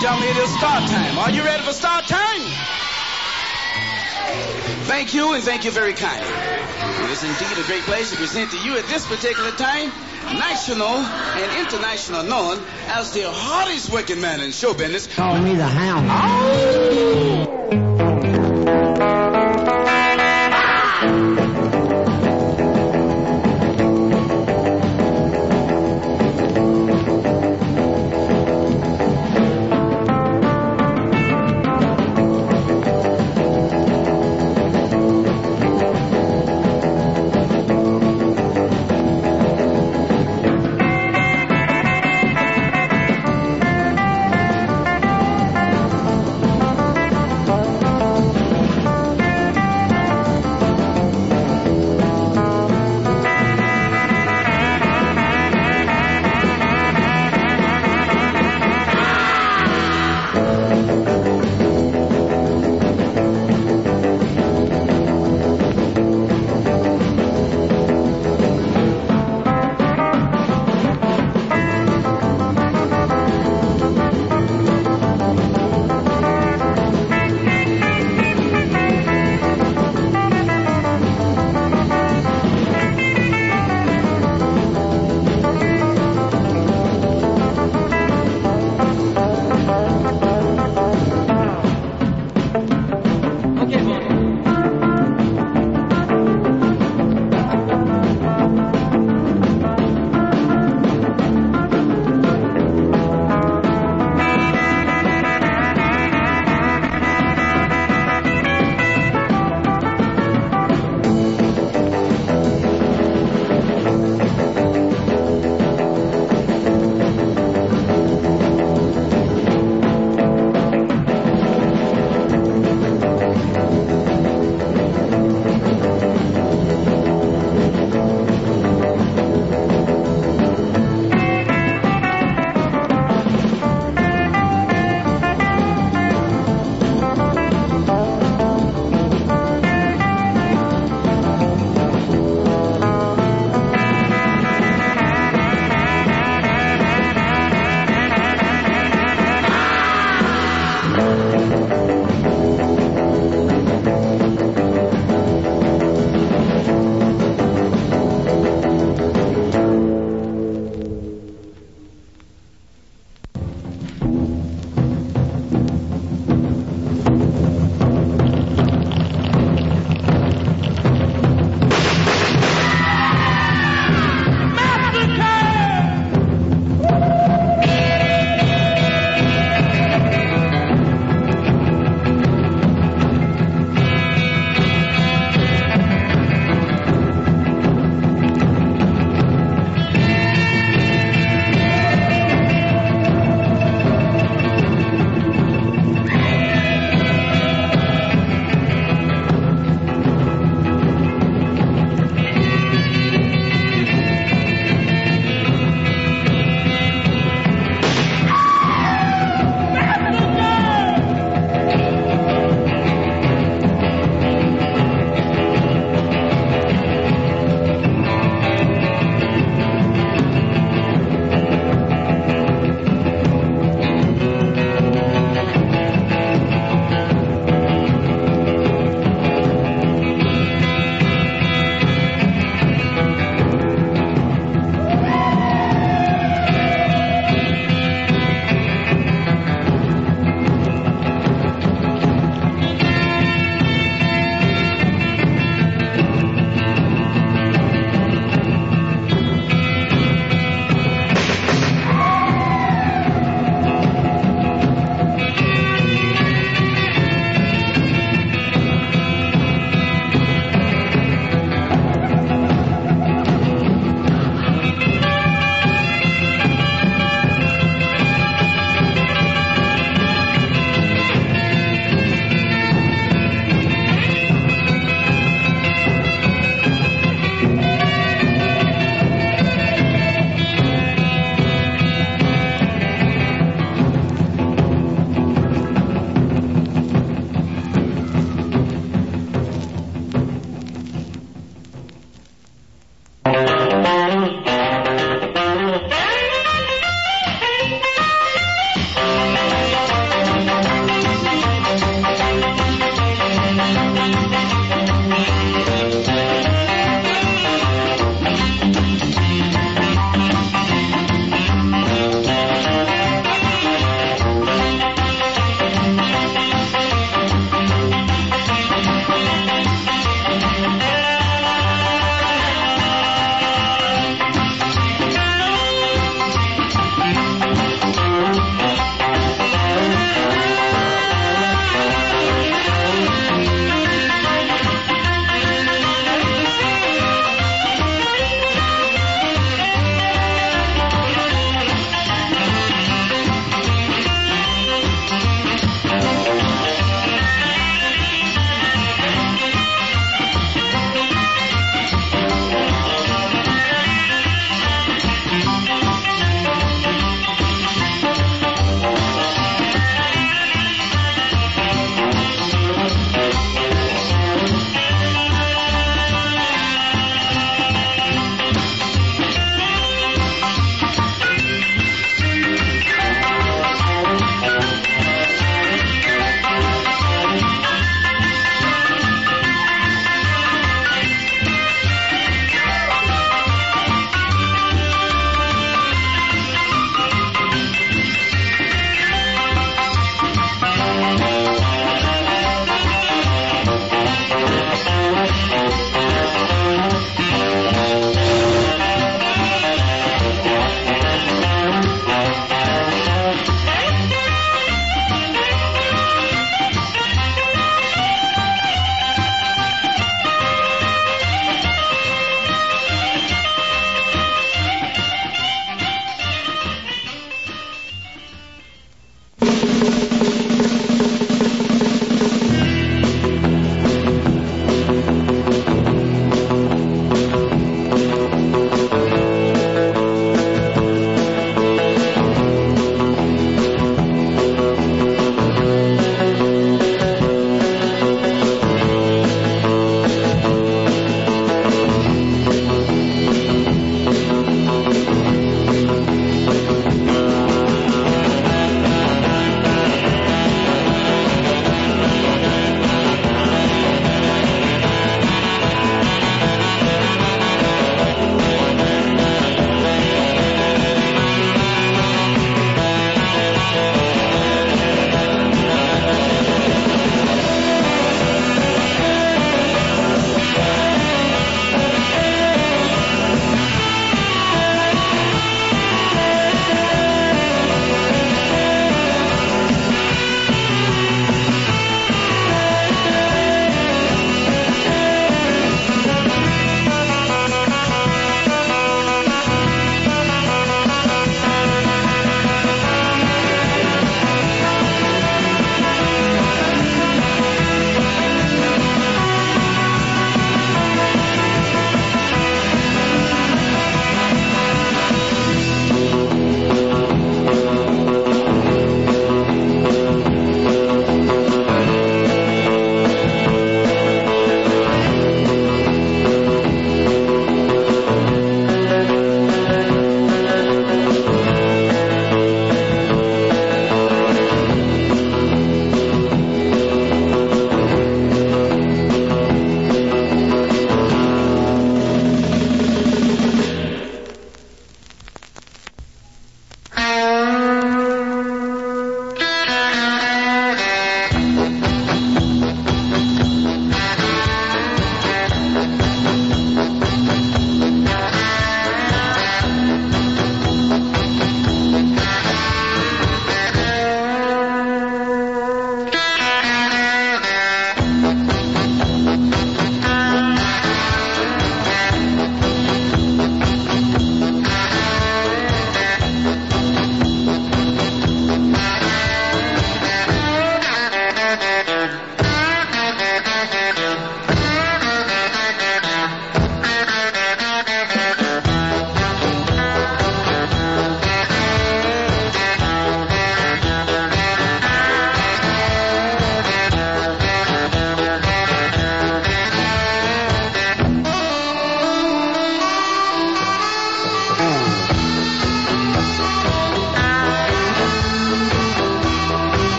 gentlemen, it is start time. Are you ready for start time? Thank you, and thank you very kindly. It is indeed a great pleasure to present to you at this particular time, national and international known as the hardest working man in show business. Call me the Hound.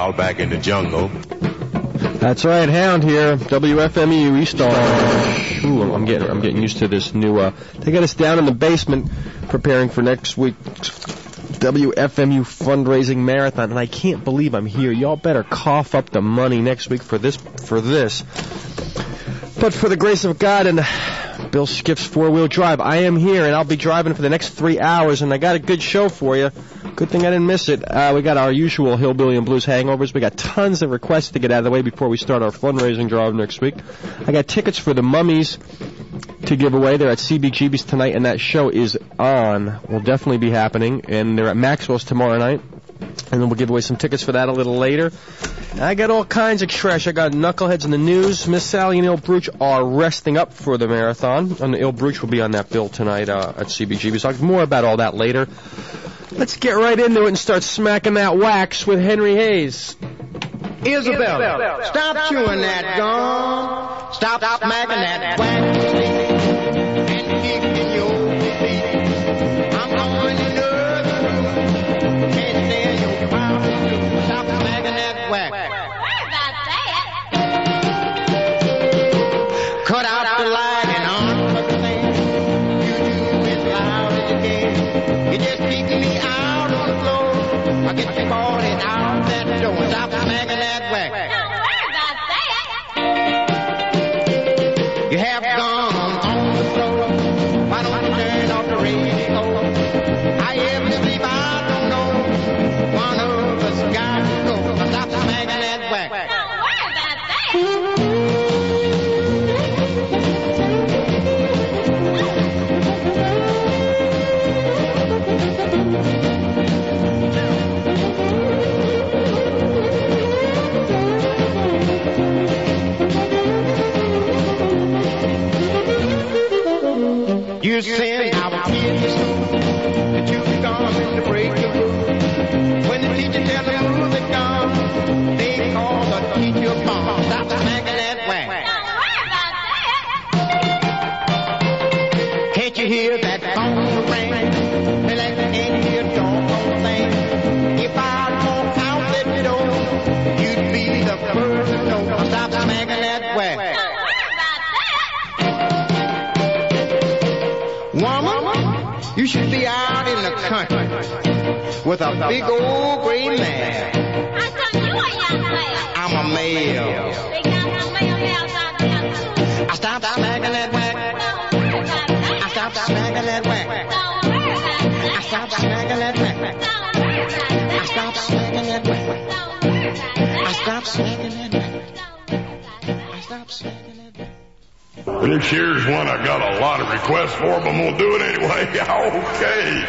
out back in the jungle. That's right, Hound here, WFMU East Orange. Ooh, I'm getting used to this new. They got us down in the basement preparing for next week's WFMU fundraising marathon, and I can't believe I'm here. Y'all better cough up the money next week for this. But for the grace of God and Bill Skiff's four-wheel drive, I am here, and I'll be driving for the next 3 hours, and I got a good show for you. Good thing I didn't miss it. We got our usual Hillbilly and Blues hangovers. We got tons of requests to get out of the way before we start our fundraising drive next week. I got tickets for the Mummies to give away. They're at CBGB's tonight, and that show is on. Will definitely be happening, and they're at Maxwell's tomorrow night. And then we'll give away some tickets for that a little later. I got all kinds of trash. I got Knuckleheads in the news. Miss Sally and Il Bruch are resting up for the marathon. And Il Bruch will be on that bill tonight at CBGB's. I'll talk more about all that later. Let's get right into it and start smacking that wax with Henry Hayes. Isabella, stop chewing that gum. Stop smacking that wax. And kicking your feet. I'm going to nerve you. Can't stand your problem. Stop smacking that wax. Cut out the light and on the thing. You do as loud as you can. You just keep me out on the floor. I'll get you caught out that door. Stop smacking that wax. You have gone on the floor. Why don't you turn off the radio? I ever sleep, I don't know. One of us got to go. Stop smacking that wax. You send our kids that you've gone to break the rule. When the teacher tells them who they've gone, they call the teacher bomb. Stop smacking that wax. Can't you hear that phone ring? They like they can't hear a doggone thing. If I walk out that door, you'd be the first to know. Stop smacking that wax. Woman, you should be out in the country with a big old gray mare. I thought you were young man. I'm a male. They got my mail down there. I stopped smacking that wax. I stopped smacking that wax. I stopped smacking that wax. I stopped smacking that wax. I stopped smacking that wax. I stopped smacking that wax. This here's one I got a lot of requests for, but I'm going to do it anyway. Okay.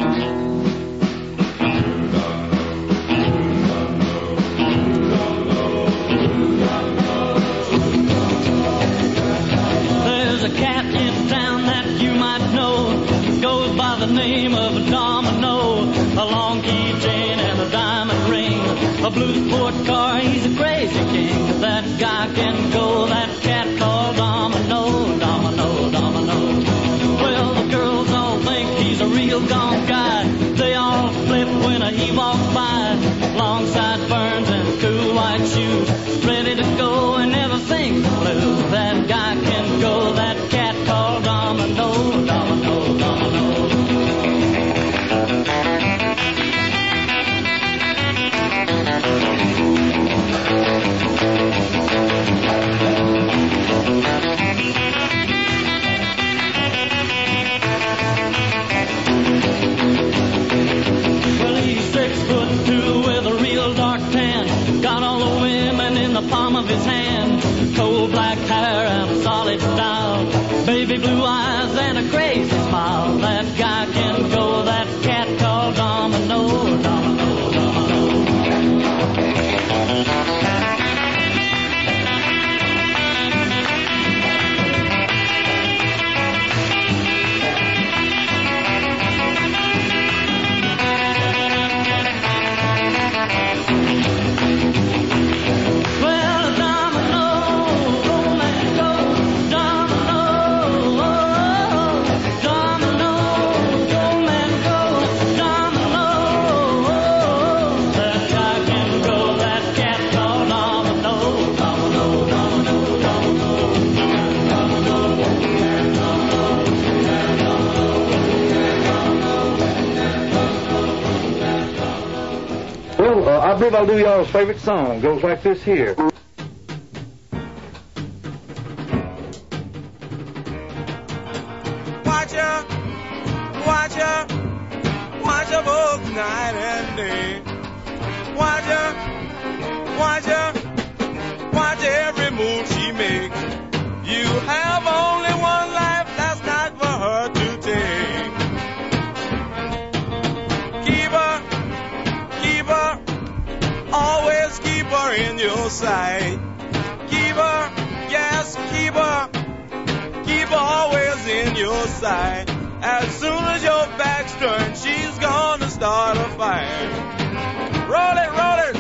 There's a cat in town that you might know. Goes by the name of Domino. A long keychain and a diamond ring. A blue sport car, he's a crazy king. That guy can go, that cat called Domino. Domino, Domino. Well, the girls all think he's a real gone guy. They all flip when he walks by. Long sideburns and cool white shoes. Ready to go and never think the blues. That guy can go, that cat called Domino. Domino, Domino. Well, he's 6'2" with a real dark tan. Got all the women in the palm of his hand. Cold black hair and a solid style. Baby blue eyes and a crazy smile. That guy can go, that cat called Domino. Domino, Domino. Well, Domino, oh man, go, Domino, oh, Domino, oh man, go, Domino, believe I'll do y'all's favorite song. Goes like this here. Watch her both night and day. Watch every move she makes. You have only one life, that's not for her to take. Keep her, always keep her in your sight. Keep her, yes, keep her always in your sight. As soon as your back's turned, she's gonna start a fire. Roll it, roll it.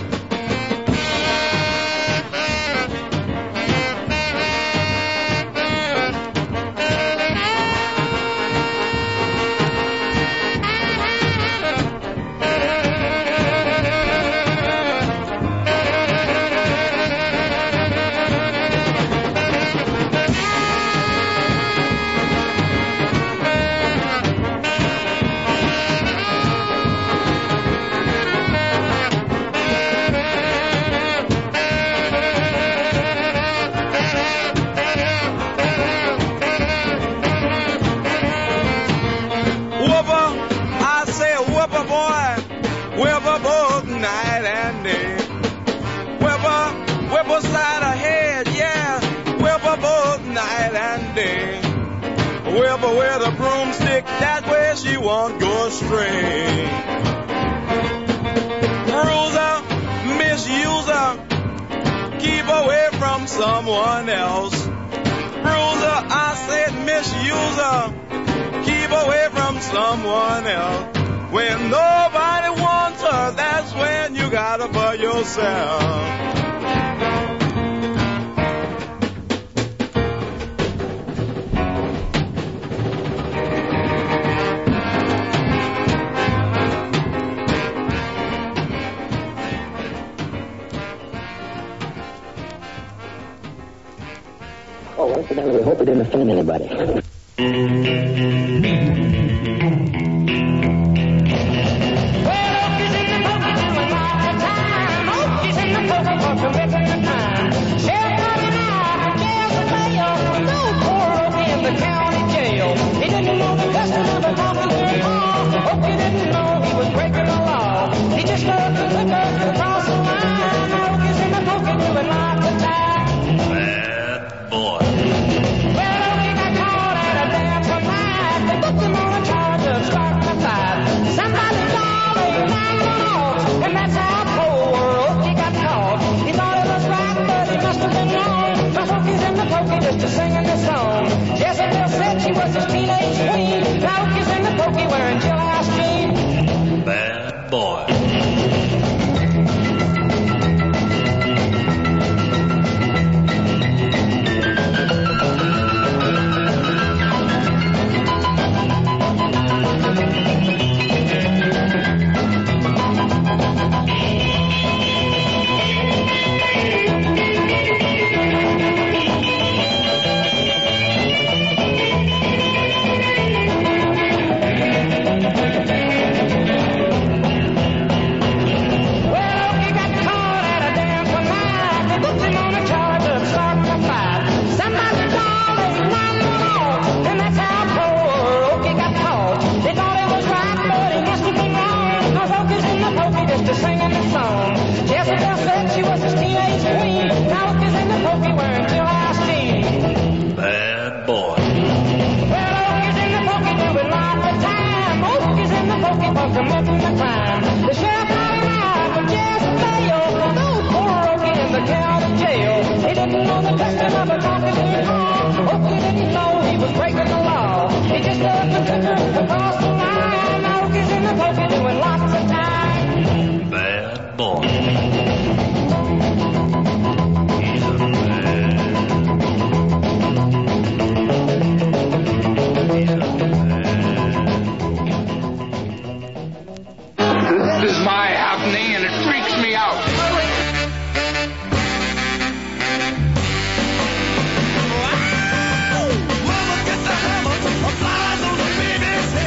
Night and day. Whip her side ahead, yeah. Whip her both night and day. Whip her with a broomstick, that way she won't go astray. Bruise her, misuse her, keep away from someone else. Bruise her, I said misuse her, keep away from someone else. When nobody wants her, that's when you got her for yourself. Oh, incidentally, we hope we didn't offend anybody. Singing the song. Jezebel said she was his teenage queen. Now he's in the pokey wearing jailhouse jeans. Bad boy. Singing the song. Jezebel said she was his teenage queen. Now he's in the pokey wearing jailhouse jeans. Bad boy. Well, Oakie's in the pokey doing lots of time. Oakie's in the pokey for committing the crime. The sheriff got him out for Jezebel. No poor Oakie in the county jail. He didn't know the custom of a cockatoo call. Oakie didn't know he was breaking the law. He just loved the took across the line. Now Oakie's in the pokey doing lots of time. Bad boy. This is my happening and it freaks me out. Mama gets the hammer, applies on the baby's head.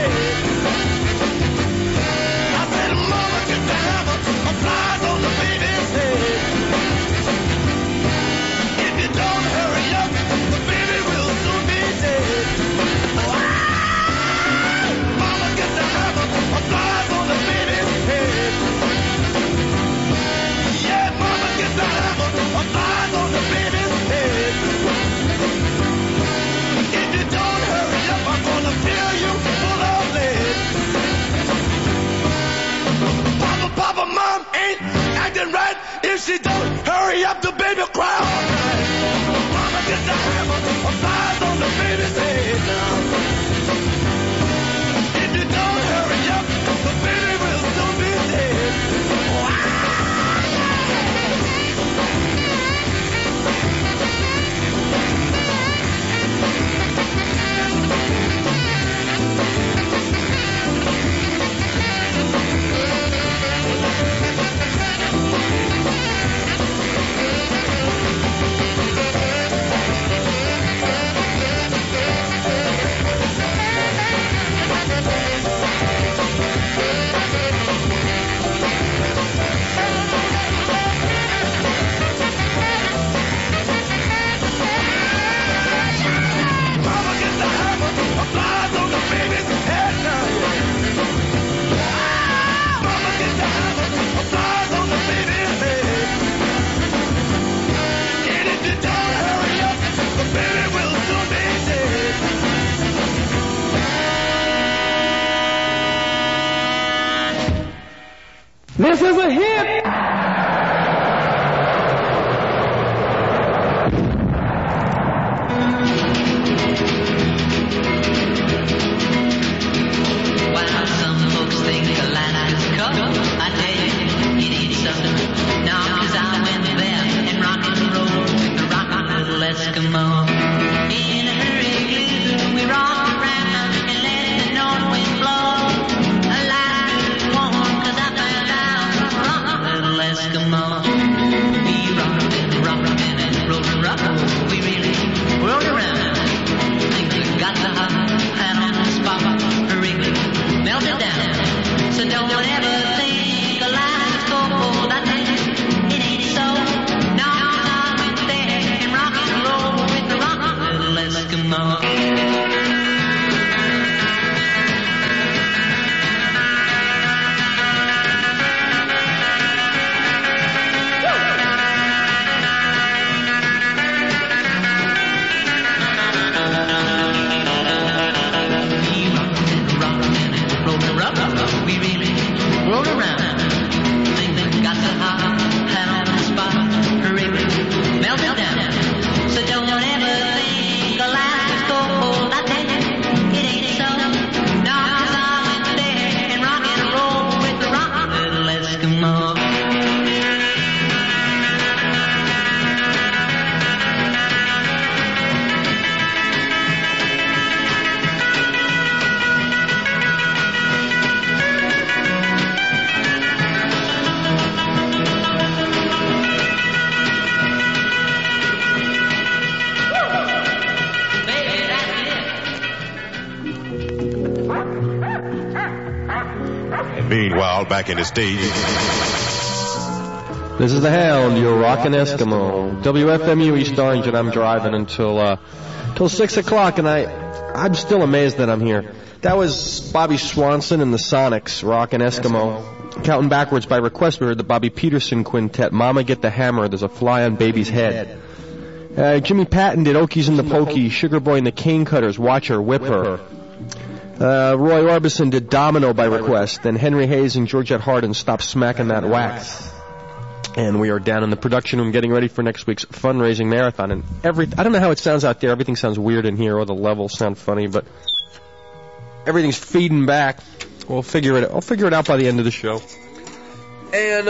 Hurry up, the baby cry all night. Mama gets the hammer, applies on the baby's head now. If you don't hurry up, the baby will soon be dead. This is a hit. While some folks think a line is cut, I tell you, it ain't so. Now, 'cause I went there and rock and roll with the rockin' little Eskimo. In a hurry, we rock around and let the north wind blow. A light is warm 'cause I found out rockin' little Eskimo. We rocked and rolled around. We really rolled around. Think we got the hot hand on the spot. Hurry, melt it down. So don't ever think a life is cold. I tell you, it ain't so. Now I went there and rock and roll with the rockin' little Eskimo. We really rolled around. Think we got the hot hand on the spot. Hurry, melt it down. So don't ever think a life is cold. I tell you, it ain't so. Now 'cause I went there and rock and roll with the rockin' little Eskimo. Meanwhile, back in the States. This is the Hound, your rockin' Eskimo. WFMU East Orange, and I'm driving until 6 o'clock, and I'm still amazed that I'm here. That was Bobby Swanson and the Sonics, rockin' Eskimo. Counting backwards by request, we heard the Bobby Peterson Quintet, Mama Get the Hammer, There's a Fly on Baby's Head. Jimmy Patton did Okies and the Pokey, Sugar Boy and the Cane Cutters, Watch Her, Whip Her. Roy Orbison did Domino by request, then Henry Hayes and Georgette Hardin Stop Smacking That Wax. And we are down in the production room getting ready for next week's fundraising marathon. And I don't know how it sounds out there. Everything sounds weird in here, or the levels sound funny, but everything's feeding back. I'll figure it out by the end of the show. And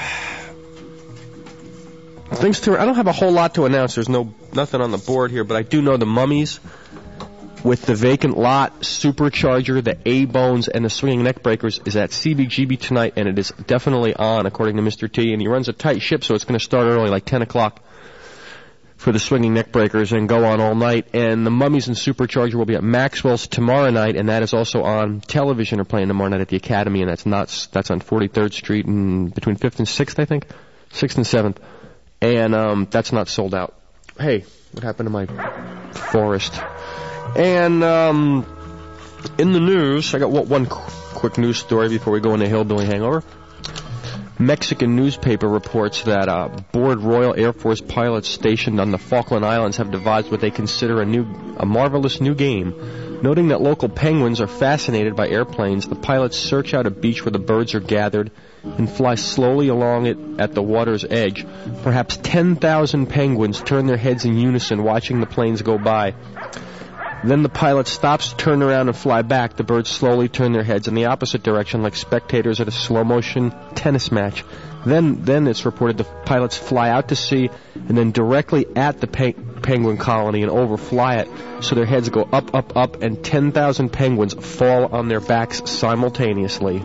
I don't have a whole lot to announce. There's nothing on the board here, but I do know the Mummies with the Vacant Lot, Supercharger, the A-Bones, and the Swinging Neckbreakers is at CBGB tonight, and it is definitely on, according to Mr. T. And he runs a tight ship, so it's going to start early, like 10 o'clock for the Swinging Neckbreakers, and go on all night. And the Mummies and Supercharger will be at Maxwell's tomorrow night, and that is also on television. Are playing tomorrow night at the Academy, and that's on 43rd Street and between 5th and 6th, I think, 6th and 7th. And that's not sold out. Hey, what happened to my forest? And in the news, I got one quick news story before we go into Hillbilly Hangover. Mexican newspaper reports that bored Royal Air Force pilots stationed on the Falkland Islands have devised what they consider a marvelous new game Noting that local penguins are fascinated by airplanes, the pilots search out a beach where the birds are gathered and fly slowly along it at the water's edge. Perhaps 10,000 penguins turn their heads in unison watching the planes go by. Then the pilot stops, turn around, and fly back. The birds slowly turn their heads in the opposite direction like spectators at a slow-motion tennis match. Then it's reported the pilots fly out to sea and then directly at the penguin colony and overfly it, so their heads go up, up, up, and 10,000 penguins fall on their backs simultaneously.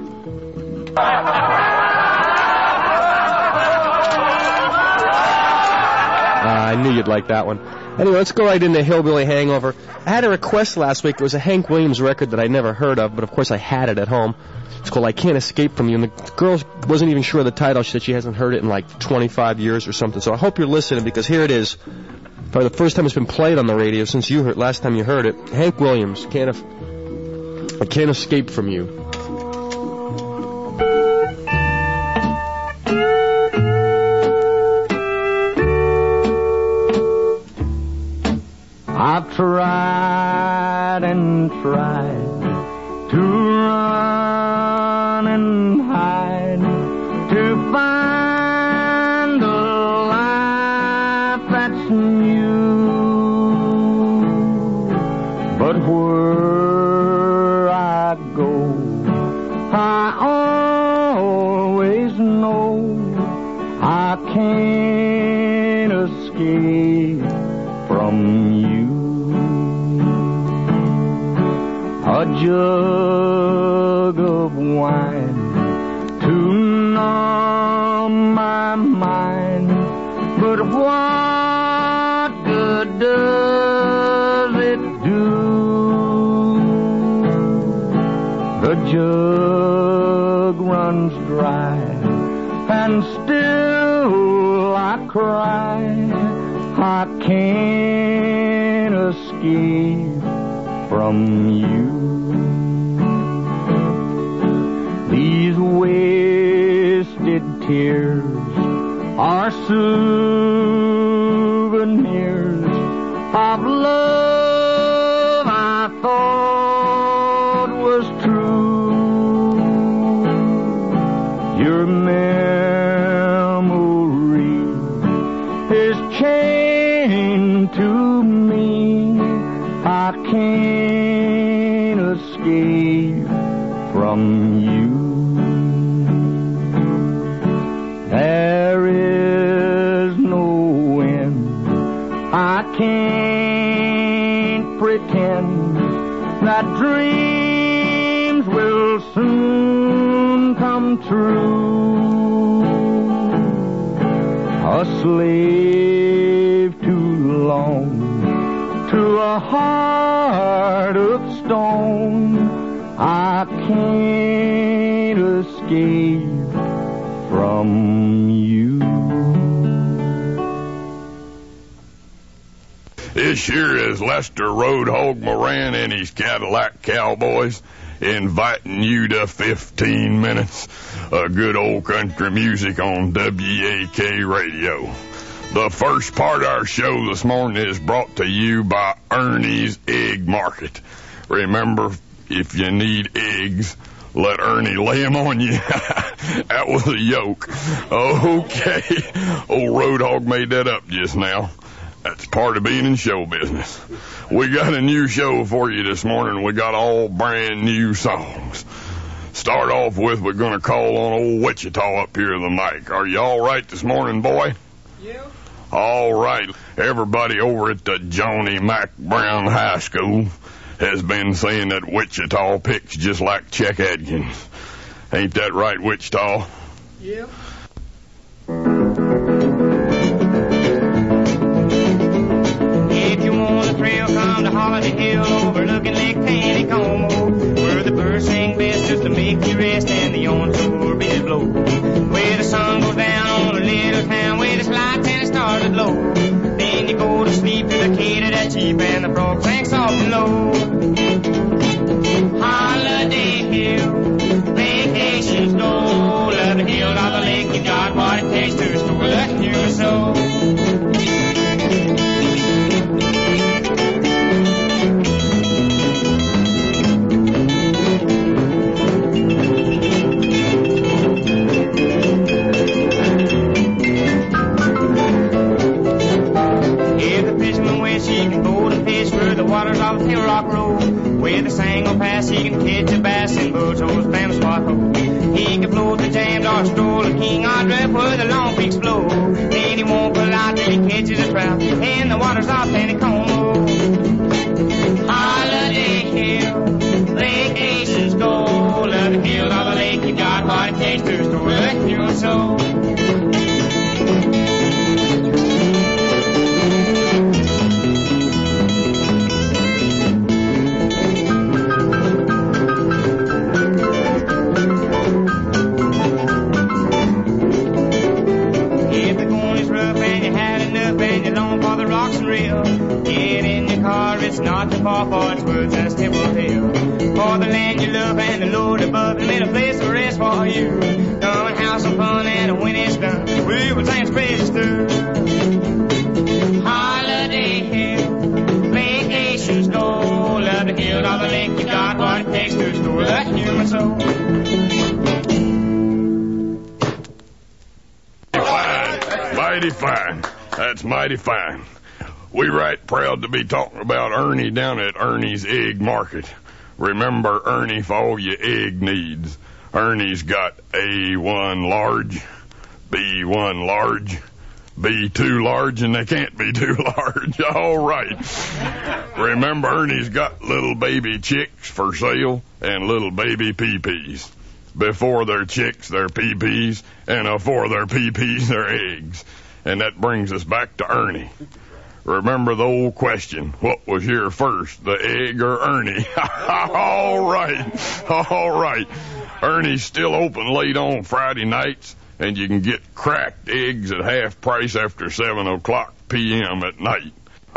I knew you'd like that one. Anyway, let's go right into Hillbilly Hangover. I had a request last week. It was a Hank Williams record that I never heard of, but of course I had it at home. It's called I Can't Escape From You, and the girl wasn't even sure of the title. She said she hasn't heard it in like 25 years or something. So I hope you're listening, because here it is. Probably the first time it's been played on the radio since last time you heard it. Hank Williams, I Can't Escape From You. I've tried and tried to run and hide, to find a life that's new. But where I go, I always know I can't escape from you. A jug of wine to numb my mind, but what good does it do? The jug runs dry, and still I cry. I can't escape from you. These wasted tears are souvenirs of love I thought was true. Your memory is chained to me. I can't escape from you. There is no end. I can't pretend that dreams will soon come true. A slave too long to a heart of stone. I can't escape from you. This here is Lester Roadhog Moran and his Cadillac Cowboys inviting you to 15 minutes of good old country music on WAK Radio. The first part of our show this morning is brought to you by Ernie's Egg Market. Remember, if you need eggs, let Ernie lay them on you. That was a joke. Okay. Old Roadhog made that up just now. That's part of being in show business. We got a new show for you this morning. We got all brand new songs. Start off with, we're going to call on old Wichita up here to the mic. Are you all right this morning, boy? Yeah. All right. Everybody over at the Johnny Mac Brown High School has been saying that Wichita picks just like Chet Atkins. Ain't that right, Wichita? Yeah. If you want a thrill, come to Holiday Hill overlooking Lake Taneycomo, where the birds sing best just to make you rest and the on-tour beat blow. Where the sun goes down on a little town where the lights and it started low. Then you go to sleep to the cater that cheap and the frog clank soft and low. Holiday Hill, vacations go, love the hill, not the lake, you got what it takes to restore the human soul. he can boat and fish through the waters of the Hill Rock Road. With a single pass, he can catch a bass in Bulltoes, Bam Spot Hole. He can float the jams or stroll the King or drift where the Long Creeks flow. Then he won't pull out till he catches a trout in the waters of Taneycomo. Holiday Hill, vacations go. Love the field of the lake, you got what it takes to restore the human soul. If the going is rough and you had enough and you're long for the rocks and real, get in your car, it's not too far for its woods and Temple Hill. For the land you love and the Lord above, and made a place to rest for you. Come and have some fun, and when it's done, we will dance crazy through. Holiday Hill, vacations go. Love the hill of the lake, you got what it takes to restore the human soul. Fine, mighty fine. That's mighty fine. We right proud to be talking about Ernie down at Ernie's Egg Market. Remember Ernie for all your egg needs. Ernie's got A1 large, B1 large, B2 large, and they can't be too large. All right. Remember Ernie's got little baby chicks for sale and little baby pee-pees. Before they're chicks, they're pee-pees, and afore they're pee-pees, they're eggs. And that brings us back to Ernie. Remember the old question, what was here first, the egg or Ernie? All right. Ernie's still open late on Friday nights, and you can get cracked eggs at half price after 7 o'clock p.m. at night.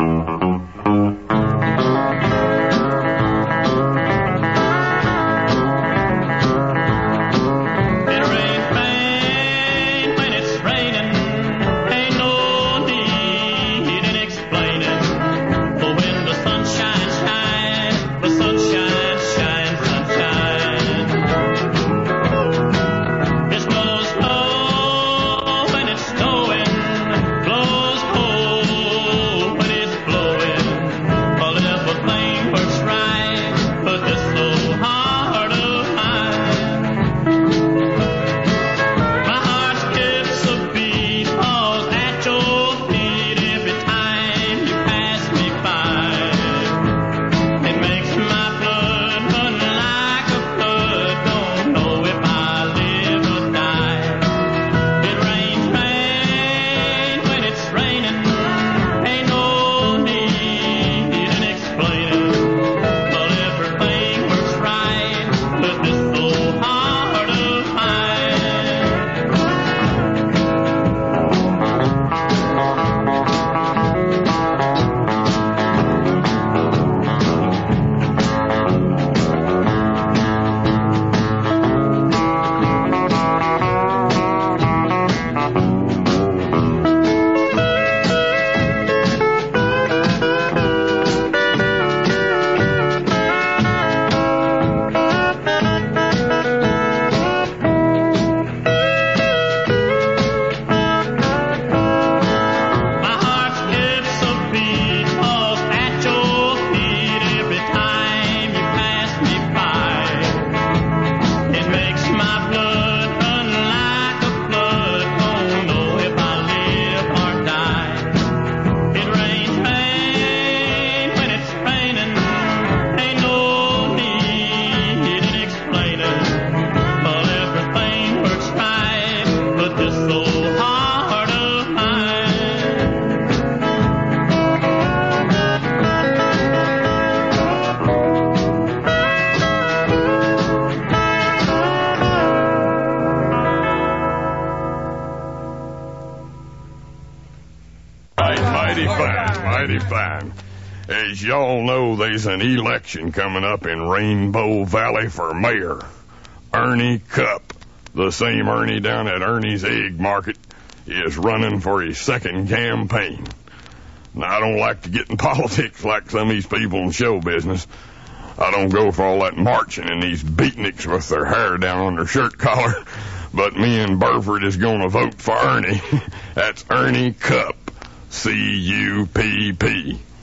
Mighty fine. As y'all know, there's an election coming up in Rainbow Valley for mayor. Ernie Cupp, the same Ernie down at Ernie's Egg Market, is running for his second campaign. Now, I don't like to get in politics like some of these people in show business. I don't go for all that marching and these beatniks with their hair down on their shirt collar. But me and Burford is going to vote for Ernie. That's Ernie Cupp, C-U-P-P.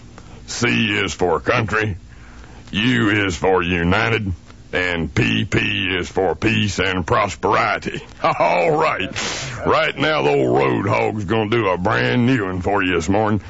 C is for country, U is for united, and PP is for peace and prosperity. All right. Right now, the old road hog's gonna do a brand new one for you this morning.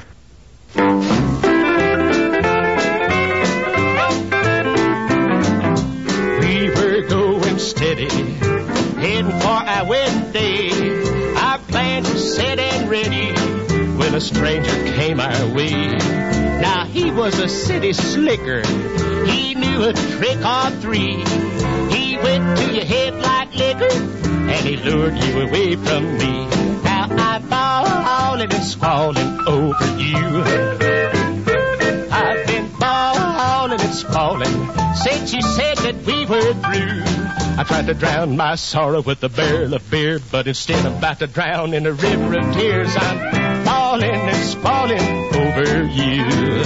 We were going steady, heading for our wedding day. Our plans were set and ready when a stranger came our way. Now he was a city slicker, he knew a trick or three. He went to your head like liquor, and he lured you away from me. Now I'm bawling and squalling over you. I've been bawling and squalling since you said that we were through. I tried to drown my sorrow with a barrel of beer, but instead I'm about to drown in a river of tears. I'm bawling and squalling over you.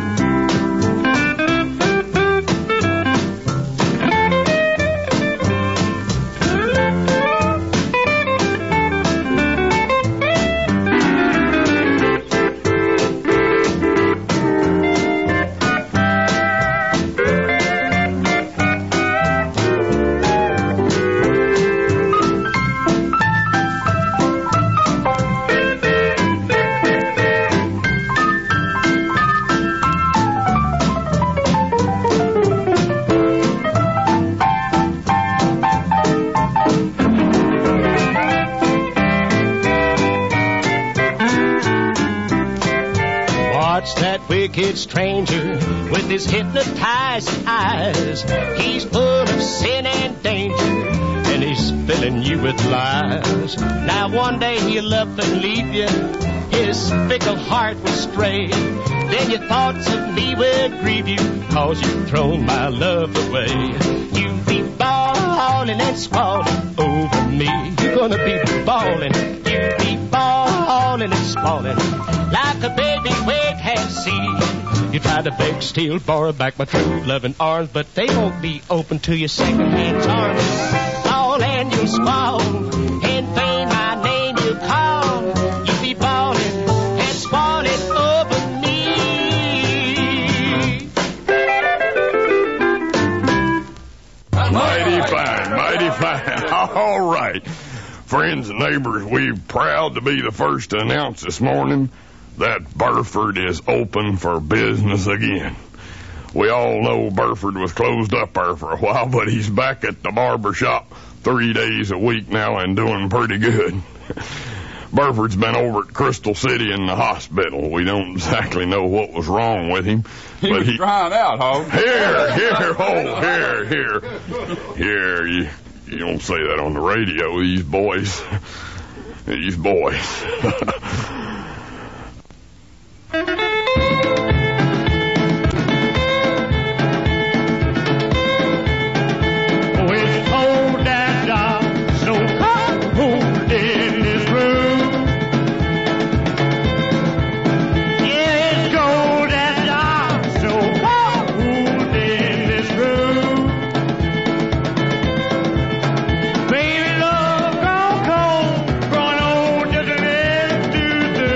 Wicked stranger with his hypnotizing eyes. He's full of sin and danger, and he's filling you with lies. Now one day he'll up and leave you, his fickle heart will stray. Then your thoughts of me will grieve you, cause you've thrown my love away. You'll be bawling and squalling over me. You're gonna be bawling, you'll be bawling and squalling like a baby wave has seen. You try to beg, steal, borrow back my true loving arms, but they won't be open to your second-hand charms. Bawl and you'll squall, in vain my name you call. You'll be bawling and squalling over me. Mighty fine, mighty fine. All right. Friends and neighbors, we're proud to be the first to announce this morning that Burford is open for business again. We all know Burford was closed up there for a while, but he's back at the barber shop 3 days a week now and doing pretty good. Burford's been over at Crystal City in the hospital. We don't exactly know what was wrong with him. He was drying out, Hog. Here, you don't say that on the radio, these boys. Baby, love gone cold, growing old just a little too soon.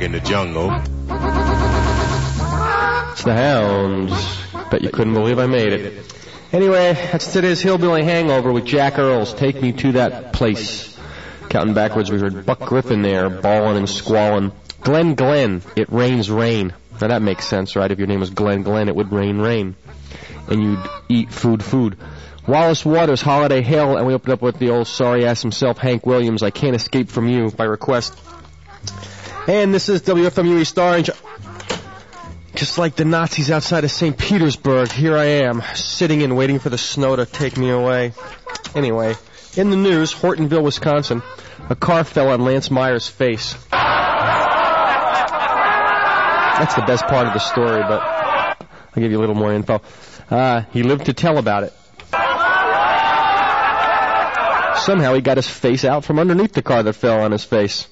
in the jungle. It's the Hounds. Bet you couldn't believe I made it. Anyway, that's today's Hillbilly Hangover with Jack Earls. Take me to that place. Counting backwards, we heard Buck Griffin there, bawling and squalling. Glenn, it rains rain. Now that makes sense, right? If your name was Glenn, it would rain. And you'd eat food. Wallace Waters, Holiday Hill, and we opened up with the old sorry ass himself, Hank Williams, I Can't Escape From You, by request. And this is WFMU East Orange. Just like the Nazis outside of St. Petersburg, here I am, sitting and waiting for the snow to take me away. Anyway, in the news, Hortonville, Wisconsin, a car fell on Lance Meyer's face. That's the best part of the story, but I'll give you a little more info. He lived to tell about it. Somehow he got his face out from underneath the car that fell on his face.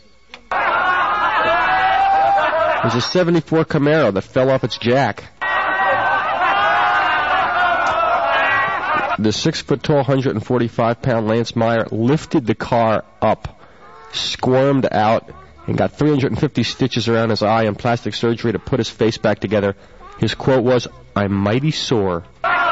It was a 74 Camaro that fell off its jack. The 6-foot-tall, 145-pound Lance Meyer lifted the car up, squirmed out, and got 350 stitches around his eye and plastic surgery to put his face back together. His quote was, "I'm mighty sore."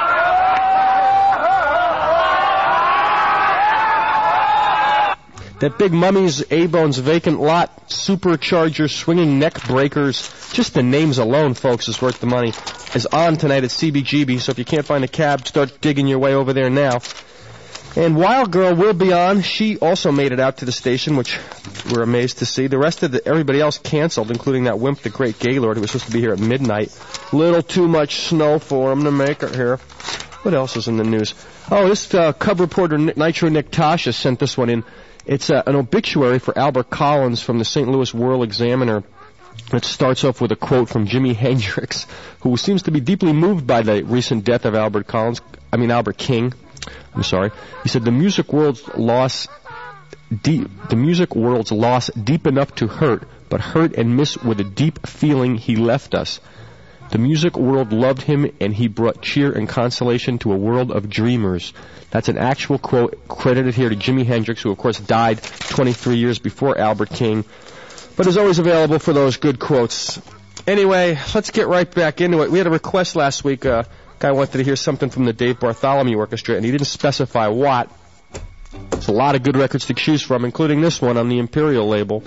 That big Mummy's A-Bones vacant lot, supercharger, swinging neck breakers, just the names alone, folks, is worth the money, is on tonight at CBGB, so if you can't find a cab, start digging your way over there now. And Wild Girl will be on. She also made it out to the station, which we're amazed to see. The rest of everybody else canceled, including that wimp, the Great Gaylord, who was supposed to be here at midnight. Little too much snow for him to make it here. What else is in the news? Oh, this cub reporter, Nitro Nick Tasha, sent this one in. It's an obituary for Albert Collins from the St. Louis World-Examiner. It starts off with a quote from Jimi Hendrix, who seems to be deeply moved by the recent death of Albert King. I'm sorry. He said, the music world's loss deep enough to hurt, but hurt and miss with a deep feeling he left us. The music world loved him, and he brought cheer and consolation to a world of dreamers. That's an actual quote credited here to Jimi Hendrix, who, of course, died 23 years before Albert King, but is always available for those good quotes. Anyway, let's get right back into it. We had a request last week. A guy wanted to hear something from the Dave Bartholomew Orchestra, and he didn't specify what. There's a lot of good records to choose from, including this one on the Imperial label.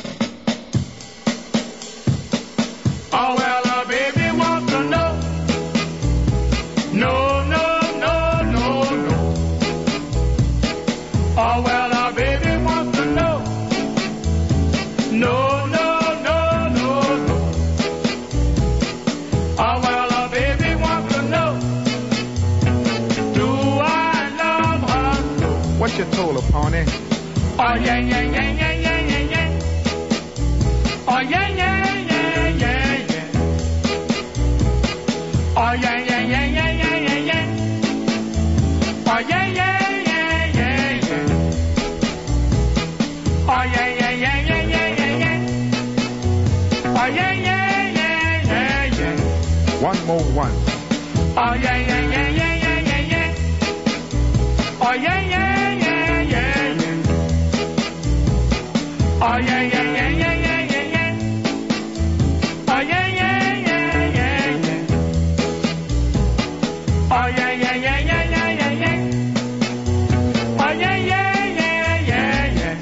Oh, well, a baby wants to know. No, no, no, no, no. Oh, well, a baby wants to know. No, no, no, no, no. Oh, well, a baby wants to know. Do I love her so? What you told her, Pony? Oh, yeah, yeah, yeah, yeah, yeah, yeah, yeah. Oh, yeah, yeah, yeah, yeah, yeah. Oh, yeah, yeah, yeah, yeah, yeah, yeah, yeah. Oh, yeah, yeah, yeah, yeah, yeah. Oh, yeah, yeah, yeah, yeah, yeah, yeah, yeah. Oh, yeah, yeah, yeah, yeah, yeah. One more one. Oh, yeah, yeah, yeah, yeah, yeah, yeah, yeah. Oh, yeah, yeah, yeah, yeah, yeah. Oh, yeah, yeah, yeah, yeah, yeah, yeah, yeah. Oh, yeah, yeah, yeah, yeah, yeah. Oh, yeah, yeah, yeah, yeah, yeah, yeah, yeah. Oh, yeah, yeah, yeah, yeah, yeah.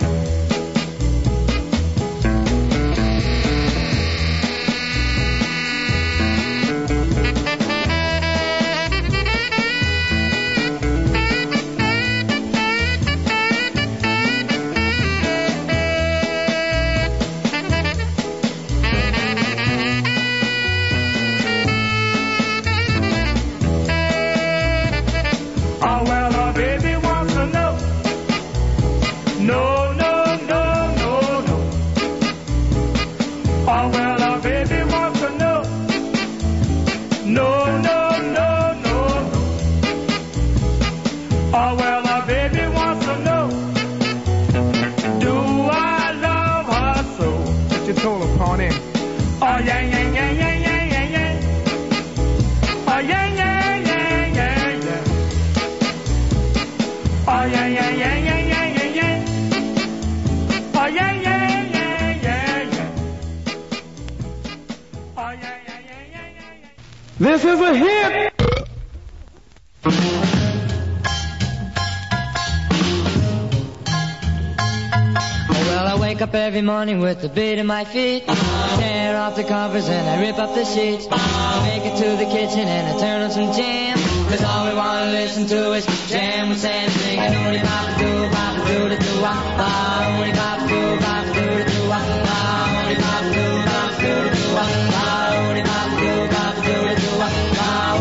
Oh, well, a baby wants to know. No, no, no, no, no. Oh, well, a baby wants to know. No, no, no, no, no. Oh, well, a baby wants to know. Do I love her so? What you told her, Pony? Oh, yeah, yeah, yeah, yeah, yeah, yeah, yeah. Oh, yeah, yeah, yeah, yeah, yeah. Oh, yeah, yeah, yeah, yeah, yeah, yeah, yeah. Oh, yeah, yeah, yeah, yeah, yeah. This is a hit. Well, I wake up every morning with a beat in my feet. Tear off the covers and I rip up the sheets. I make it to the kitchen and I turn on some jam. 'Cause all we want to listen to is jam with Sam singing. Oony papa doo papa doo da doo wah wah. Oony papa doo papa doo da doo wah wah. Oony papa doo papa doo da doo wah wah. Oony papa doo papa doo da doo wah wah.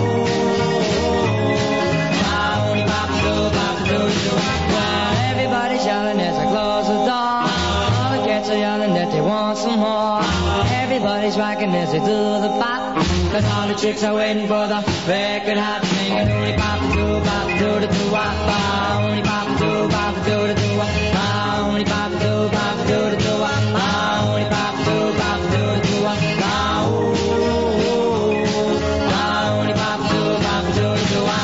Oony papa doo papa doo da doo wah wah. Everybody's yelling as I close the door. All the cats are yelling that they want some more. Everybody's rocking as they do the pop. 'Cause all the chicks are waiting for the record hot singing. Oony papa doo da doo wah wah. Oony papa doo da doo wah wah. Oony papa doo da doo wah wah. Oony papa doo da doo wah wah. Oony papa doo da doo wah.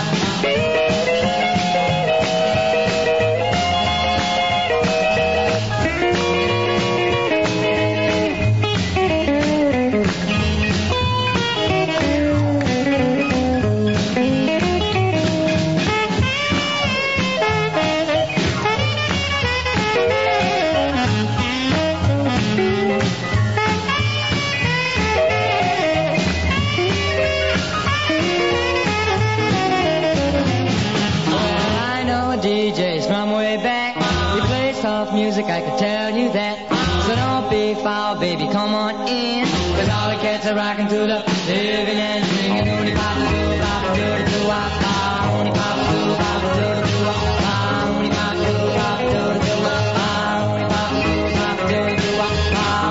Music, I can tell you that. So don't be foul, baby, come on in. 'Cause all the cats are rocking to the living and singing. Oony papa doo da doo wah wah. Oony papa doo da doo wah wah. Oony papa doo da doo wah wah. Oony papa doo da doo wah wah.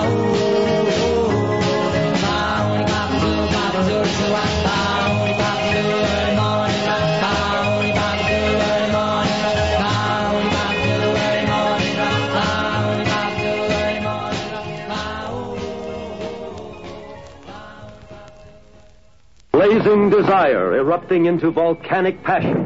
Oony papa doo da doo wah wah. Oony papa doo early morning rock wah. Oony papa doo early morning rock wah. Oony papa doo early morning rock. Blazing desire erupting into volcanic passion.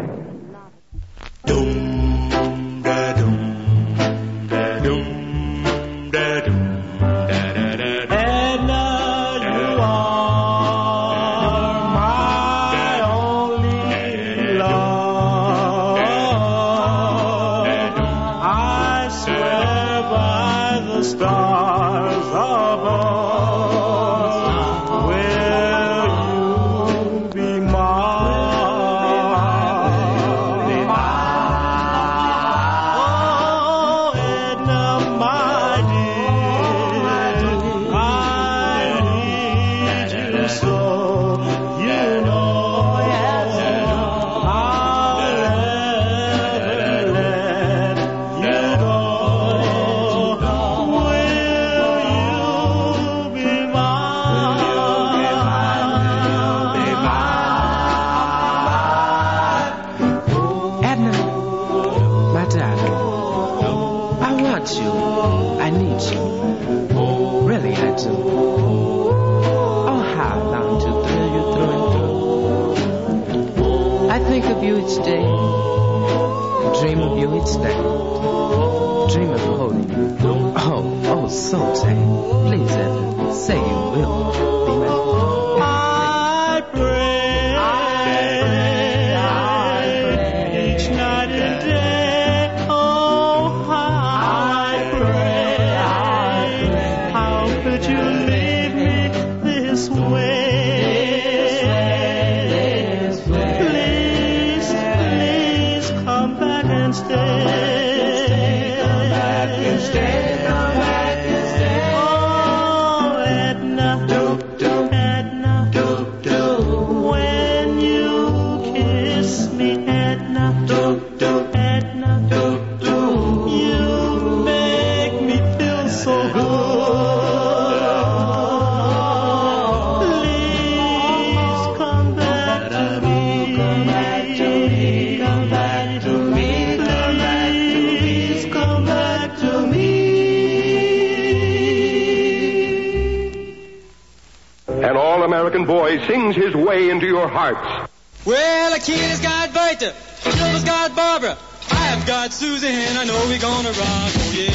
Sings his way into your hearts. Well, a kid has got Bertha, Silver's got Barbara, I've got Susie, and I know we're gonna rock. Oh yeah,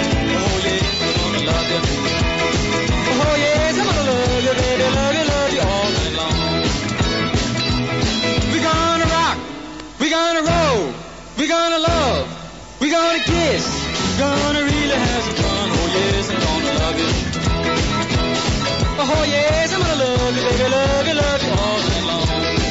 we're gonna love you. Oh yes, I'm gonna love you, baby, love you, love you. We're gonna kiss, gonna really have some fun. Oh yes, I'm gonna love you. Oh yes, I'm gonna love you, baby, love you, love you all night long.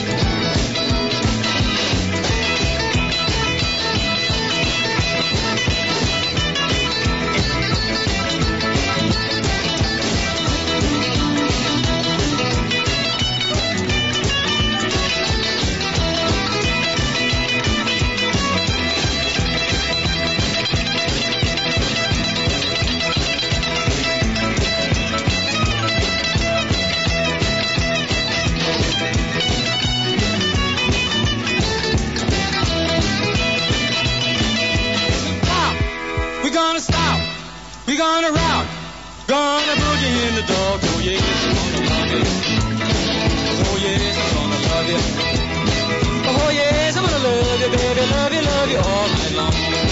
We're gonna rock, gonna boogie in the dark. Oh yes, I'm gonna love you. Oh yes, I'm gonna love you. Oh yes, I'm gonna love you, baby, love you all night long.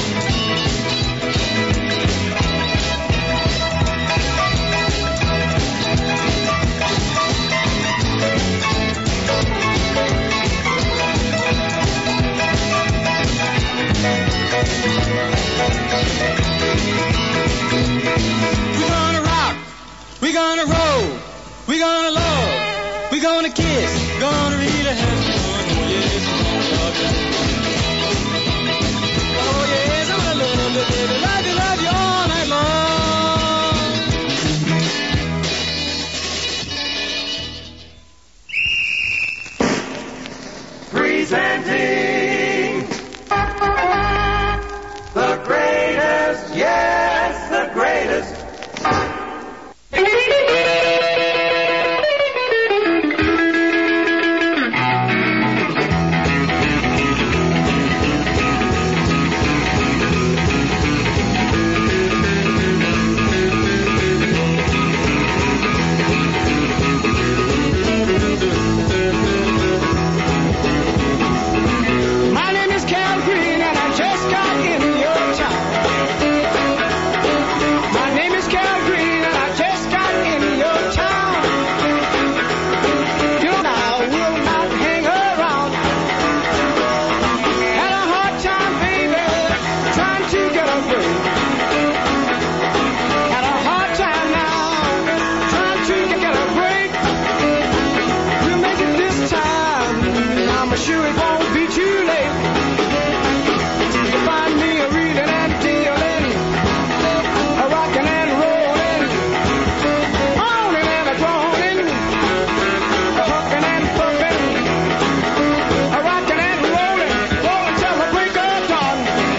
We're gonna roll, we're gonna love, we're gonna kiss, gonna really have some fun. Oh yes, I'm gonna love you. Oh yes, I'm gonna love you, baby, love you all night long. Presenting the greatest, yes, the greatest. My name is Cal Green and I just got in your town. My name is Cal Green and I just got in your town. You know I will not hang around. Had a hard time, baby, trying to get away. Had a hard time now, trying to get a break. We'll make it this time. I'm sure it won't be too late. Find me a reading and dealing, a rocking and rolling, moaning and a groaning, a huffing and puffing, a rocking and rolling, rolling till the break of dawn.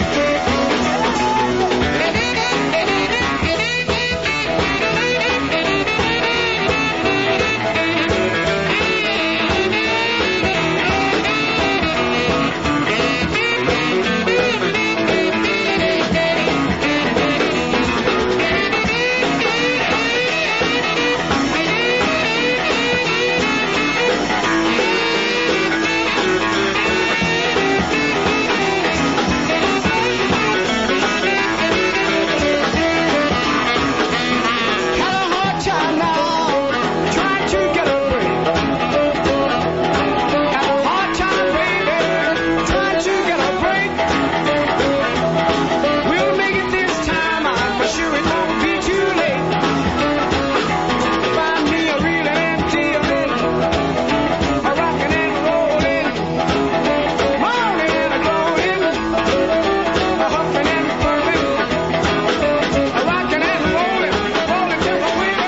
Had a hard time now, trying to get a break. Had a hard time, baby, trying to get a break. We'll make it this time, I'm sure it won't be too late. Find me a reeling and dealing, a rocking and rolling, moaning and a groaning, a huffing and puffing, a rocking and rolling, rolling till the wheel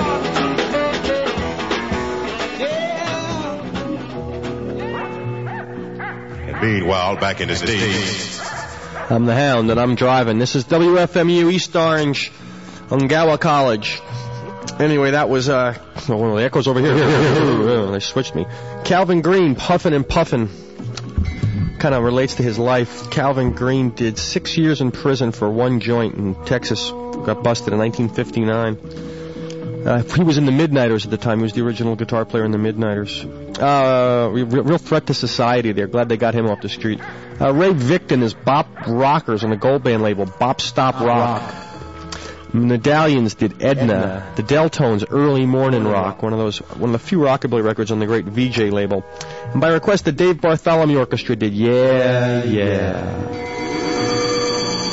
And meanwhile, back in the States. I'm the Hound, and I'm driving. This is WFMU East Orange, Ungawa College. Anyway, that was, one of the echoes over here. They switched me. Calvin Green, Puffin' and Puffin'. Kind of relates to his life. Calvin Green did 6 years in prison for one joint in Texas. Got busted in 1959. He was in the Midnighters at the time. He was the original guitar player in the Midnighters. Real threat to society there. Glad they got him off the street. Ray Victon is Bop Rockers on the Gold Band label, Bop Stop Rock. Medallions did Edna. The Deltones, Early Morning Rock, one of the few rockabilly records on the great VJ label. And by request, the Dave Bartholomew Orchestra did Yeah, Yeah.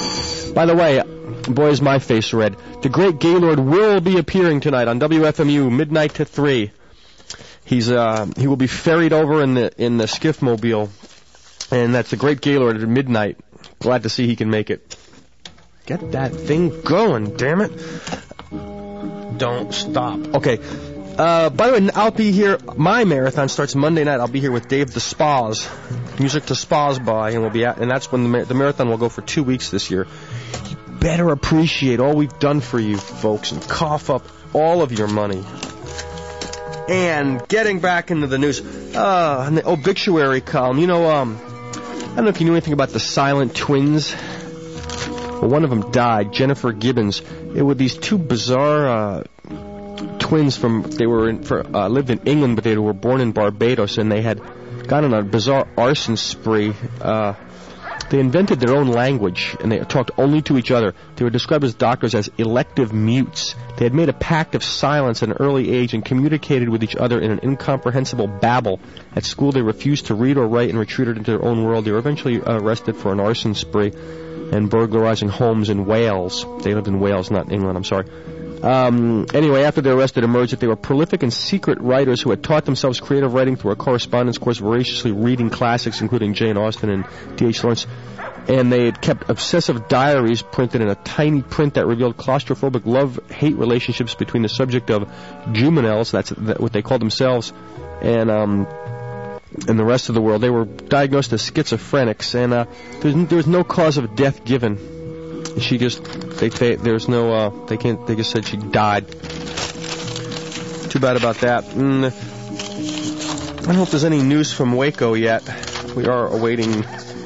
By the way, boy, is my face red. The great Gaylord will be appearing tonight on WFMU, midnight to 3. He will be ferried over in the Skiffmobile, and that's the great Gaylord at midnight. Glad to see he can make it. Get that thing going, damn it. Don't stop. Okay. By the way, I'll be here. My marathon starts Monday night. I'll be here with Dave the Spas, Music to Spas by, and we'll be and that's when the marathon will go for 2 weeks this year. You better appreciate all we've done for you, folks, and cough up all of your money. And getting back into the news, in the obituary column, I don't know if you knew anything about the Silent Twins. Well, one of them died, Jennifer Gibbons. It were these two bizarre twins lived in England, but they were born in Barbados, and they had gone on a bizarre arson spree. They invented their own language, and they talked only to each other. They were described as doctors as elective mutes. They had made a pact of silence at an early age and communicated with each other in an incomprehensible babble. At school, they refused to read or write and retreated into their own world. They were eventually arrested for an arson spree and burglarizing homes in Wales. They lived in Wales, not England, I'm sorry. Anyway, after they were arrested, it emerged that they were prolific and secret writers who had taught themselves creative writing through a correspondence course, voraciously reading classics, including Jane Austen and D.H. Lawrence. And they had kept obsessive diaries printed in a tiny print that revealed claustrophobic love-hate relationships between the subject of Jumels, that's what they called themselves, and the rest of the world. They were diagnosed as schizophrenics, and there was no cause of death given. She just, they just said she died. Too bad about that. I don't know if there's any news from Waco yet. We are awaiting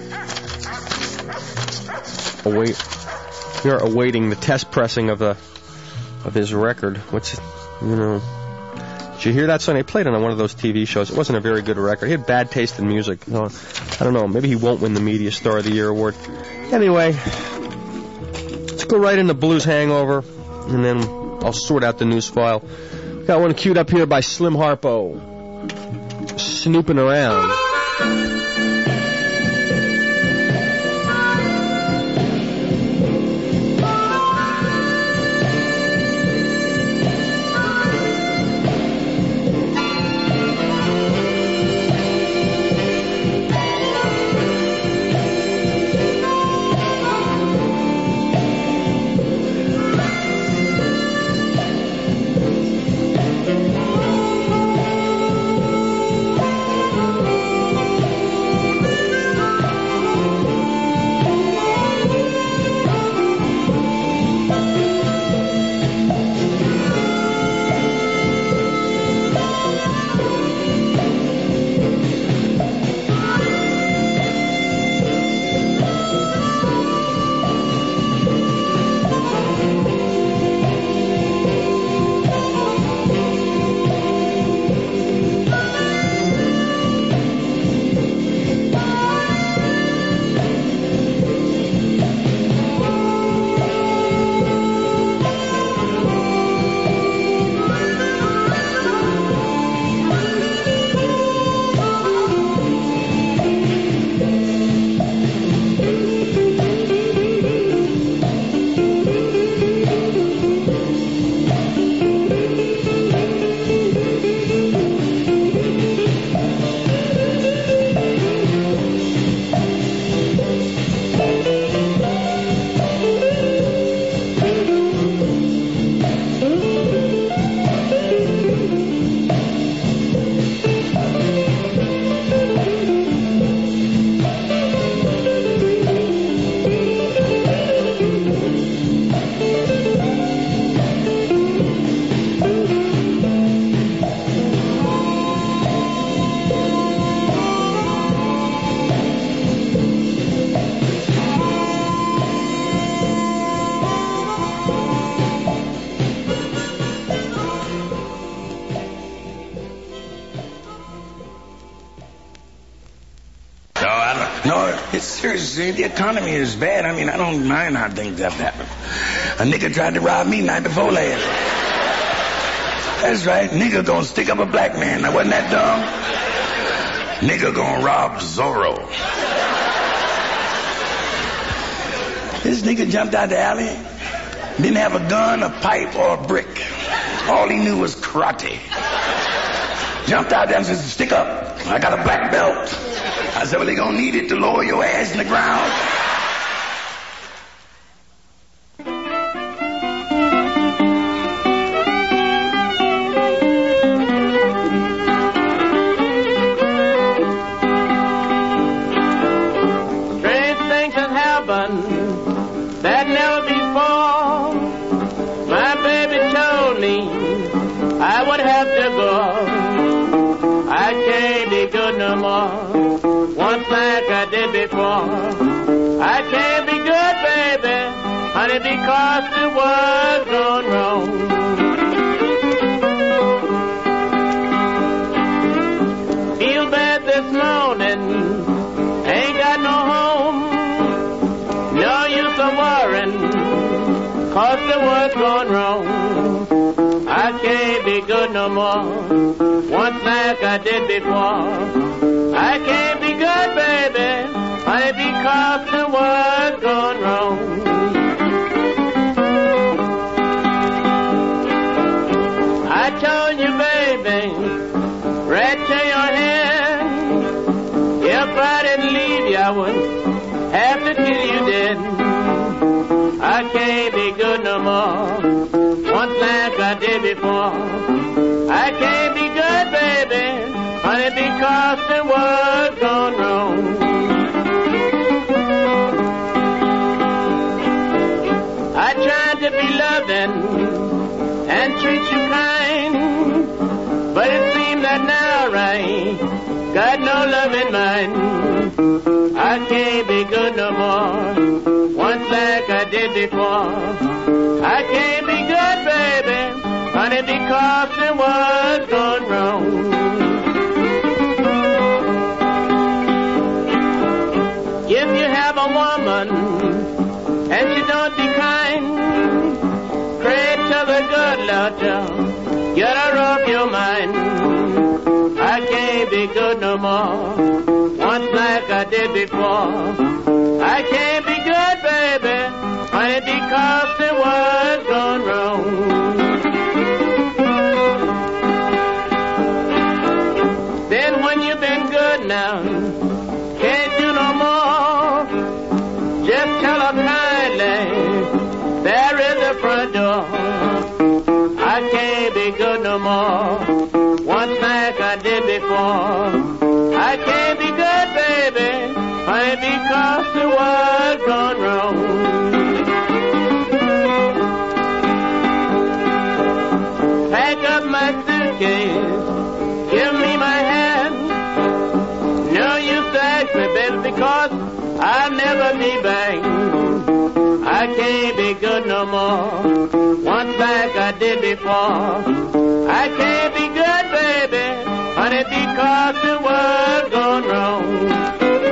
the test pressing of his record. Did you hear that song? They played it on one of those TV shows. It wasn't a very good record. He had bad taste in music. So, I don't know. Maybe he won't win the Media Star of the Year award. Anyway, let's go right into Blues Hangover, and then I'll sort out the news file. Got one queued up here by Slim Harpo. Snooping around. Seriously, the economy is bad. I mean, I don't mind how things have happened. A nigga tried to rob me night before last. That's right. Nigga gonna stick up a black man. Now, wasn't that dumb? Nigga gonna rob Zorro. This nigga jumped out the alley, didn't have a gun, a pipe, or a brick. All he knew was karate. Jumped out there and said, stick up. I got a black belt. I said, well, they gonna need it to lower your ass in the ground. Strange things have happened that never before. My baby told me I would have to go. I can't be good no more, once like I did before. I can't be good, baby, honey, because the world's gone wrong. Feel bad this morning, ain't got no home. No use of worrying, cause the world's gone wrong. I can't be good no more, once like I did before. I can't be good, baby, honey, because the world's gone wrong. I told you, baby, right to your hand, if I didn't leave you, I would have to kill you dead. I can't be good no more, once like I did before. I can't be good, baby, honey, because the world's gone wrong. I tried to be loving and treat you kind, but it seems that now I got no love in mine. I can't be good no more, once like I did before. I can't be good, baby, honey, because the world's gone wrong. If you have a woman and she don't be kind, pray to the good Lord to get her off your mind. I can't be good no more, once like I did before. I can't be good, baby, honey, because the world's gone wrong. Then when you've been good now, can't do no more, just tell her kindly, there is the front door. I can't be good no more, once like I did before. I can't be good, baby, honey, because the world's gone wrong. Pack up my suitcase, give me my hand. No use to ask me, baby, because I'll never be back. I can't be good no more, once like I did before. I can't be good, baby, honey, because the world's gone wrong.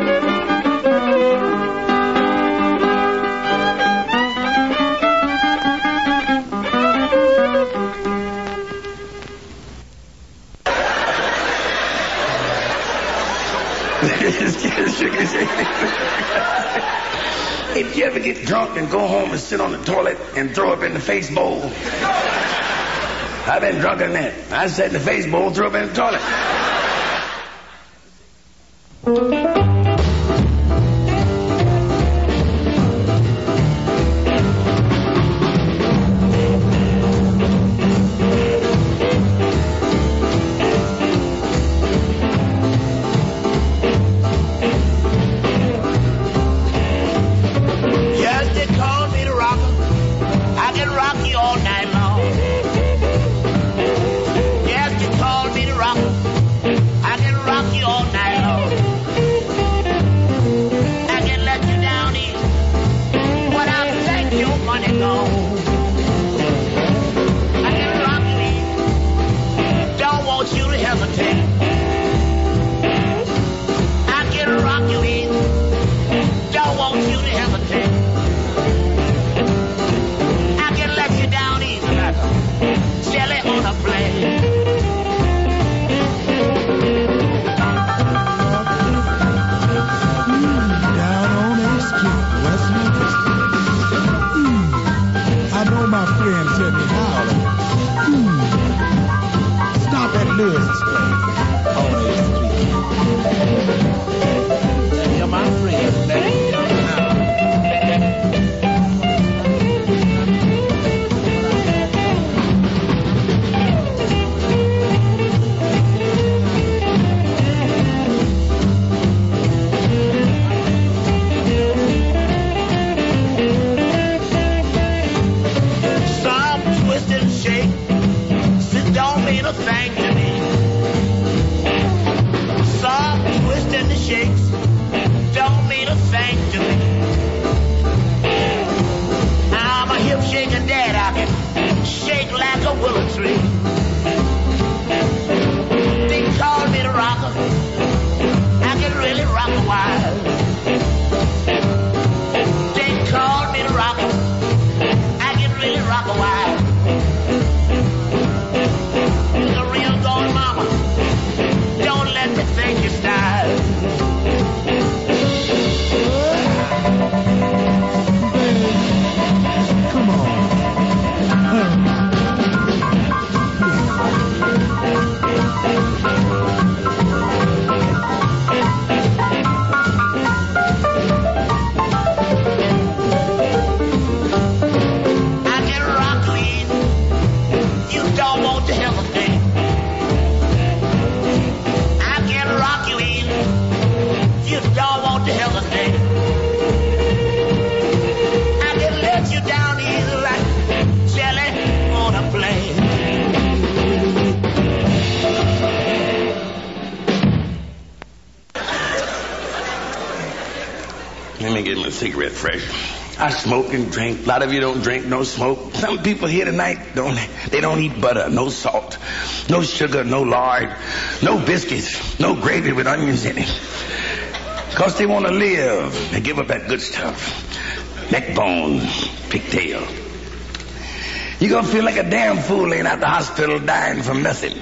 If you ever get drunk and go home and sit on the toilet and throw up in the face bowl, I've been drunk in that. I sat in the face bowl, threw up in the toilet. Let me get my cigarette fresh. I smoke and drink. A lot of you don't drink, no smoke. Some people here tonight don't eat butter, no salt, no sugar, no lard, no biscuits, no gravy with onions in it. Because they want to live. They give up that good stuff. Neck bone, pigtail. You're going to feel like a damn fool laying out the hospital dying from nothing.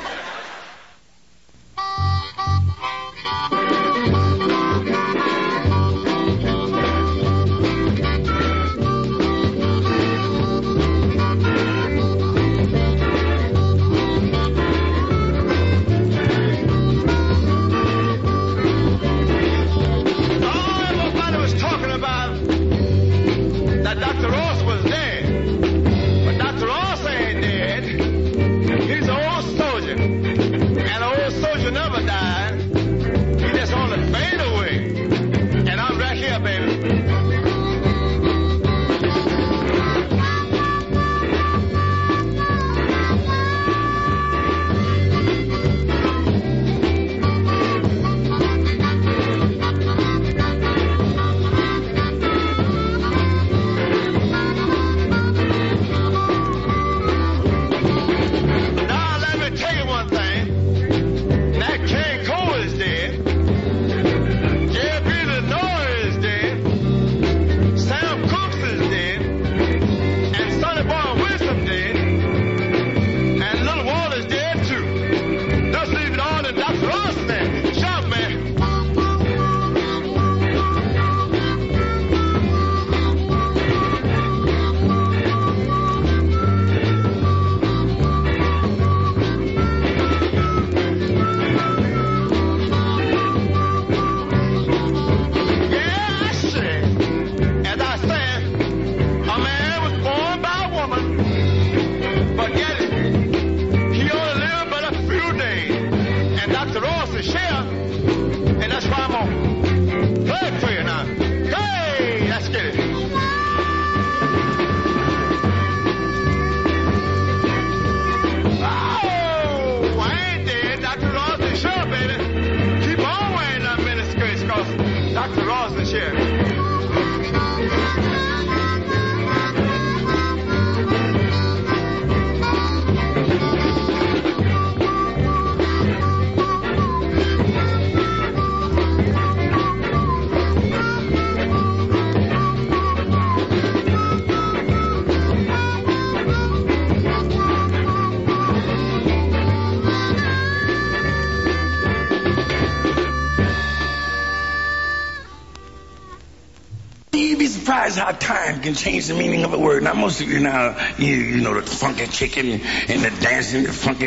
How time can change the meaning of a word. Now, most of you now, you know the funky chicken and the dancing, the funky,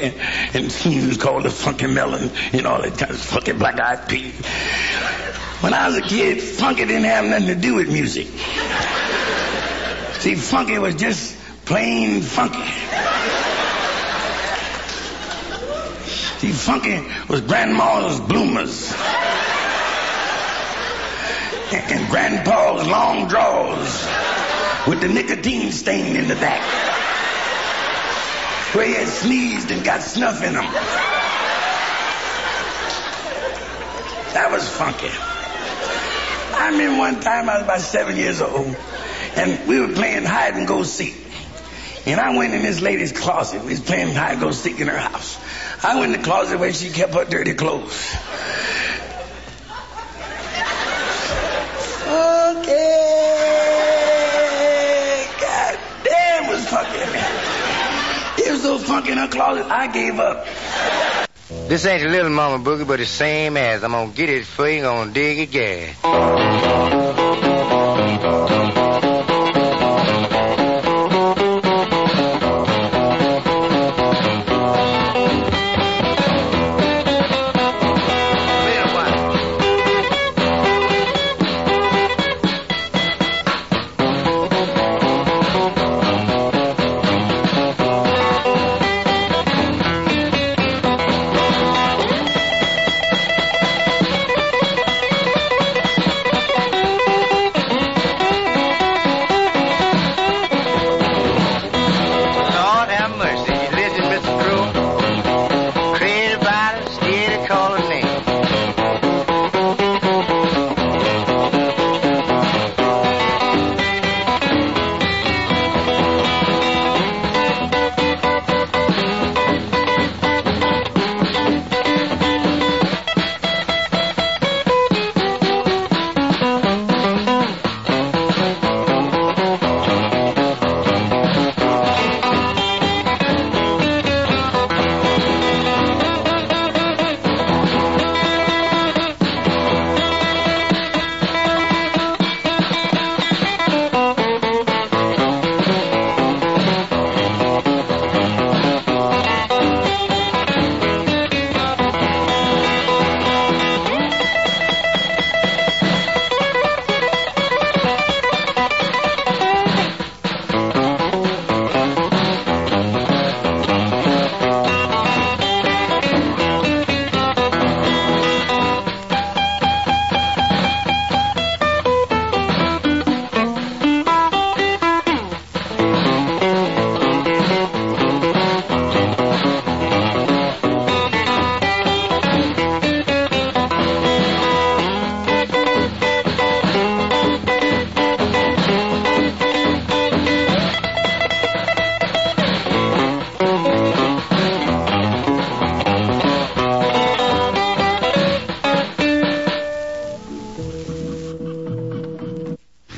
and it's called the funky melon and all that kind of funky black-eyed pea. When I was a kid, funky didn't have nothing to do with music. See, funky was just plain funky. See, funky was grandma's bloomers. And grandpa's long drawers with the nicotine stain in the back where he had sneezed and got snuff in them. That was funky. I remember one time I was about 7 years old and we were playing hide and go seek. And I went in this lady's closet. We was playing hide and go seek in her house. I went in the closet where she kept her dirty clothes. God damn, was funky. It was so funky in her closet, I gave up. This ain't a little mama boogie, but the same as. I'm gonna get it for you, gonna dig it, gas.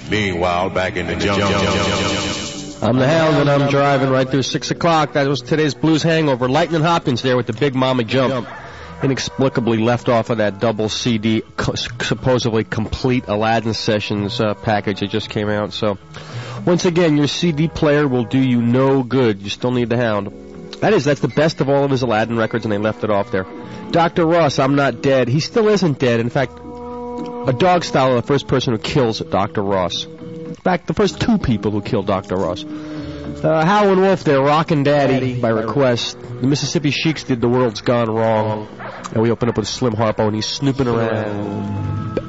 Meanwhile, back in the jungle. I'm the Hound, and I'm driving right through 6 o'clock. That was today's Blues Hangover. Lightning Hopkins there with the Big Mama Jump. Inexplicably left off of that double CD, supposedly complete Aladdin Sessions package that just came out. So, once again, your CD player will do you no good. You still need the Hound. That's the best of all of his Aladdin records, and they left it off there. Dr. Ross, I'm Not Dead. He still isn't dead. In fact, a dog style of the first person who kills Dr. Ross. In fact, the first two people who killed Dr. Ross. Howlin' Wolf there, Rockin' Daddy, by request. The Mississippi Sheiks did The World's Gone Wrong. And we open up with Slim Harpo, and he's snooping around.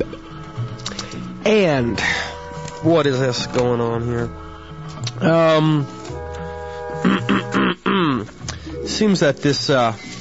And what is this going on here? Seems that this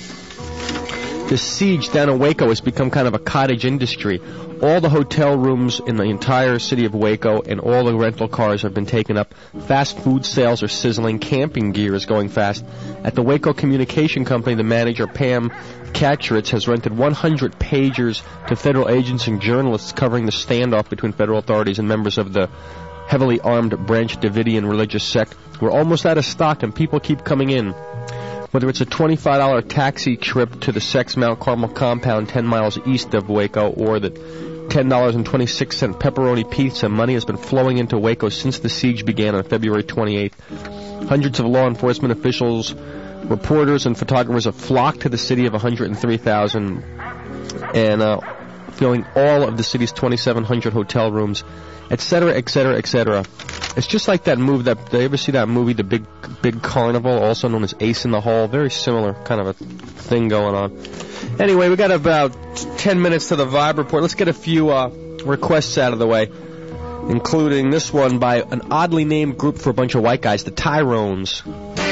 siege down in Waco has become kind of a cottage industry. All the hotel rooms in the entire city of Waco and all the rental cars have been taken up. Fast food sales are sizzling. Camping gear is going fast. At the Waco Communication Company, the manager, Pam Katcheritz, has rented 100 pagers to federal agents and journalists covering the standoff between federal authorities and members of the heavily armed Branch Davidian religious sect. We're almost out of stock, and people keep coming in. Whether it's a $25 taxi trip to the Sex Mount Carmel compound 10 miles east of Waco or the $10.26 pepperoni pizza, money has been flowing into Waco since the siege began on February 28th. Hundreds of law enforcement officials, reporters, and photographers have flocked to the city of 103,000 and filling all of the city's 2,700 hotel rooms, etc., etc., etc. It's just like that movie. Did you ever see that movie, The Big Carnival, also known as Ace in the Hole? Very similar kind of a thing going on. Anyway, we got about 10 minutes to the Vibe Report. Let's get a few requests out of the way, including this one by an oddly named group for a bunch of white guys, the Tyrones.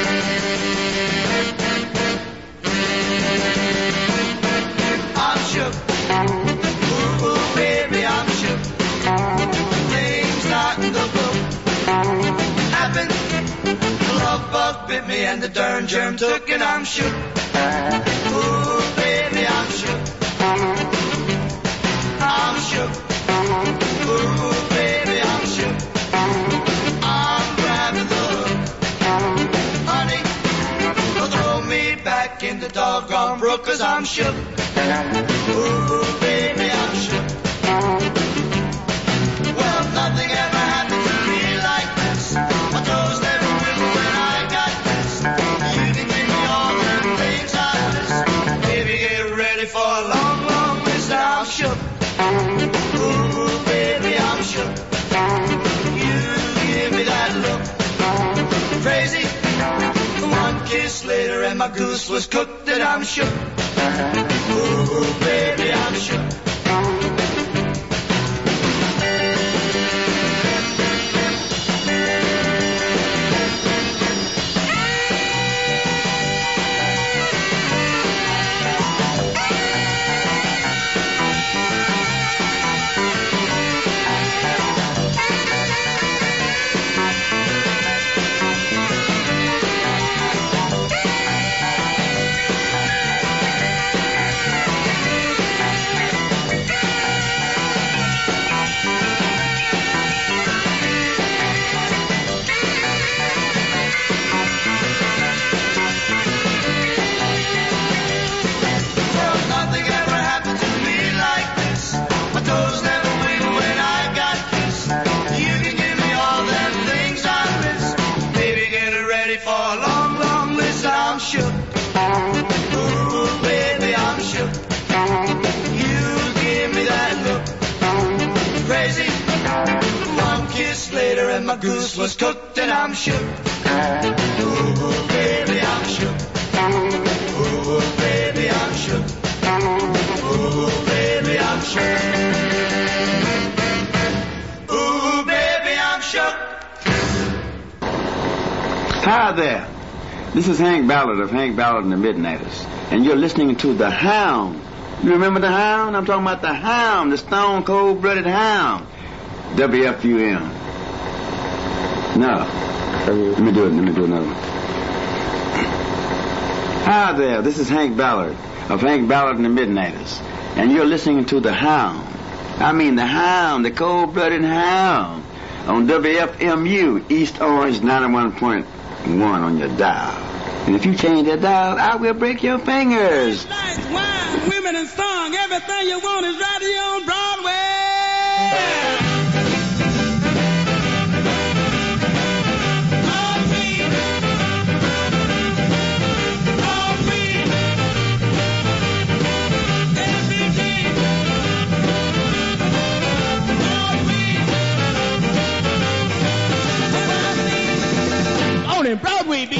I'm shook. Ooh, baby, I'm shook. Things not the book. Happened. The love bug bit me and the darn germ took, and I'm shook. Ooh, baby, I'm shook. I'm shook. Ooh, baby, I'm shook. I'm grabbing the hook. Honey, throw me back in the doggone brook, 'cause I'm shook. Ooh, baby, I'm shook. Well, nothing ever happened to me like this. My toes never wiggle when I got this. You can give me all the things I miss. Baby, get ready for a long, long list. I'm shook. Ooh, baby, I'm shook. You give me that look. Crazy. One kiss later and my goose was cooked, and I'm shook. Ooh, baby, I'm shook. My goose was cooked and I'm shook. Ooh, baby, I'm shook. Ooh, baby, I'm shook. Ooh, baby, I'm shook. Ooh, baby, I'm shook. Hi there. This is Hank Ballard of Hank Ballard and the Midnighters, and you're listening to The Hound. You remember The Hound? I'm talking about The Hound, the stone cold-blooded Hound. WFUM. No. Let me do another one. Hi there, this is Hank Ballard of Hank Ballard and the Midnighters, and you're listening to The Hound. I mean The Hound, the cold-blooded Hound. on WFMU, East Orange 91.1 on your dial. And if you change that dial, I will break your fingers. Lights, wine, women, and song. Everything you want is right here on Broadway. Broadway, baby.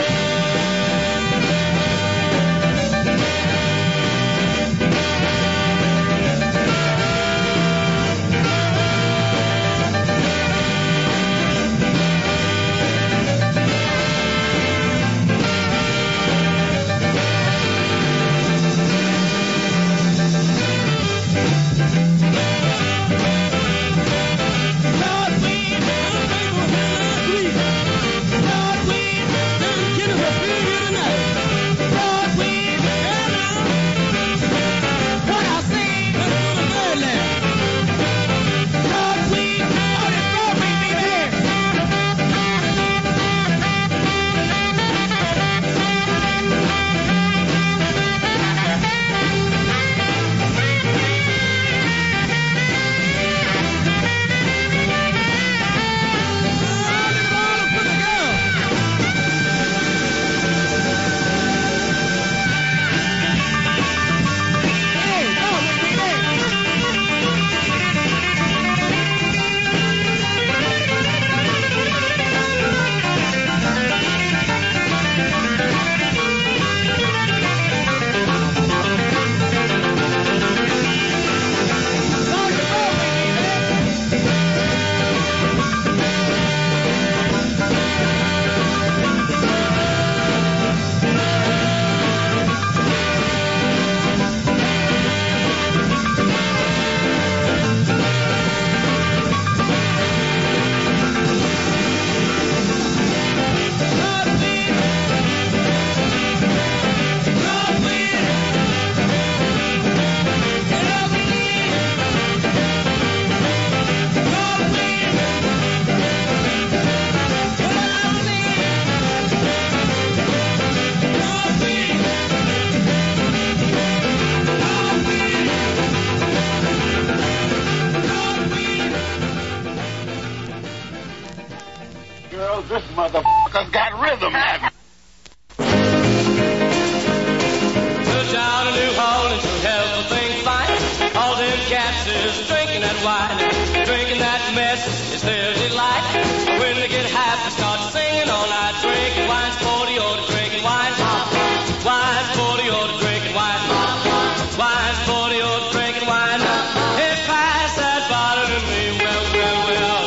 This motherfucker's got rhythm, haven't Took down to New Orleans to help the thing fine. All them cats is drinking that wine, drinking that mess is their delight. When they get happy, start singing all night, drinking wine's 40 or drinking wine. Wine's 40 or drinking wine. Wine's 40 or drinking wine. Hey, pass that bottle to me, well, well, well.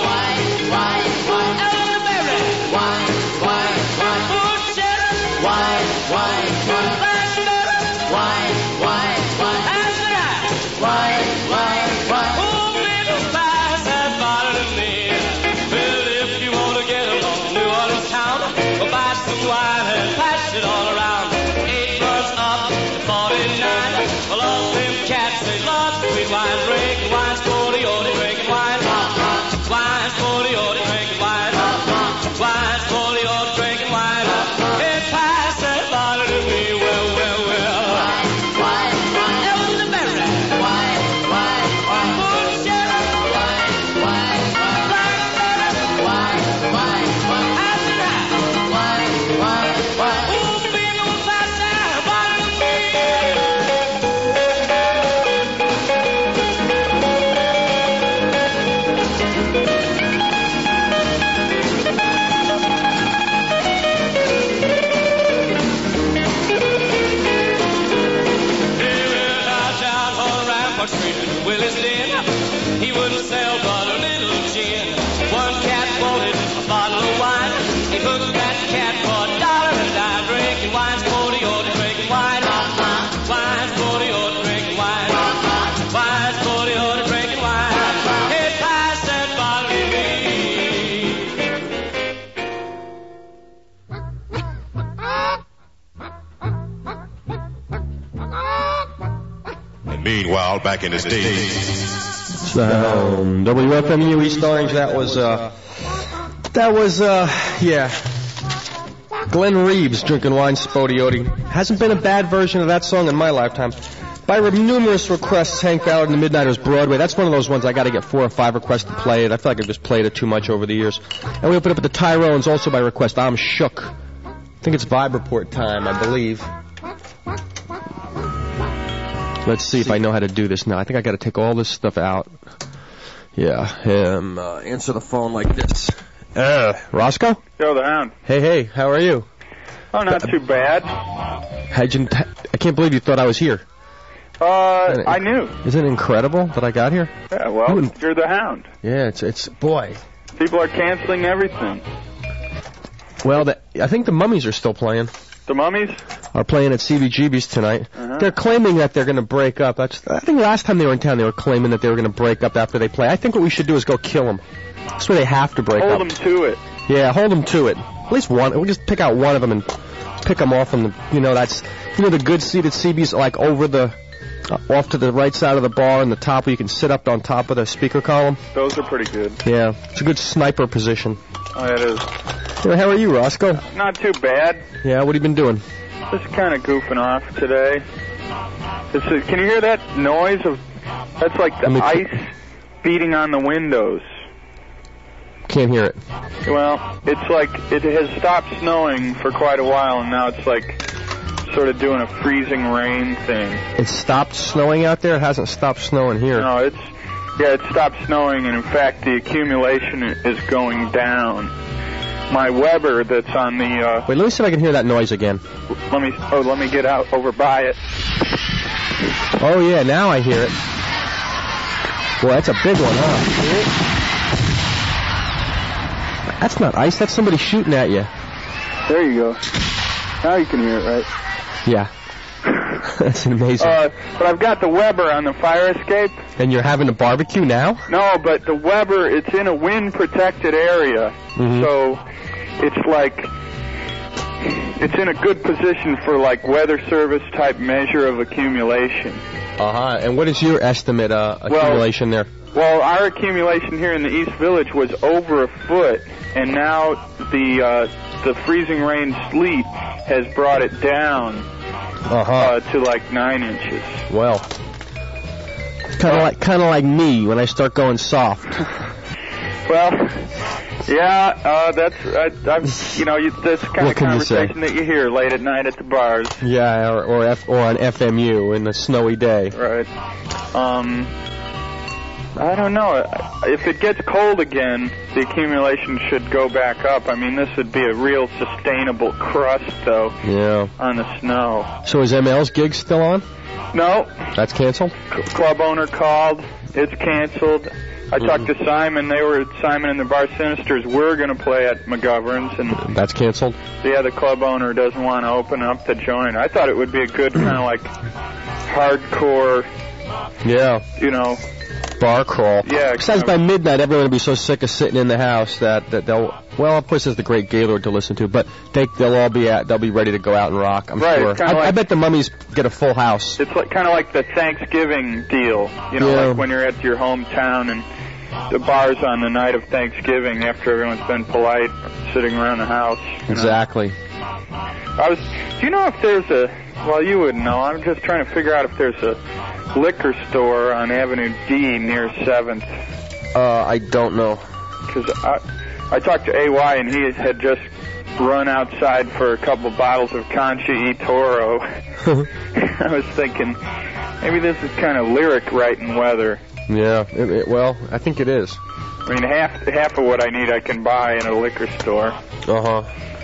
Meanwhile, back in the States. The Hound. WFMU East Orange. That was Glenn Reeves, Drinking Wine, Spodioti. Hasn't been a bad version of that song in my lifetime. By numerous requests, Hank Ballard and the Midnighters, Broadway. That's one of those ones I got to get 4 or 5 requests to play it. I feel like I've just played it too much over the years. And we open up at the Tyrones, also by request. I'm Shook. I think it's Vibe Report time, I believe. Let's see if I know how to do this now. I think I got to take all this stuff out. Yeah. Answer the phone like this. Roscoe? Yo, the Hound. Hey, how are you? Oh, not too bad. I can't believe you thought I was here. I knew. Isn't it incredible that I got here? Yeah, well, you're the Hound. Yeah, it's boy. People are canceling everything. Well, I think the Mummies are still playing. The Mummies? Are playing at CBGB's tonight. Uh-huh. They're claiming that they're going to break up. I think last time they were in town, they were claiming that they were going to break up after they play. I think what we should do is go kill them. That's where they have to break up. Hold them to it. Yeah, hold them to it. At least one. We'll just pick out one of them and pick them off from the. That's the good seat at CB's like over the. Off to the right side of the bar in the top where you can sit up on top of the speaker column. Those are pretty good. Yeah, it's a good sniper position. Oh, it is. Yeah, how are you, Roscoe? Not too bad. Yeah, what have you been doing? Just kind of goofing off today. Can you hear that noise? That's like the ice beating on the windows. Can't hear it. Well, it's like it has stopped snowing for quite a while, and now it's like sort of doing a freezing rain thing. It stopped snowing out there? It hasn't stopped snowing here. No, it stopped snowing, and in fact, the accumulation is going down. My Weber that's on the... Wait, let me see if I can hear that noise again. Let me get out over by it. Oh, yeah, now I hear it. Boy, that's a big one, huh? That's not ice, that's somebody shooting at you. There you go. Now you can hear it, right? Yeah. That's amazing. But I've got the Weber on the fire escape. And you're having a barbecue now? No, but the Weber, it's in a wind-protected area. Mm-hmm. So it's like, it's in a good position for like weather service type measure of accumulation. Uh-huh. And what is your estimate accumulation there? Well, our accumulation here in the East Village was over a foot, and now the freezing rain sleet has brought it down to like 9 inches. Well, kind of like me when I start going soft. Well, yeah, that's that's the kind of conversation that you hear late at night at the bars. Yeah, or on FMU in a snowy day. Right. I don't know. If it gets cold again, the accumulation should go back up. I mean, this would be a real sustainable crust, though. Yeah. On the snow. So is ML's gig still on? No. That's canceled? Club owner called. It's canceled. I talked to Simon. Simon and the Bar Sinisters were going to play at McGovern's, and that's canceled. Yeah, the club owner doesn't want to open up the joint. I thought it would be a good kind of like hardcore. Yeah. Bar crawl. Yeah. Besides, by midnight, everyone will be so sick of sitting in the house that they'll. Well, of course, there's the Great Gaylord to listen to, but they'll be ready to go out and rock. I'm sure. I bet the Mummies get a full house. It's like, kind of like the Thanksgiving deal, like when you're at your hometown and the bars on the night of Thanksgiving after everyone's been polite, sitting around the house. Exactly. Do you know if there's well, you wouldn't know. I'm just trying to figure out if there's a liquor store on Avenue D near 7th. I don't know. Because I talked to AY and he had just run outside for a couple bottles of Concha y Toro. I was thinking, maybe this is kind of lyric writing weather. Yeah, well, I think it is. I mean, half of what I need I can buy in a liquor store. Uh-huh.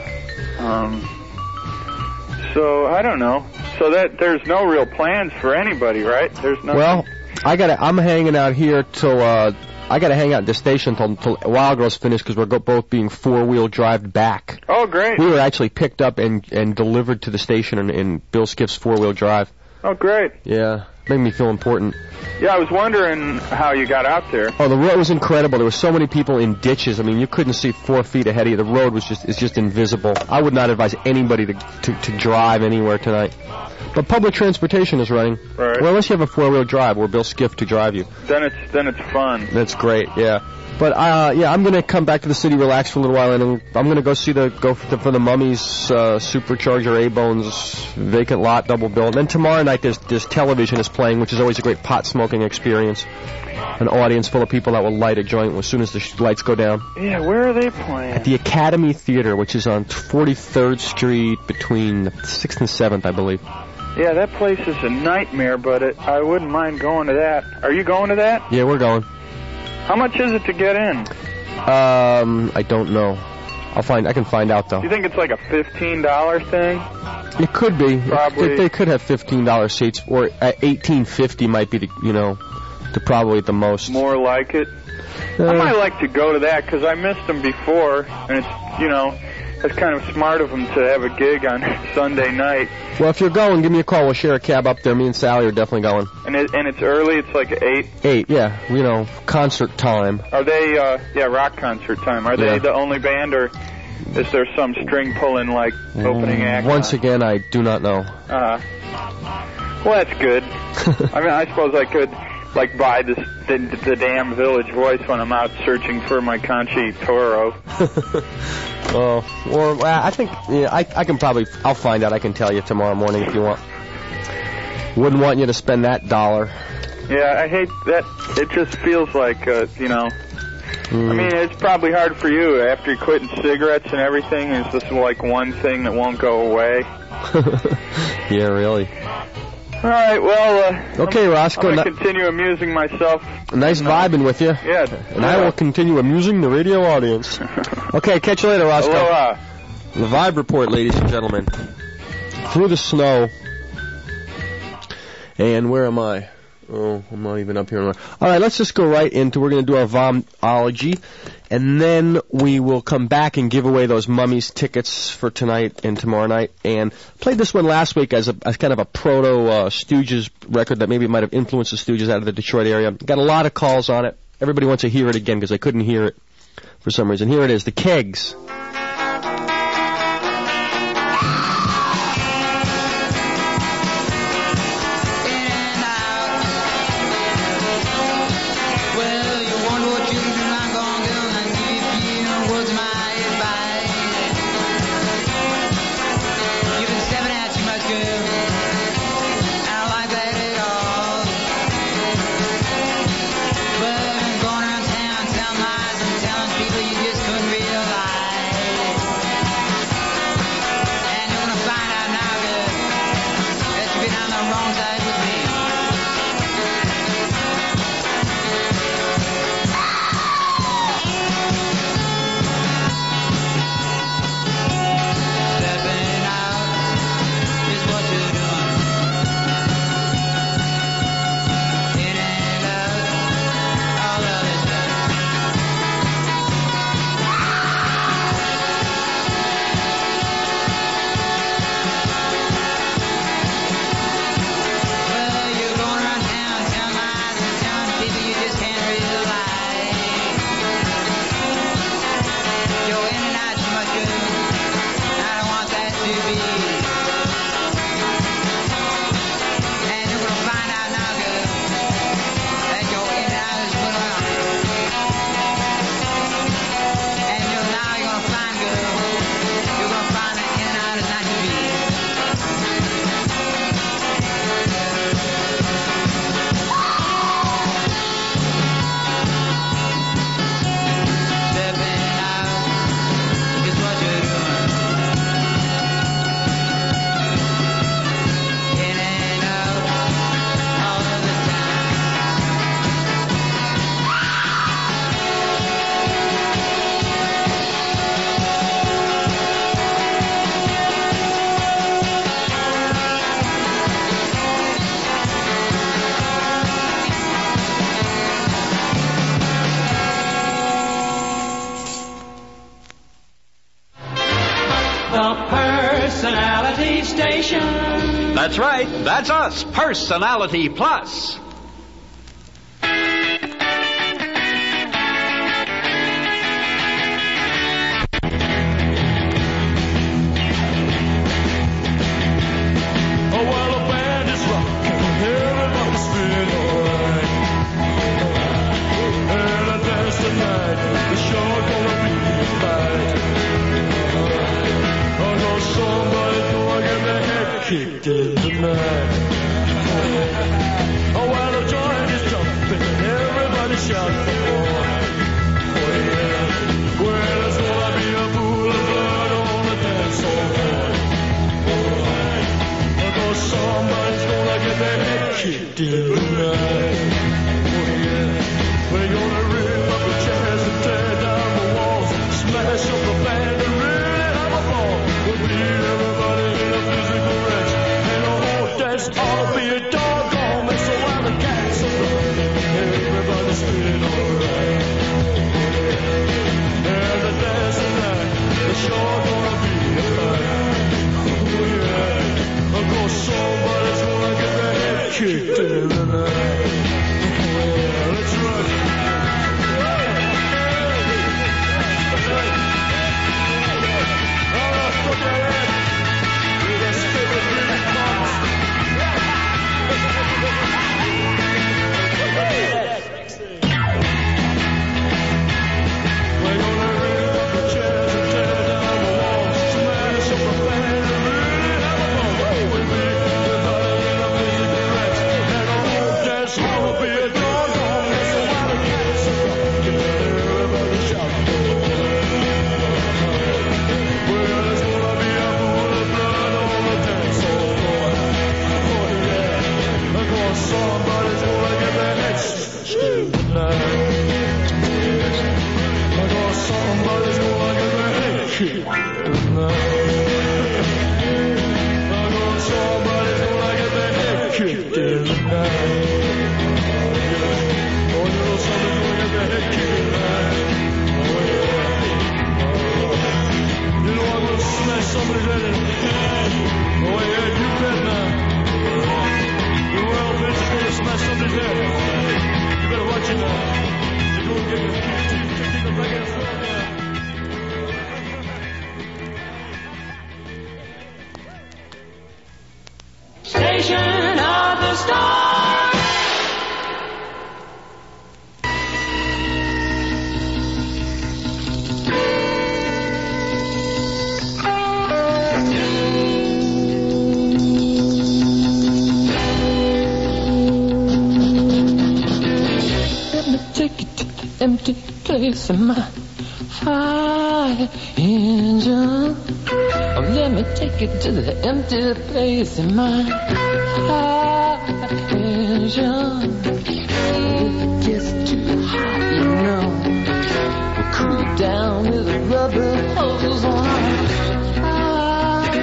So, I don't know. So there's no real plans for anybody, right? There's nothing. Well, I'm hanging out here till, I gotta hang out at the station till Wild Girls finish because we're both being 4-wheel drive back. Oh, great. We were actually picked up and delivered to the station in Bill Skiff's 4-wheel drive. Oh, great. Yeah, made me feel important. Yeah, I was wondering how you got out there. Oh, the road was incredible. There were so many people in ditches. I mean, you couldn't see 4 feet ahead of you. The road was just invisible. I would not advise anybody to drive anywhere tonight. But public transportation is running. Right. Well, unless you have a four-wheel drive where Bill Skiff to drive you. Then it's fun. That's great, yeah. But I'm gonna come back to the city, relax for a little while, and I'm gonna go for the Mummies Supercharger A-Bones vacant lot double bill. And then tomorrow night there's television is playing, which is always a great pot smoking experience. An audience full of people that will light a joint as soon as the lights go down. Yeah, where are they playing? At the Academy Theater, which is on 43rd Street between 6th and 7th, I believe. Yeah, that place is a nightmare, but I wouldn't mind going to that. Are you going to that? Yeah, we're going. How much is it to get in? I don't know. I can find out though. Do you think it's like a $15 thing? It could be. Probably. They could have $15 seats, or $18.50 might be probably the most. More like it. I might like to go to that because I missed them before, and it's kind of smart of them to have a gig on Sunday night. Well, if you're going, give me a call. We'll share a cab up there. Me and Sally are definitely going. And it's early. It's like 8. 8, yeah. Concert time. Are they? Rock concert time. Are they the only band, or is there some string pulling like opening act? Once again, I do not know. Well, that's good. I mean, I suppose I could buy the damn Village Voice when I'm out searching for my Conchi Toro. I think I can I'll find out. I can tell you tomorrow morning if you want. Wouldn't want you to spend that $1. Yeah, I hate that. It just feels like, I mean, it's probably hard for you after you're quitting cigarettes and everything. It's just like one thing that won't go away. Yeah, really. All right, well, okay, Roscoe. I'm going to continue amusing myself. Nice vibing with you. Yeah. And I will continue amusing the radio audience. Okay, catch you later, Roscoe. Aloha. The Vibe Report, ladies and gentlemen. Through the snow. And where am I? Oh, I'm not even up here anymore. All right, let's just go right into, we're going to do our Vomology, and then we will come back and give away those Mummies tickets for tonight and tomorrow night. And played this one last week as kind of a proto Stooges record that maybe might have influenced the Stooges out of the Detroit area. Got a lot of calls on it. Everybody wants to hear it again because they couldn't hear it for some reason. Here it is, the Kegs. That's right. That's us, Personality Plus. Oh, well, kicked in tonight. Oh, while the joint is jumping, everybody shouting for more. Oh, yeah. Well, there's gonna be a pool of blood on the dance floor. Oh, because somebody's gonna get their head kicked in tonight. Oh, yeah. We're gonna rip up the chairs and tear down the walls, smash up the band and really have a ball. We'll beat everybody in a physical wrench, and the whole dance ought to be a doggone mess. So while the cats are running, everybody's feeling alright. And the dance tonight, the sure gonna be a fight. Oh yeah, of course somebody's gonna get their head kicked in tonight. Oh yeah, let's run. Station of the Stars. Let me take you to the empty place in my fire engine. Oh, let me take you to the empty place in my fire engine. If it gets too hot, you know, we'll cool down with a rubber hose on our fire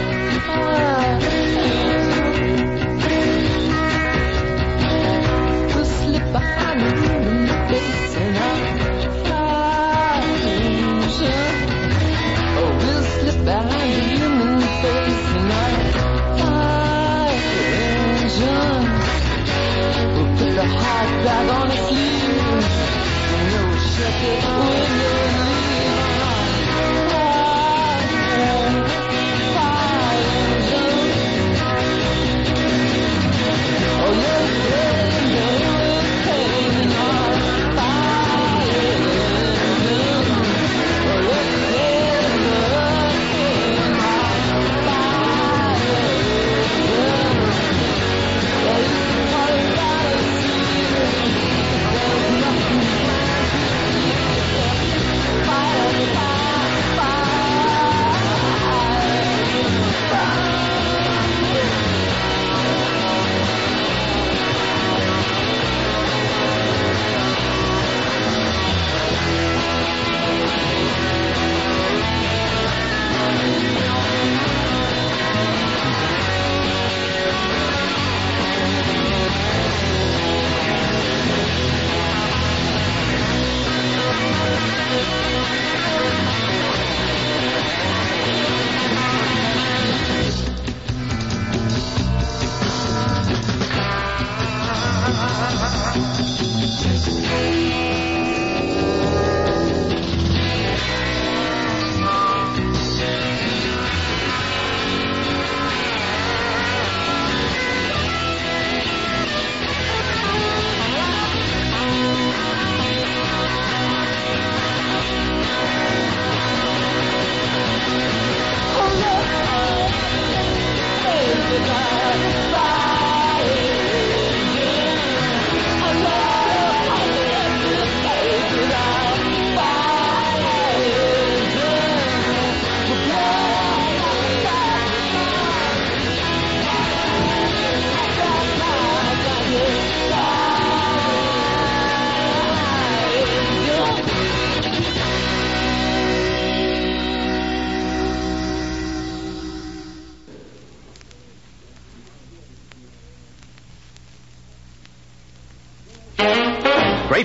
engine. We'll slip behind the room and face in our fire engine. Oh, we'll slip behind the human face in our fire engine. We'll put the hot dog on the sleeve, and we'll shake it when you leave. Fire engine. Oh, you're pain in our fire engine. Oh, you're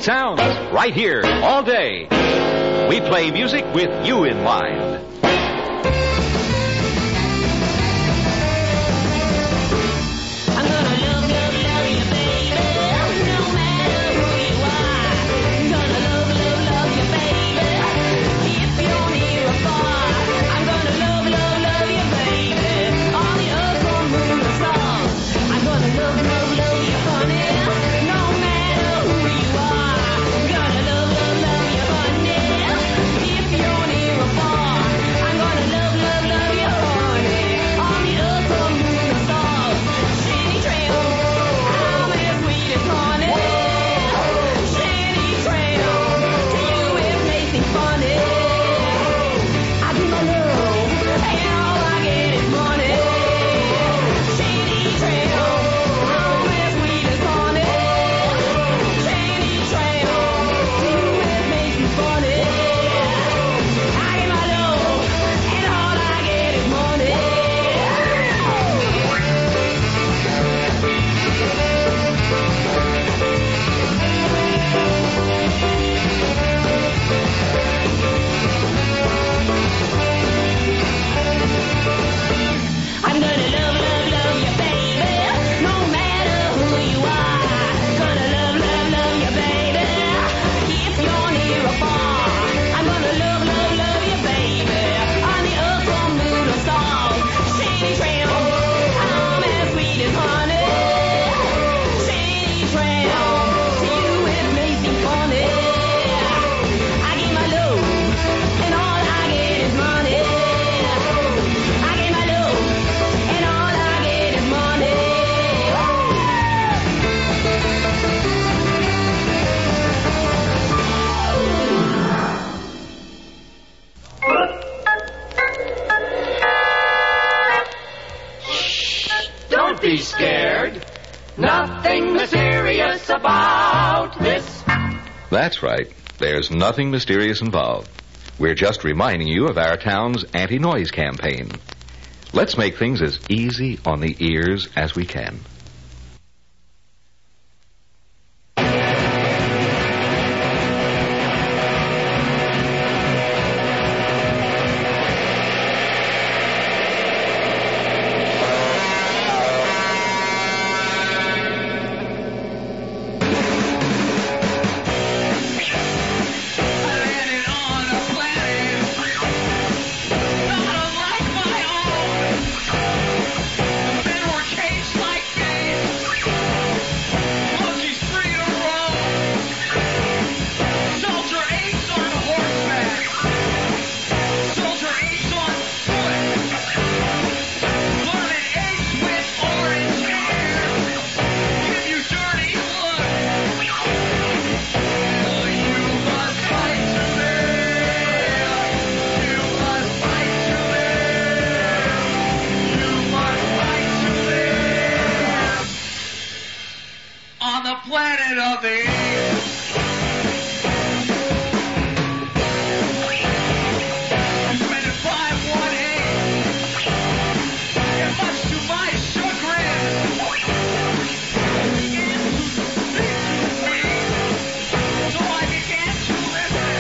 sounds right here all day. We play music with you in mind. Don't be scared. Nothing mysterious about this. That's right. There's nothing mysterious involved. We're just reminding you of our town's anti-noise campaign. Let's make things as easy on the ears as we can. Planet of the Apes. You spent 518. And much to my chagrin, you began to speak to me. So I began to listen.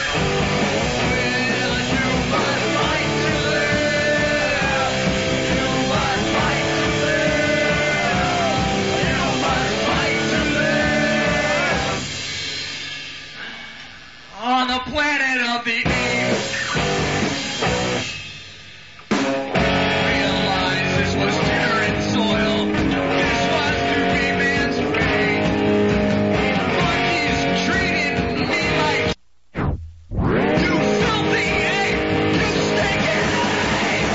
Well, you must fight to live. You must fight to live. You must fight to live. On the planet of the apes. Realize this was terra soil. This was to be man's fate. Monkeys treated me like you filthy ape. You stinking ape.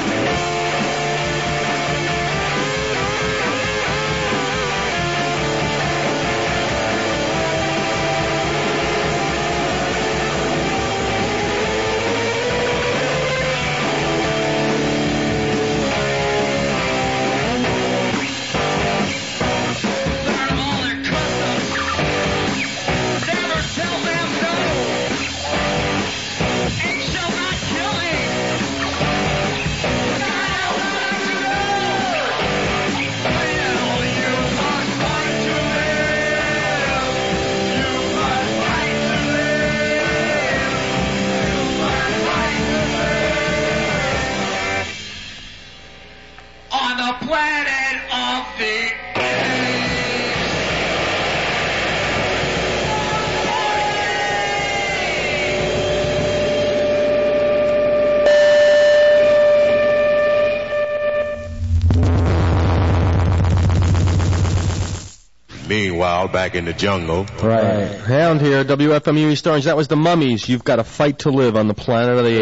wild back in the jungle. Right. Hound here, WFMU East Orange. That was the Mummies. You've got a fight to live on the planet of the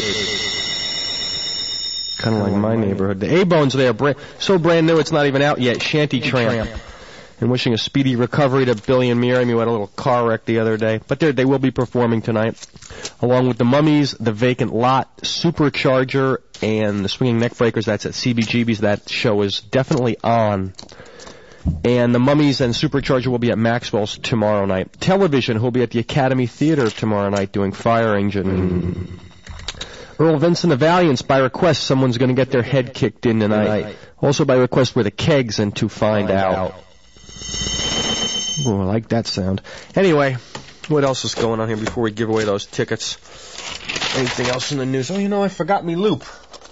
apes. Kind of like my neighborhood. The A-Bones there, so brand new it's not even out yet. Shanty Tramp. And wishing a speedy recovery to Billy and Miriam, who had a little car wreck the other day. But they will be performing tonight, along with the Mummies, the Vacant Lot, Supercharger, and the Swinging Neckbreakers. That's at CBGB's. That show is definitely on. And the Mummies and Supercharger will be at Maxwell's tomorrow night. Television, who'll be at the Academy Theater tomorrow night doing Fire Engine. Earl Vincent the Valiants, by request, someone's going to get their head kicked in tonight. Also by request with the Kegs and To Find Out. Oh, I like that sound. Anyway, what else is going on here before we give away those tickets? Anything else in the news? Oh, you know, I forgot me loop.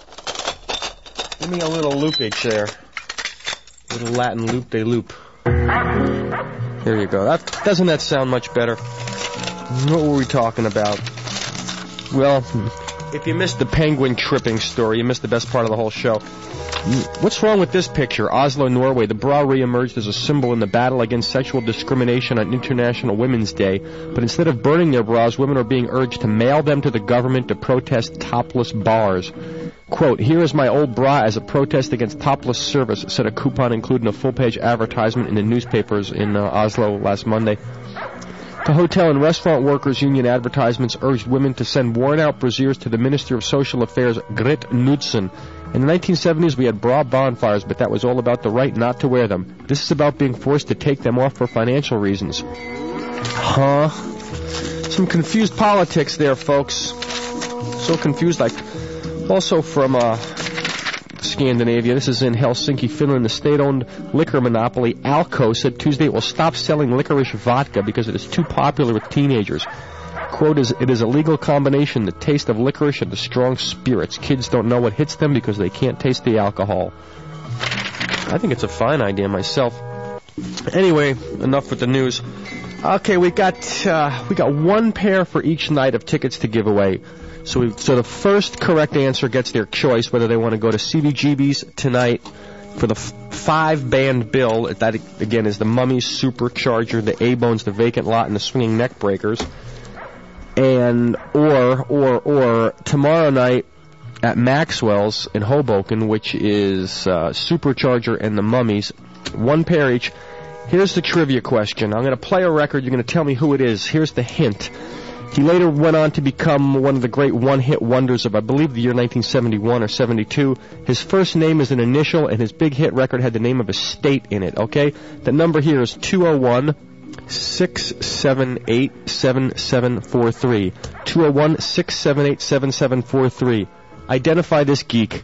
Give me a little loopage there. Little Latin loop de loop. There you go. Doesn't that sound much better? What were we talking about? Well, if you missed the penguin tripping story, you missed the best part of the whole show. What's wrong with this picture? Oslo, Norway. The bra re-emerged as a symbol in the battle against sexual discrimination on International Women's Day. But instead of burning their bras, women are being urged to mail them to the government to protest topless bars. Quote, "Here is my old bra as a protest against topless service," said a coupon including a full-page advertisement in the newspapers in Oslo last Monday. The Hotel and Restaurant Workers Union advertisements urged women to send worn-out brassieres to the Minister of Social Affairs, Grit Knudsen. In the 1970s, we had bra bonfires, but that was all about the right not to wear them. This is about being forced to take them off for financial reasons. Huh? Some confused politics there, folks. So confused, like... Also from Scandinavia, this is in Helsinki, Finland, the state-owned liquor monopoly Alko said Tuesday it will stop selling licorice vodka because it is too popular with teenagers. Quote, "It is a legal combination, the taste of licorice and the strong spirits. Kids don't know what hits them because they can't taste the alcohol." I think it's a fine idea myself. Anyway, enough with the news. Okay, we got one pair for each night of tickets to give away. So the first correct answer gets their choice, whether they want to go to CBGB's tonight for the 5-band bill. That, again, is the Mummies, Supercharger, the A-Bones, the Vacant Lot, and the Swinging Neckbreakers. And, or tomorrow night at Maxwell's in Hoboken, which is Supercharger and the Mummies. One pair each. Here's the trivia question. I'm going to play a record. You're going to tell me who it is. Here's the hint. He later went on to become one of the great one-hit wonders of, I believe, the year 1971 or 72. His first name is an initial, and his big hit record had the name of a state in it, okay? The number here is 201-678-7743. 201-678-7743. Identify this geek.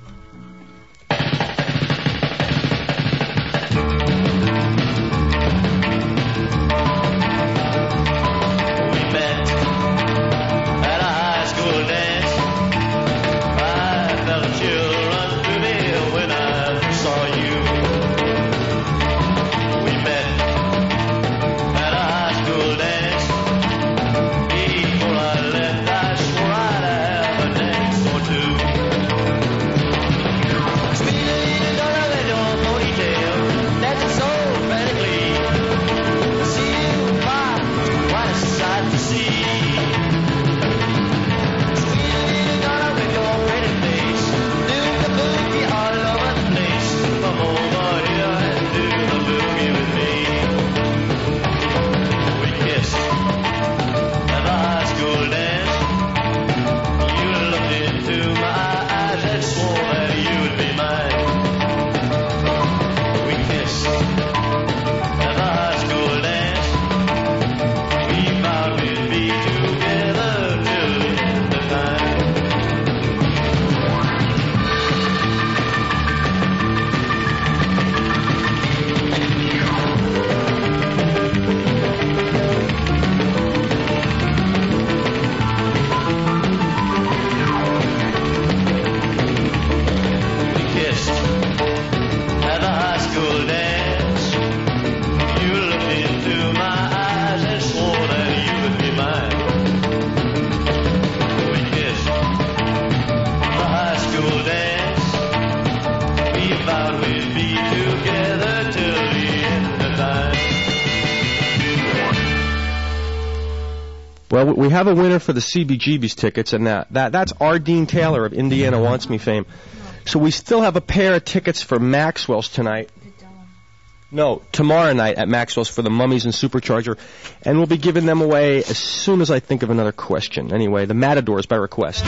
Well, we have a winner for the CBGB's tickets, and that's R. Dean Taylor of Indiana Wants Me fame. So we still have a pair of tickets for Maxwell's tonight. No, tomorrow night at Maxwell's for the Mummies and Supercharger, and we'll be giving them away as soon as I think of another question. Anyway, the Matadors by request.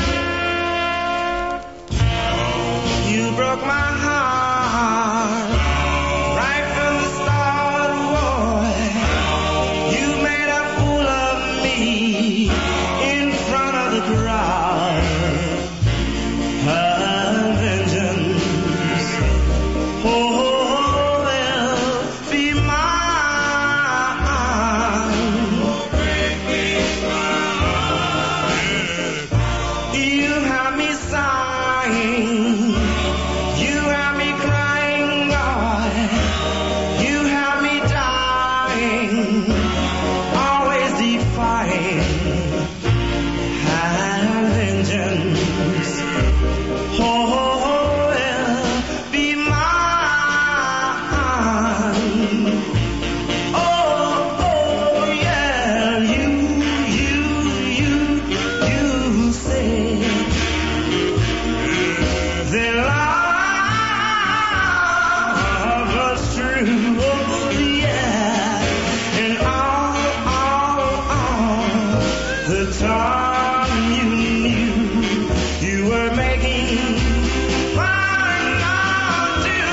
You broke my heart right from the start, boy. You made a fool of me in front of the crowd. Her vengeance, oh, will be mine. Break me smile. You have me sighing. You have me crying, God. You have me dying, always defying. Have vengeance, oh, will be mine. Oh, yeah, you say that love was true, yeah, and all the time you knew you were making fun of you,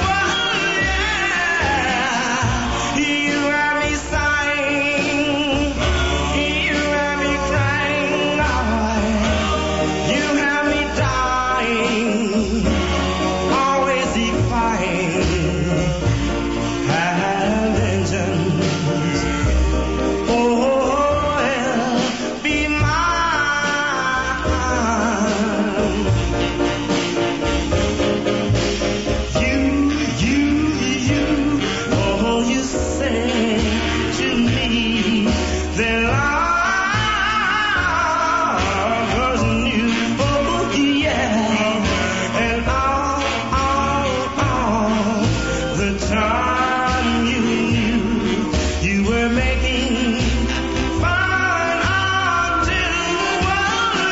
yeah. You had me sighing, you had me crying, you had me dying, always defying. Have vengeance, oh, will be mine. You, oh, you say to me that love was new, oh, yeah, and all the time you knew you were making fun of you, oh,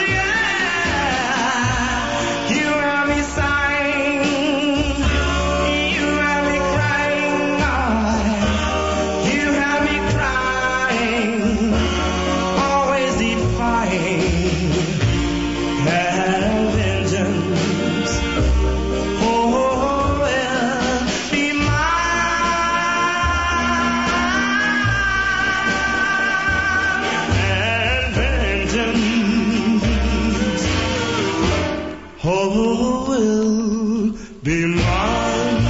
yeah. You had me sighing, you had me crying, you had me crying, always defying. Have vengeance, oh, will be mine. And vengeance, oh, will be mine.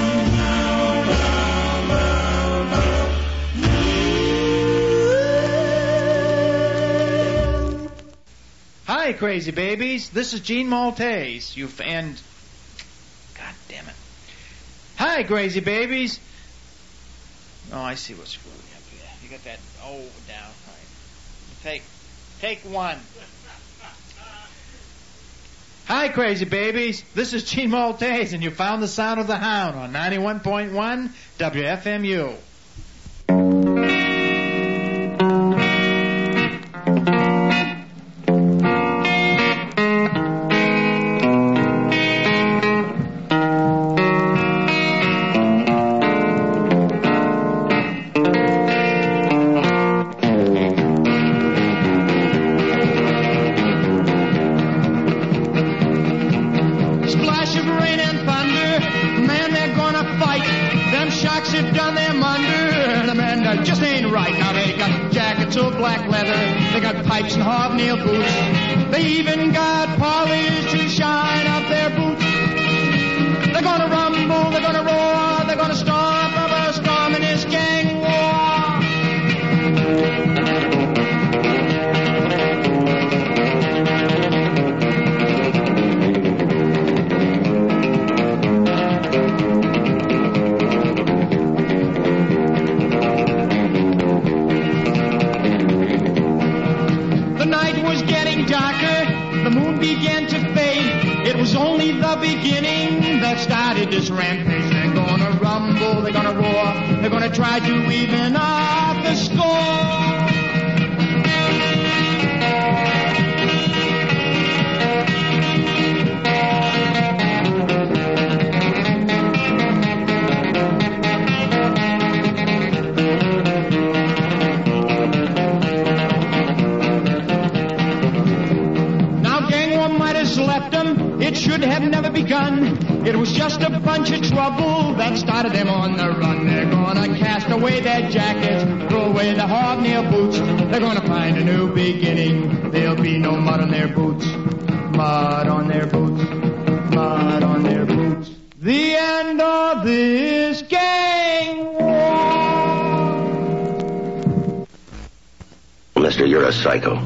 Hi, crazy babies. This is Gene Maltese. God damn it. Hi, crazy babies. Oh, I see what's screwing up here. You got that O down. All right. Take one. Hi, crazy babies. This is Gene Maltese, and you found the sound of the hound on 91.1 WFMU. Splash of rain and thunder, man, they're gonna fight. Them sharks have done them under, the man, that just ain't right. Now they got jackets of black leather, they got pipes and hobnail boots. They even got polish to shine up their boots. They're gonna rumble, they're gonna roar, they're gonna stomp up a storm in this gang war. The night was getting darker, the moon began to fade. It was only the beginning that started this rampage. They're gonna rumble, they're gonna roar, they're gonna try to even off the score. left them, it should have never begun. It was just a bunch of trouble that started them on the run. They're gonna cast away their jackets, throw away the hobnail boots. They're gonna find a new beginning. There'll be no mud on their boots. Mud on their boots. Mud on their boots. The end of this gang war. Mister, you're a psycho.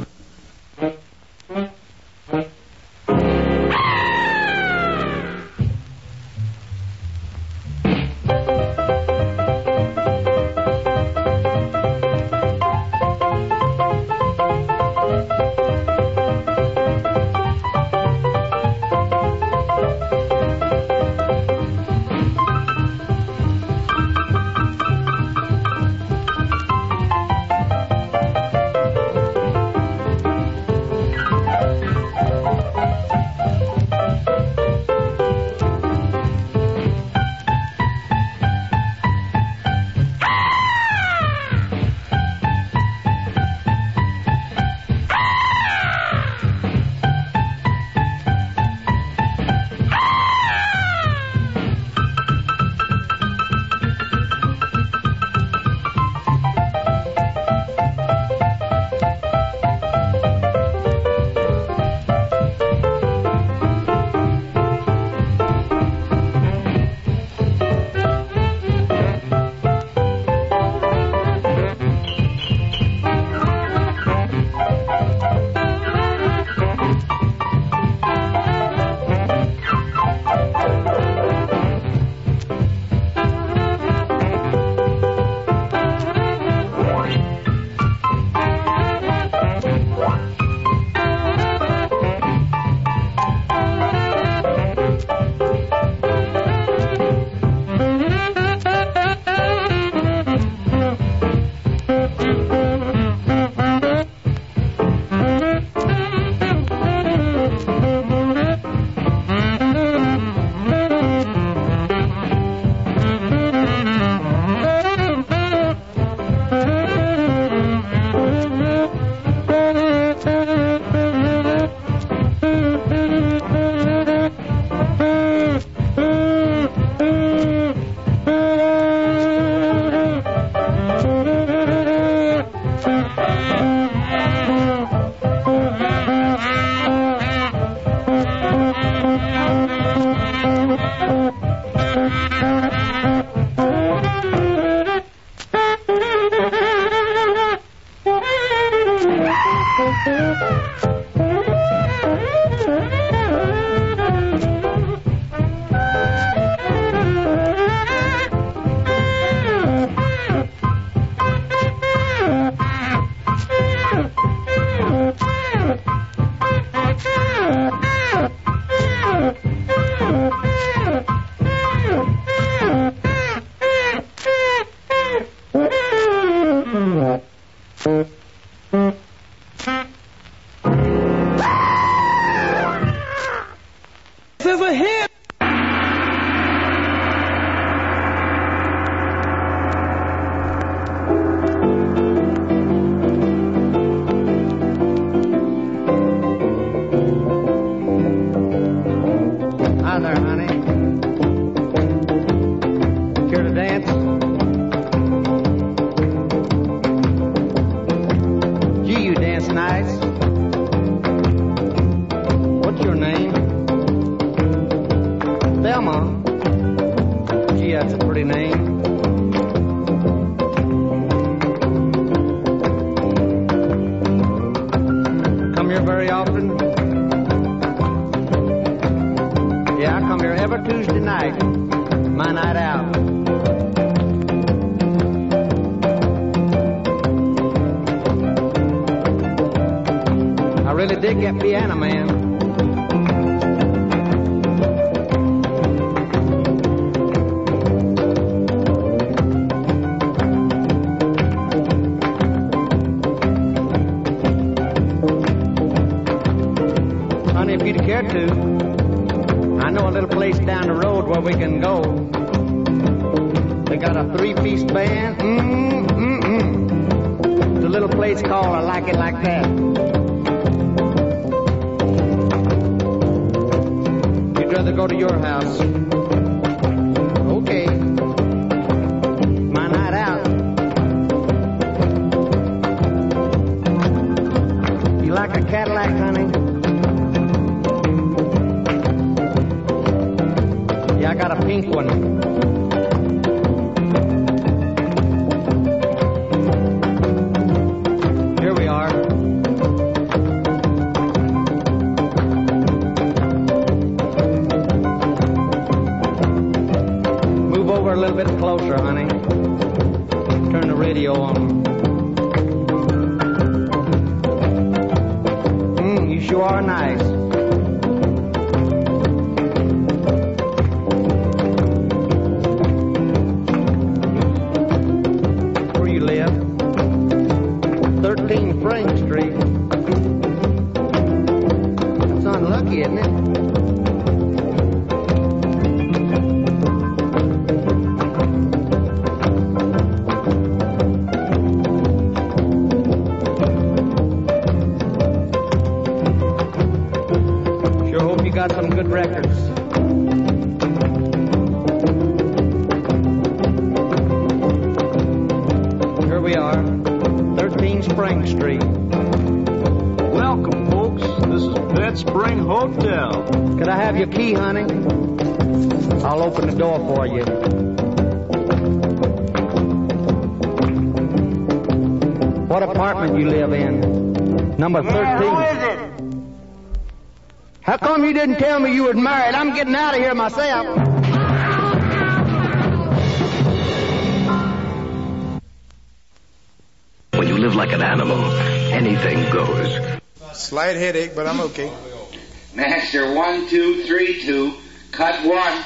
to go to your house. Okay. My night out. You like a Cadillac, honey? Yeah, I got a pink one. Here we are. Move over a little bit closer, honey. Turn the radio on. You sure are nice. Where you live? 13 Frank Street. That's unlucky, isn't it? Sure hope you got some good records. Here we are. 13 Spring Street. Welcome, folks. This is Bed Spring Hotel. Could I have your key, honey? I'll open the door for you. What apartment you live in? Number 13. Yeah, who is it? How come you didn't tell me you was married? I'm getting out of here myself. When you live like an animal, anything goes. Slight headache, but I'm okay. Master 1232, cut 1.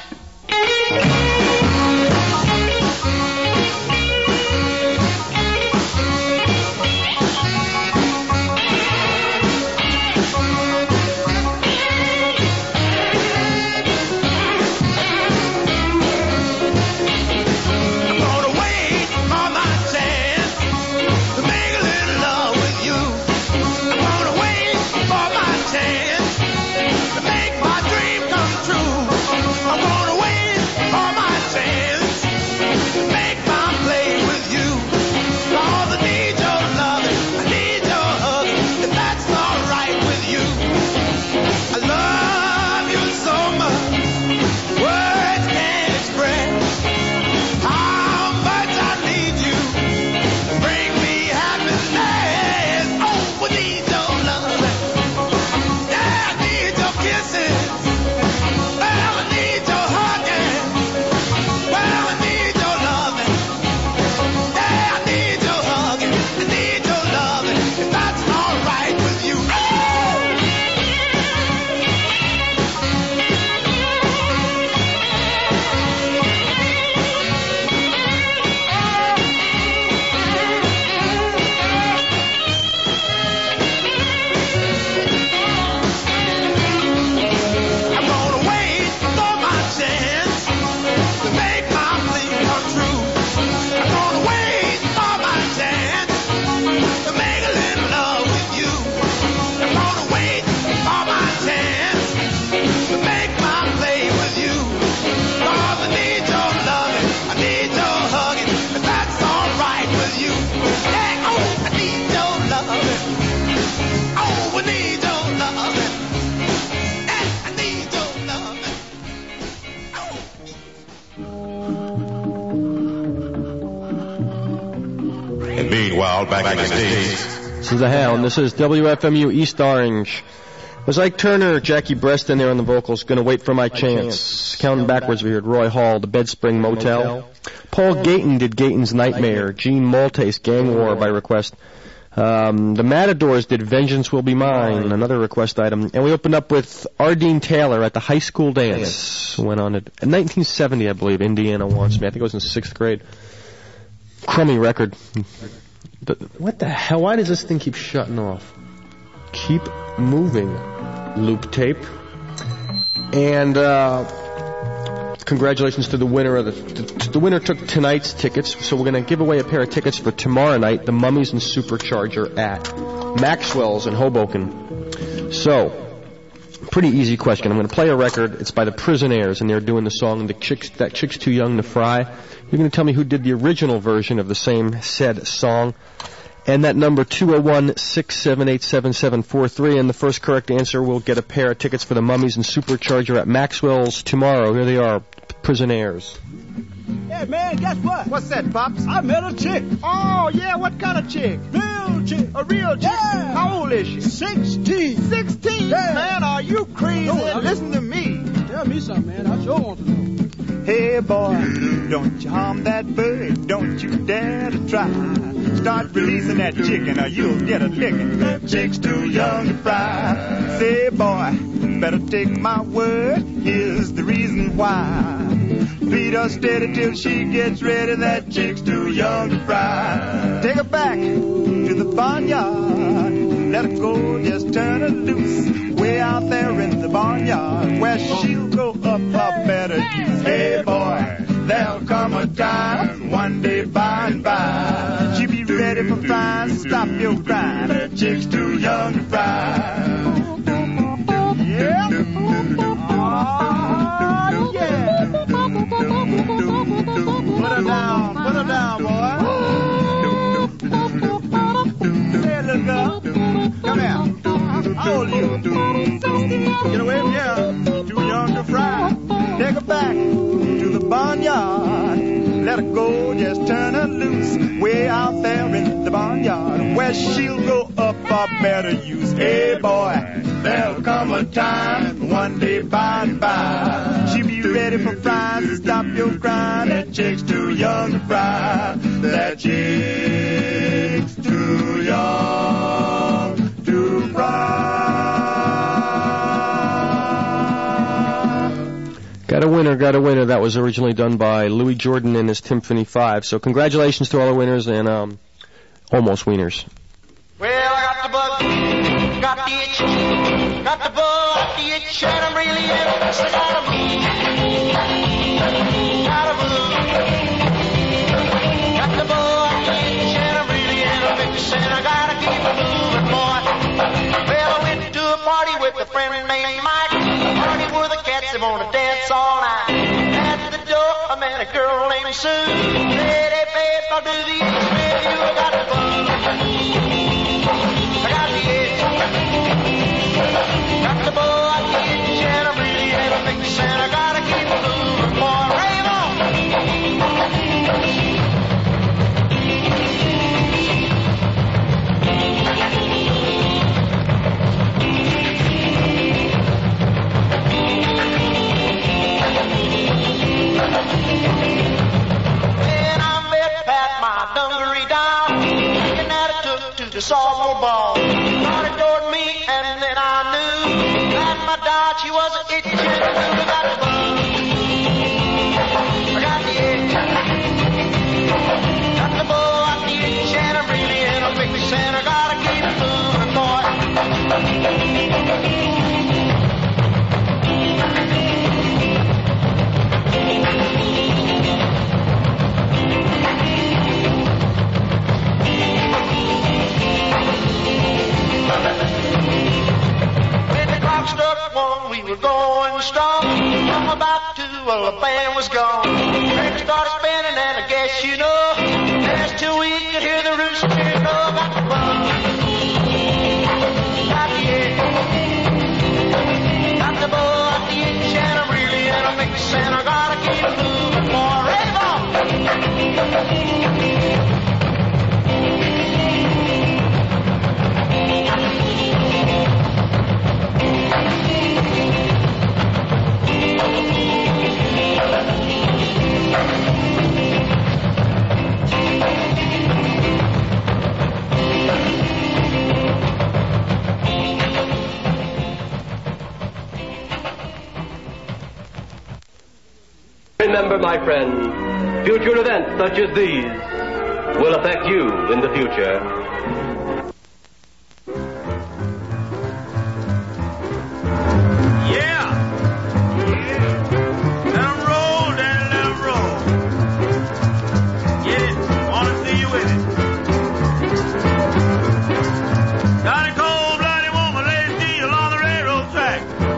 Meanwhile, back in the States. This is the Hound. This is WFMU East Orange. It was Ike Turner, Jackie Breston there on the vocals. Gonna wait for my chance. Counting backwards, we heard Roy Hall, The Bed Spring Motel. Paul Gayton did Gayton's Nightmare. Gene Maltese, Gang War by request. The Matadors did Vengeance Will Be Mine, another request item. And we opened up with Ardeen Taylor at the High School Dance. Went on it in 1970, I believe. Indiana wants me. I think it was in 6th grade. Crummy record. What the hell? Why does this thing keep shutting off? Keep moving. Loop tape. And congratulations to the winner of the winner took tonight's tickets. So we're going to give away a pair of tickets for tomorrow night, the Mummies and Supercharger at Maxwell's in Hoboken. So Pretty easy question. I'm going to play a record. It's by the Prisonaires, and they're doing the song "That Chick's Too Young to Fry." You're going to tell me who did the original version of the same said song. And that number, 201-678-7743. And the first correct answer will get a pair of tickets for the Mummies and Supercharger at Maxwell's tomorrow. Here they are, Prisonaires. Hey, man, guess what? What's that, Pops? I met a chick. Oh, yeah, what kind of chick? Real chick. A real chick? Yeah. How old is she? 16. 16? Yeah. Man, are you crazy? Listen to me. Tell me something, man. I sure want to know. Hey, boy, don't you harm that bird. Don't you dare to try. Start releasing that chicken or you'll get a licking. That chick's too young to fry. Say, boy, better take my word. Here's the reason why. Beat her steady till she gets ready. That chick's too young to fry. Take her back to the barnyard. Let her go, just turn her loose. Way out there in the barnyard where she'll go up a better use. Hey, boy, there'll come a time one day by and by. She'll be ready for frying, so stop your crying. That chick's too young to fry. Yeah. Oh, yeah. Put her down, boy. Hey, little girl, come here. How old are you? Get away from here. Too young to fry. Take her back to the barnyard. Let her go, just turn her loose. Way out there in the barnyard where she'll go up a better use. Hey, boy, there'll come a time one day by and by. She'll be ready for frying, so stop your crying. That chick's too young to fry. That chick's too young to fry. Got a winner. That was originally done by Louis Jordan and his Timpani 5. So congratulations to all the winners and almost wieners. Well, I got the bug, got the itch, got the bug, got the itch, and I'm really anxious. I gotta move, gotta move. Got the bug, got the itch, and I'm really anxious, and I gotta keep moving, boy. Well, I went to a party with a friend named Mike. Party where the cats are gonna dance all night. At the door, I met a girl named Sue. Said, hey, babe, I'll do the itch with you. I got the bug. I got the itch. Got the bug, got the itch, and I'm really in a fix, and I gotta keep moving, boy. Rave on! When I met Pat, my dungaree down, and that I took to the softball ball. Thought adored me, and then I knew that my dog, she was an itch, and I got the bug. I got the itch. Got the bug, got the itch, and I'm really in a fix, and I gotta keep moving, boy. When the clock struck 1, we were going strong. From about 2, well, the band was gone. Record started spinning, and I guess you know, there's 2 we could hear the rooster cheering. Oh, got the bug, got the itch, got the bug, got the itch, and I'm really in a mix, and I gotta keep moving, boy. Rave on! Remember, my friend, future events such as these will affect you in the future. Yeah. Let 'em roll, Daddy, let 'em roll. Get it? Wanna see you with it. Got a cold-blooded woman laid steel on the railroad track.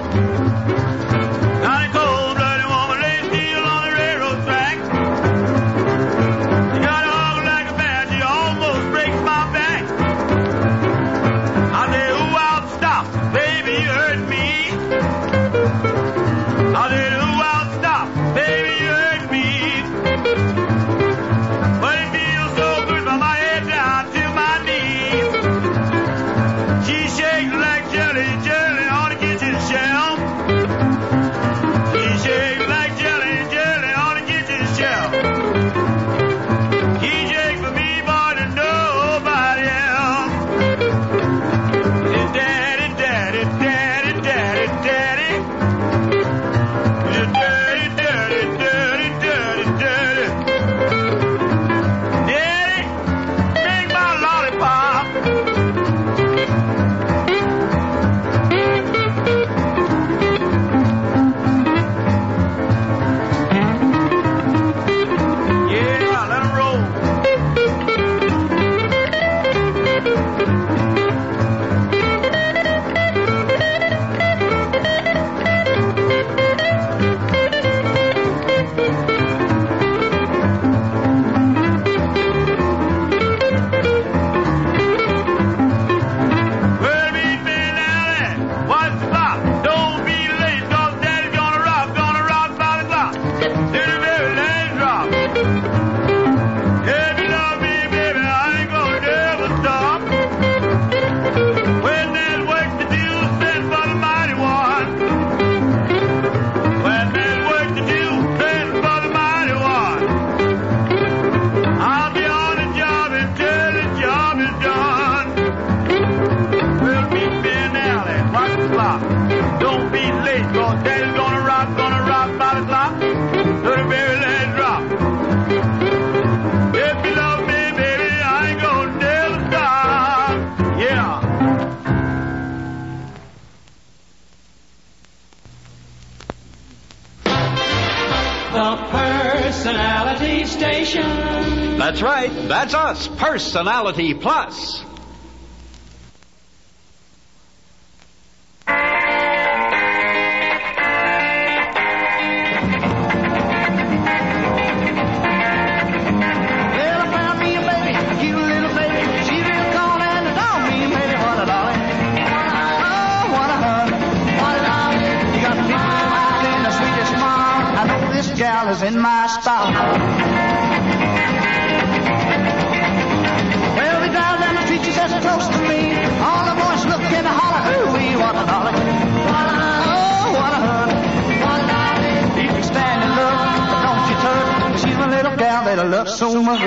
stop. Don't be late, cause Daddy's gonna rock by the clock. To the very last drop. If you love me, baby, I ain't gonna never stop. Yeah. The Personality Station. That's right. That's us. Personality Plus. Well, I found me a baby, a cute little baby. She's real gone and the dog me, baby, what a dolly. Oh, what a honey, what a dolly. You got the big blue eyes and the sweetest smile. I know this gal is in my style. Well, the guy down the street, she says close to me. All the boys look and holler, ooh-wee, what a dolly. Oh, what a honey, what a dolly. You can stand and look, but don't you touch. She's my little gal that I love so much.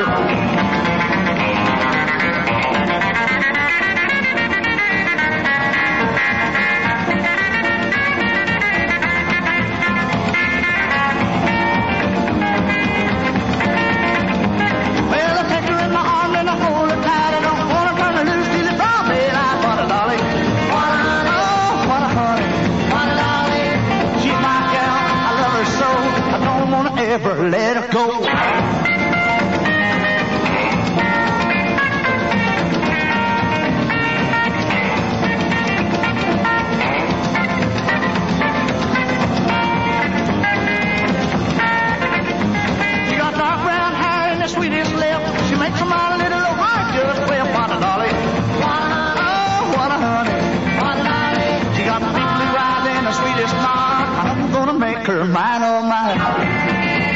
Well, I take her in my arms and I hold her tight. I don't want to turn her loose till it's all daylight. What a dolly. What a, oh, what a honey. What a dolly. She's my gal. I love her so. I don't want to ever let her go. She got dark brown hair and the sweetest lip. She makes my little old heart just flip. What a dolly. What a, oh, what a honey. What a dolly. She got the big blue eyes and the sweetest smile. I'm gonna make her mine, oh mine.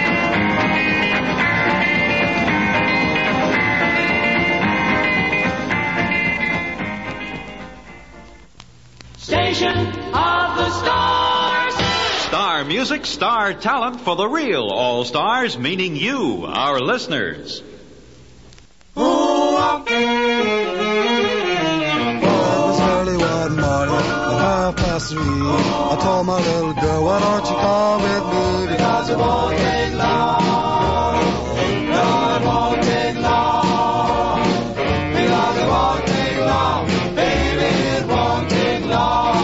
Station of the Stars. Star music, star talent for the real all-stars, meaning you, our listeners. Well, it was early one morning at 3:30. I told my little girl, why don't you come with me? Because it won't take long. No, it won't take long. Because it won't take long. Baby, it won't take long.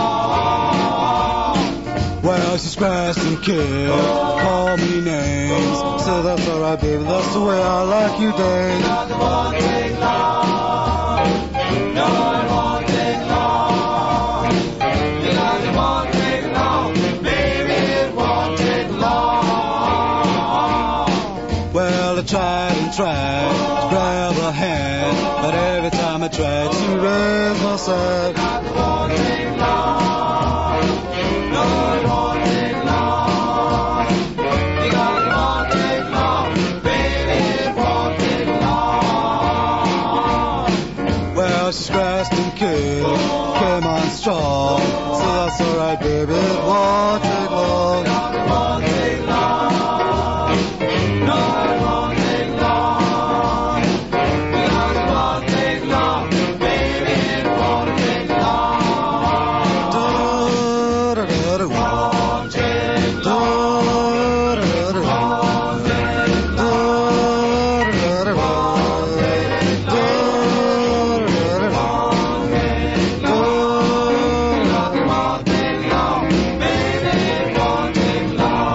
Well, she scratched and kicked, called me names. Said that's alright, baby, that's the way I like you, Dave. Because it won't take long. No, it won't take long. Because it won't take long. Baby, it won't take long. Well, I tried and tried to grab her hand, but every time I tried, she raised my side. Because it won't take long. No, it won't take long. Because it won't take long. Baby, it won't take long. Well, she scratched and kicked, came on strong. So that's alright, baby, it won't take long. Because it won't take long. No, it won't take long. Because it won't take long. Baby, it won't take long. Do-do-do-do. Won't take long. Do-do-do-do. Won't take long. Do-do-do-do. Do-do-do-do. Won't take long. Baby, it won't take long.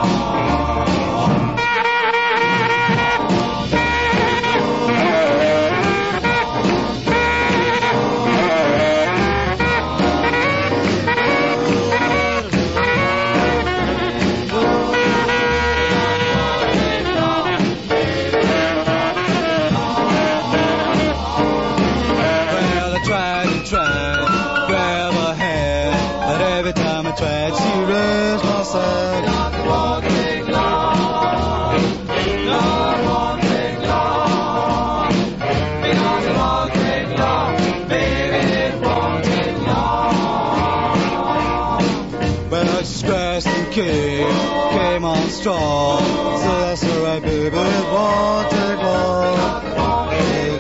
Well, I tried and tried to grab her hand, but every time I tried, she raised my side. Because it won't take long. No, it won't take long. Because it won't take long. Baby, it won't take long. Well, she scratched and kicked, came on strong. So that's alright, baby, it won't take long. It won't take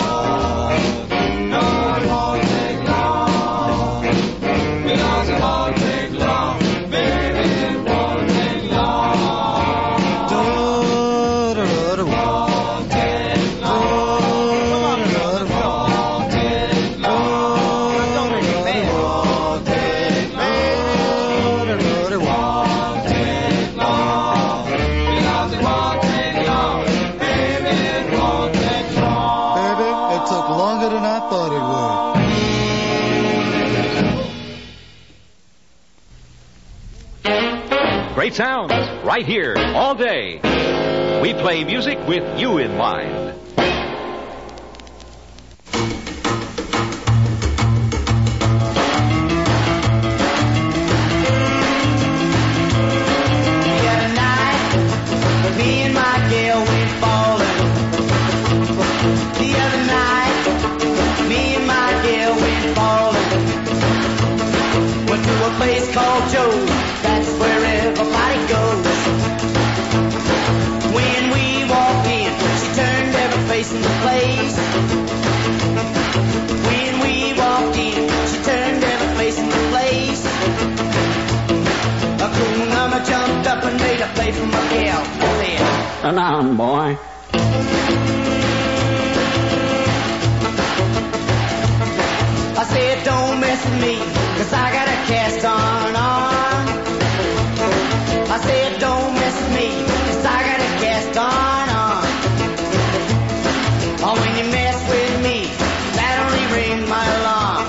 long. No, it won't take long. Because it won't Great sounds, right here, all day. We play music with you in mind. Me and my gal went ballin'. The other night, me and my gal went ballin'. Went to a place called Joe's, that's where everybody goes. When we walked in, she turned every face into place. When we walked in, she turned every face into place. A cool number jumped up and made a play for my gal. Come on, boy. I said, don't mess with me, 'cause I got a cast on arm. I said, don't mess with me, 'cause I got a cast on arm. Oh, when you mess with me, that only rings my alarm.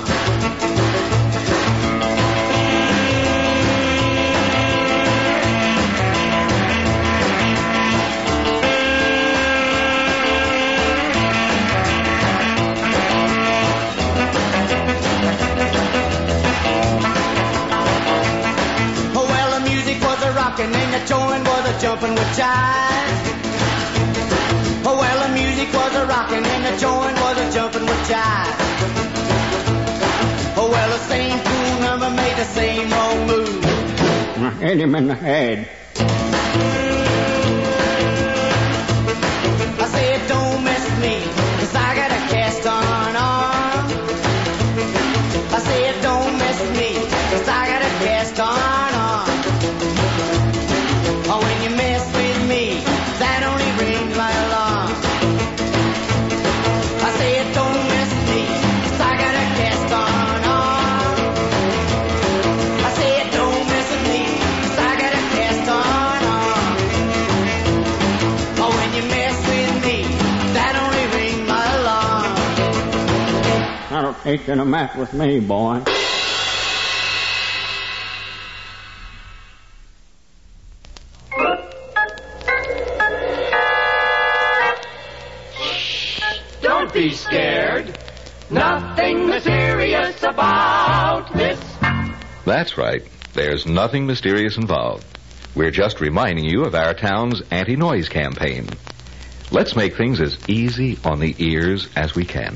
And the joint was a jumping with jive. Oh, well, the music was a rocking and the joint was a jumping with jive. Oh, well, the same cool number made the same wrong move. I hit him in the head. I said, don't mess with me, 'cause I got a cast on arm. I said, don't mess with me, 'cause I got a cast on arm. Oh, when you mess with me, that only rings my alarm. I said, don't mess with me, 'cause I got a cast on arm. I said, don't mess with me, 'cause I got a cast on arm. Oh, when you mess with me, that only rings my alarm. I don't think you're gonna mess with me, boy. Don't be scared. Nothing mysterious about this. That's right. There's nothing mysterious involved. We're just reminding you of our town's anti-noise campaign. Let's make things as easy on the ears as we can.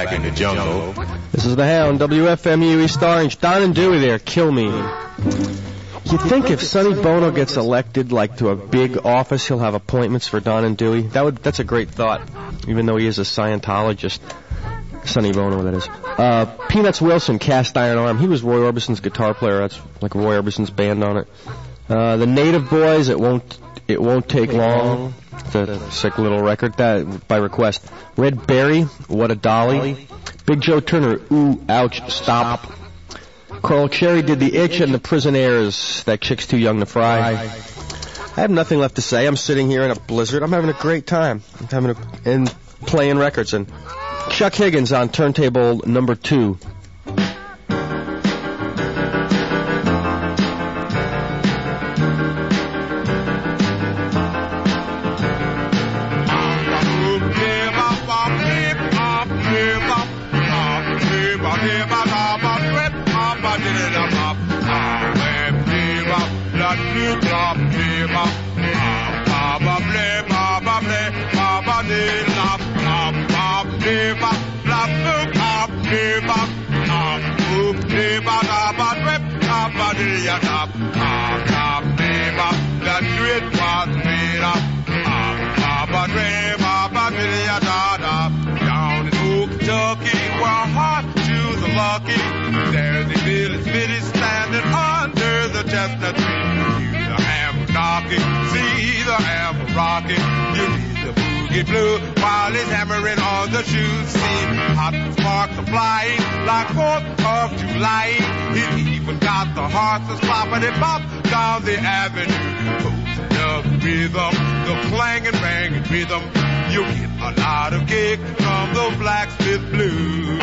back in the jungle. This is the Hound, WFMU East Orange. Don and Dewey there, kill me. You think if Sonny Bono gets elected, like, to a big office, he'll have appointments for Don and Dewey? That's a great thought, even though he is a Scientologist. Sonny Bono, that is. Peanuts Wilson, Cast Iron Arm. He was Roy Orbison's guitar player. That's like Roy Orbison's band on it. The Native Boys, It Won't Take Long. It's a sick little record. That by request. Red Berry, What a Dolly. Big Joe Turner, Ooh, Ouch, Stop. Carl Cherry did The Itch and The Prisonaires. That Chick's Too Young to Fry. I have nothing left to say. I'm sitting here in a blizzard. I'm having a great time. And playing records. And Chuck Higgins on turntable number 2. Down in old Kentucky, where heart to the lucky, there's a Billy Smitty standing under the chestnut tree. See the hammer knocking, see the hammer rocking, you hear the boogie blue while he's hammering on the shoes. See hot sparks are flying like 4th of July. He even got the horses flopping bop down the avenue. The rhythm, the clanging, banging rhythm, you get a lot of kick from the blacksmith blues.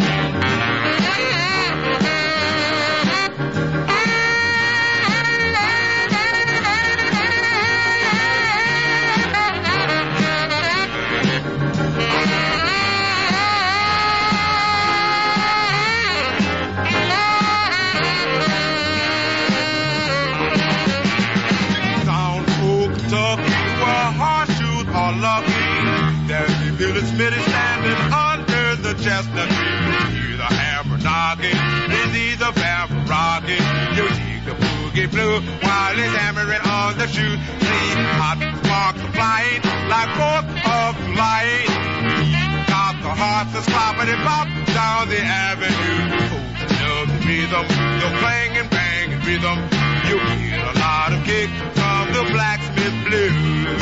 Billy Smitty standing under the chestnut tree. Hear the hammer knocking, they see the hammer rocking. You see the boogie blue while he's hammering on the shoe. See hot sparks are flying like 4th of July. He got the horses flopping and pop down the avenue. Oh, the rhythm, the clanging, banging rhythm. You get a lot of kick from the blacksmith blues.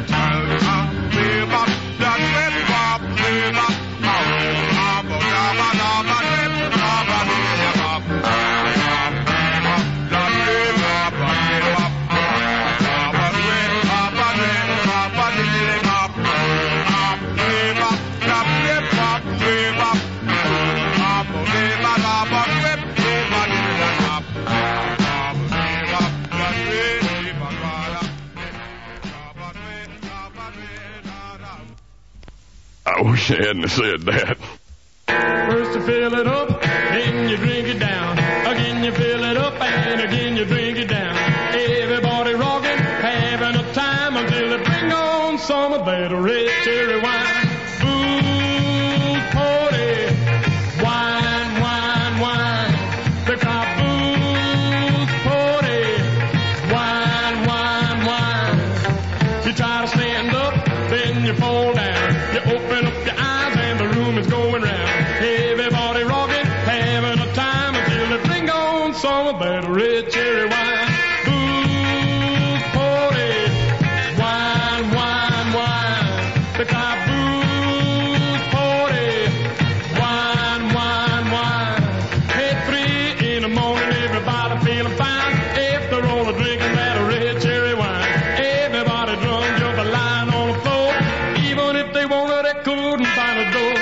I wish I hadn't said that. First you fill it up, then you drink it down. Again you fill it up, and again you drink it down. Everybody rocking, having a time until they bring on some of that red cherry wine. Booze party, wine, wine, wine. They call booze party, wine, wine, wine. You try to stand up, then you fall down. You open up your eyes and the room is going round. Everybody rocking, having a time until they bring on some of that red cherry wine. Booze party, wine, wine, wine. The car booze party, wine, wine, wine. At 3 in the morning, everybody feeling fine. If they're all drinking that red cherry wine. Everybody drunk, jumping lying on the floor. Even if they wanted, they couldn't find a door.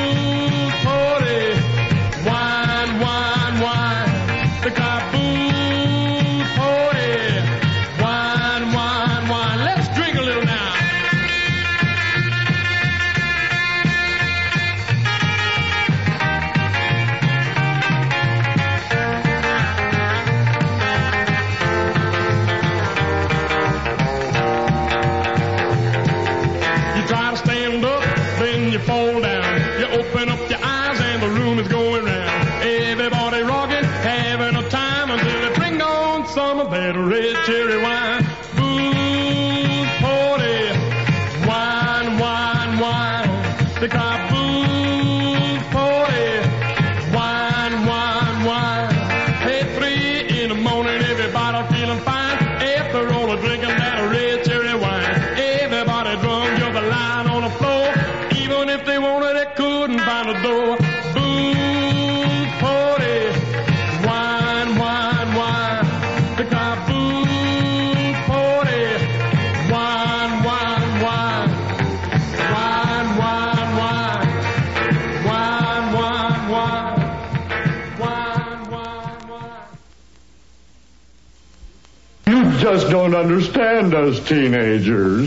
Booze party, wine, wine, wine. The car booze down to the booze party. Wine, wine, wine. The booze party. Wine, wine, wine. Wine, wine, wine. Wine, wine, wine. Wine, wine, wine. You just don't understand us teenagers.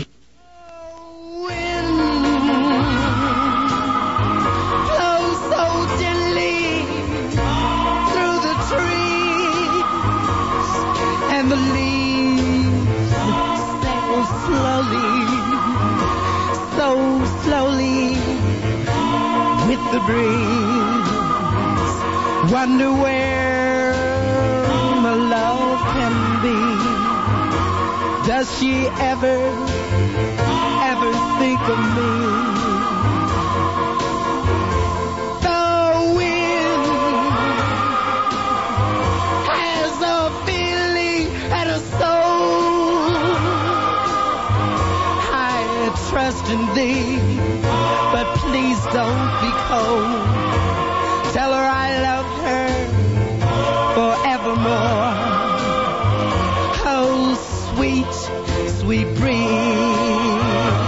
The breeze, wonder where my love can be. Does she ever think of me? The wind has a feeling and a soul. I trust in thee, but please don't be cold. Tell her I love her forevermore. Oh, sweet, sweet breeze.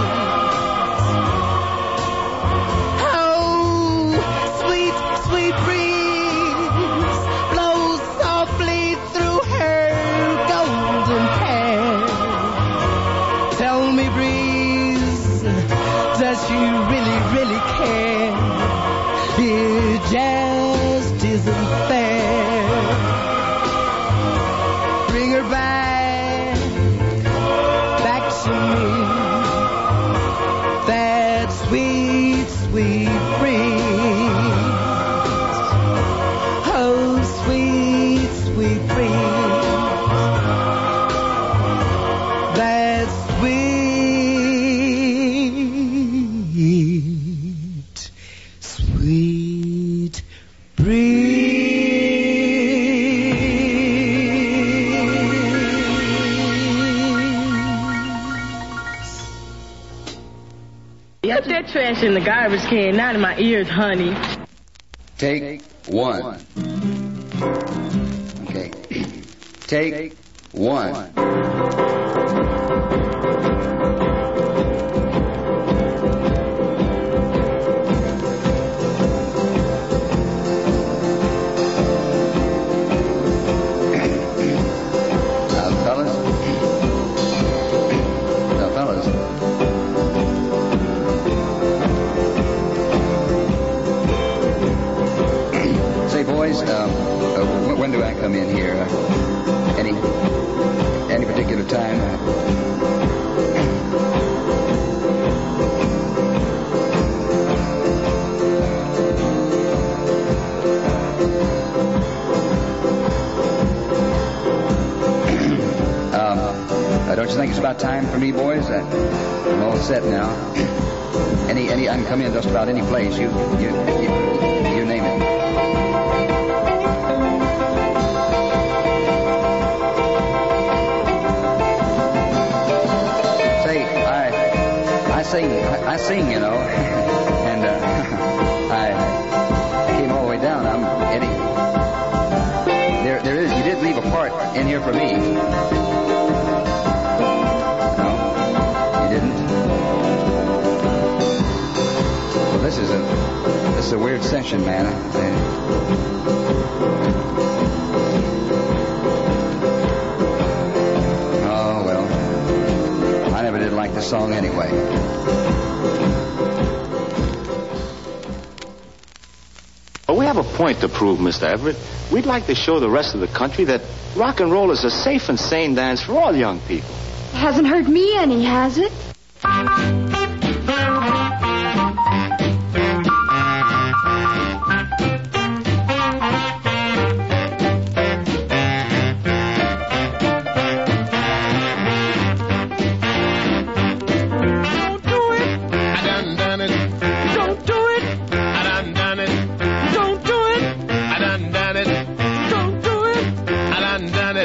Oh, sweet, sweet breeze blows softly through her golden hair. Tell me, breeze, does she really care? It just isn't fair. Bring her back to me. That sweet, sweet breeze. Oh, sweet, sweet breeze. That sweet, sweet breeze. Put that trash in the garbage can, not in my ears, honey. Take one. Okay. Take one. When do I come in here? Any particular time? Don't you think it's about time for me, boys? I'm all set now. I can come in just about any place. You name it. I sing, you know, and I came all the way down. Eddie. There is. You did leave a part in here for me. No, you didn't. Well, this is a weird session, man. Oh well, I never did like the song anyway. We have a point to prove, Mr. Everett. We'd like to show the rest of the country that rock and roll is a safe and sane dance for all young people. Hasn't hurt me any, has it?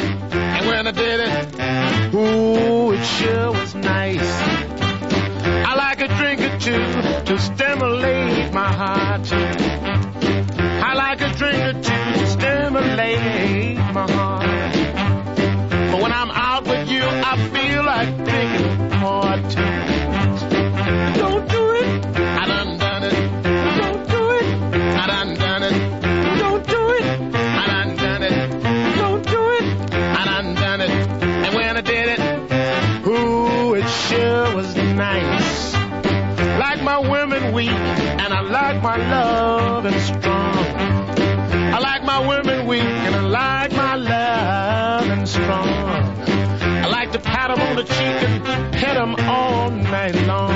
And when I did it, ooh, it sure was nice. I two. I like a drink or two to stimulate my heart. But when I'm out with you, I feel like drinking more too. Don't do it. I done it. Don't do it. I done it. Don't do it. I done it. Don't do it. I done it. And when I did it, ooh, it sure was nice. Like my women weak, and I like my love and strong. I like my women weak, and I like my love and strong. I like to pat them on the cheek and pet them all night long.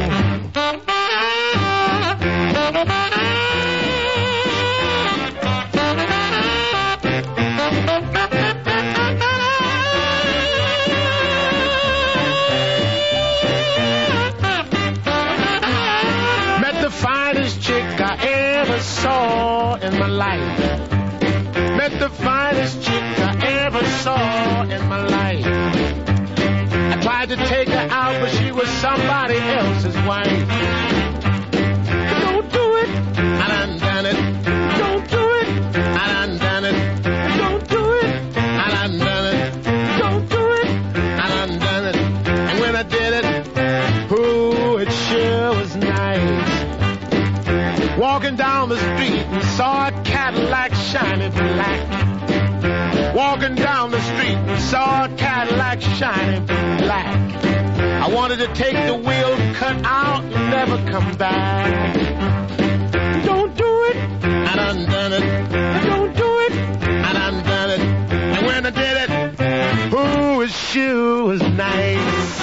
Met the finest chick I ever saw in my life. Met the finest chick I ever saw in my life. I tried to take her out, but she was somebody else's wife. Don't do it. I done it. Don't do it. I done it. Don't do it. I done it. Don't do it. I done it. And when I did it, ooh, it sure was nice. Walking down the street and saw a Cadillac shining black. Walking down the street and saw a Cadillac shining black. I wanted to take the wheel, cut out, and never come back. Don't do it. I done it. Don't do it. I done it. And when I did it, ooh, it sure was nice.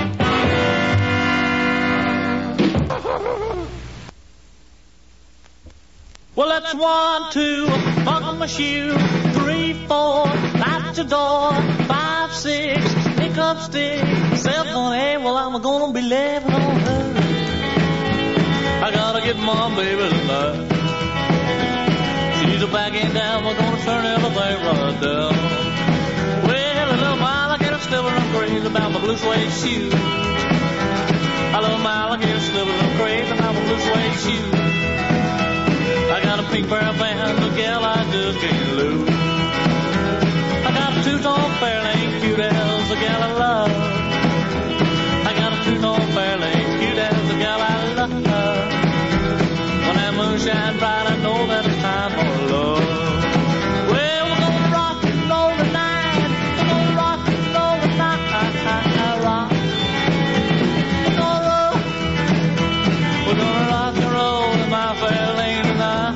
Well, that's 1, 2, buckle my shoe, 3, 4, light your door, 5, 6, pick up stick, 7, 8, well, I'm gonna be living on her. I gotta get my baby tonight. She's a back end down, we're gonna turn everything right down. Well, a little alligator still I'm crazy about my blue suede shoes. A little alligator still I'm crazy about my blue suede shoes. I got a pink pair of pants, a gal I just can't lose. I got a two-tone fairly cute as a gal I love. I got a two-tone fairly cute as a gal I love. When that moon shines bright, I know that it's time for love. Well, we're gonna rock and roll tonight. We're gonna rock and roll tonight. Rock. We're gonna rock and roll in my fair lane tonight.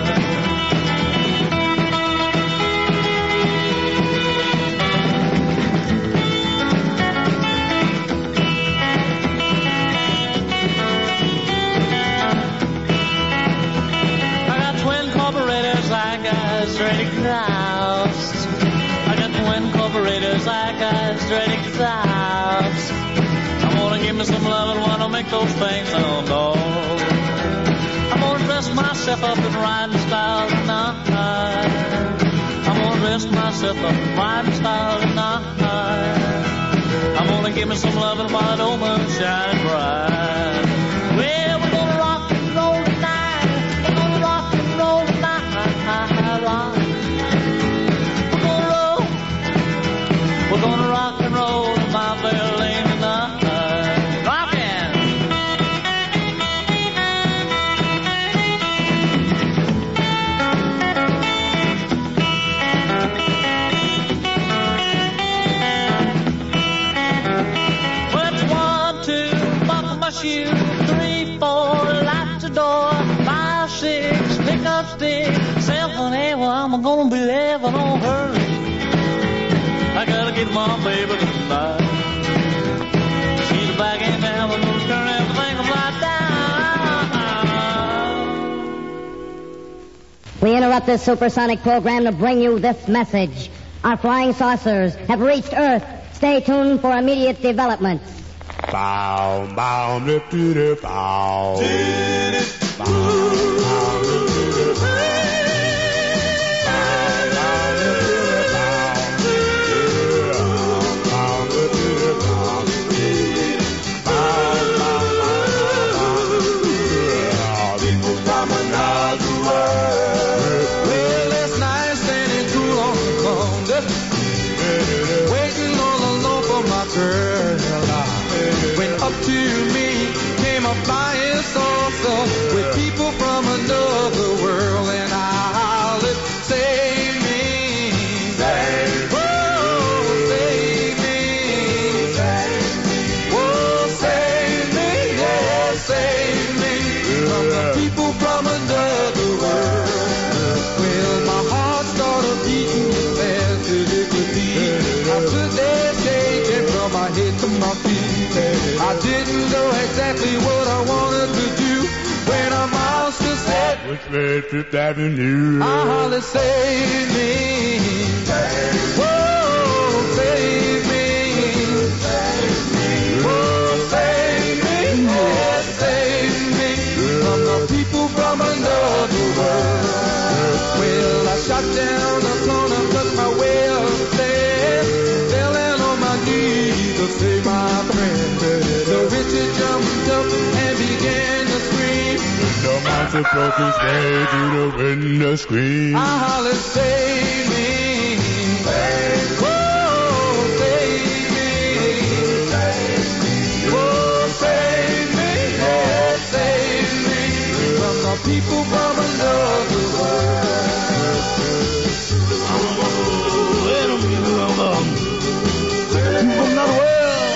Straight exhaust. I got twin carburetors like a straight exhaust. I'm gonna give me some loving when I make those things sound off. I'm gonna dress myself up in riding style tonight. I'm gonna dress myself up in riding style tonight. I'm gonna give me some loving while the old moon shines bright. Well, we're gonna rock and roll tonight. We're gonna rock and roll tonight. Rock. We're gonna rock and roll in my fair lane tonight. Rockin'. Well, it's 1, 2, buckle my shoe, 3, 4, light the door, 5, 6, pick up stick, 7, 8, well, I'm gonna be living on her. I gotta get my baby tonight. She's back in town, we're gonna turn everything upside down. We interrupt this supersonic program to bring you this message. Our flying saucers have reached Earth. Stay tuned for immediate developments. Bow, bow, bow, bow. I didn't know exactly what I wanted to do when a monster said, which way Fifth Avenue? I hollered, save me. Whoa, save me. Whoa, save me. Yeah, save me from the people from another world. Well, I shot down the corner, took my way upstairs, fell down on my knees to save my friend. The Richard jumped up and began to scream. The monster broke his way through the window screen. I hollered, save me. Whoa, save me. Whoa, save me. Yeah, save me from the people from another world. From another world.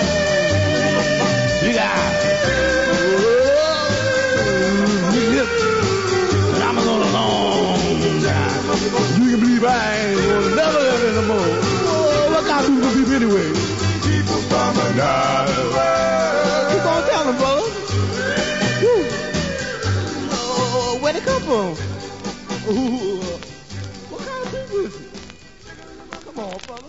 I'm alone a long time. You can believe I ain't gonna never live anymore. Oh, what kind of people anyway? People from another world. Keep on telling, brother. Woo. Oh, where'd it come from? Ooh. What kind of people is it? Come on, brother.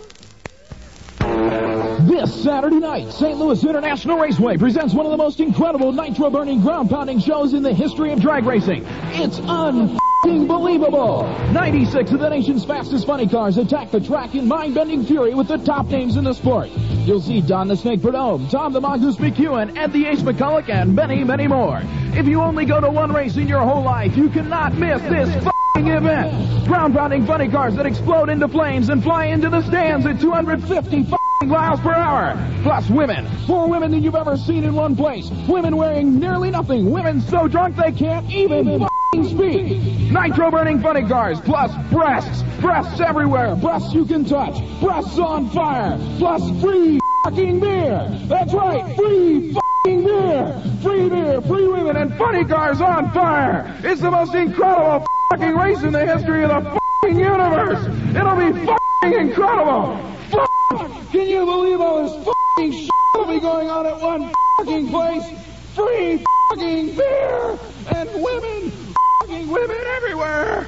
This Saturday night, St. Louis International Raceway presents one of the most incredible nitro-burning, ground-pounding shows in the history of drag racing. It's unbelievable. 96 of the nation's fastest funny cars attack the track in mind-bending fury with the top names in the sport. You'll see Don the Snake Prudhomme, Tom the Mongoose McEwen, Ed the Ace McCulloch, and many, many more. If you only go to one race in your whole life, you cannot miss this event. Ground-pounding funny cars that explode into flames and fly into the stands at 250 miles per hour. Plus women. More women than you've ever seen in one place. Women wearing nearly nothing. Women so drunk they can't even speak. Nitro-burning funny cars. Plus breasts. Breasts everywhere. Breasts you can touch. Breasts on fire. Plus free beer. That's right. Free beer. Free beer. Free women and funny cars on fire. It's the most incredible race in the history of the universe. It'll be incredible. Can you believe all this shit will be going on at one place? Free beer and women everywhere.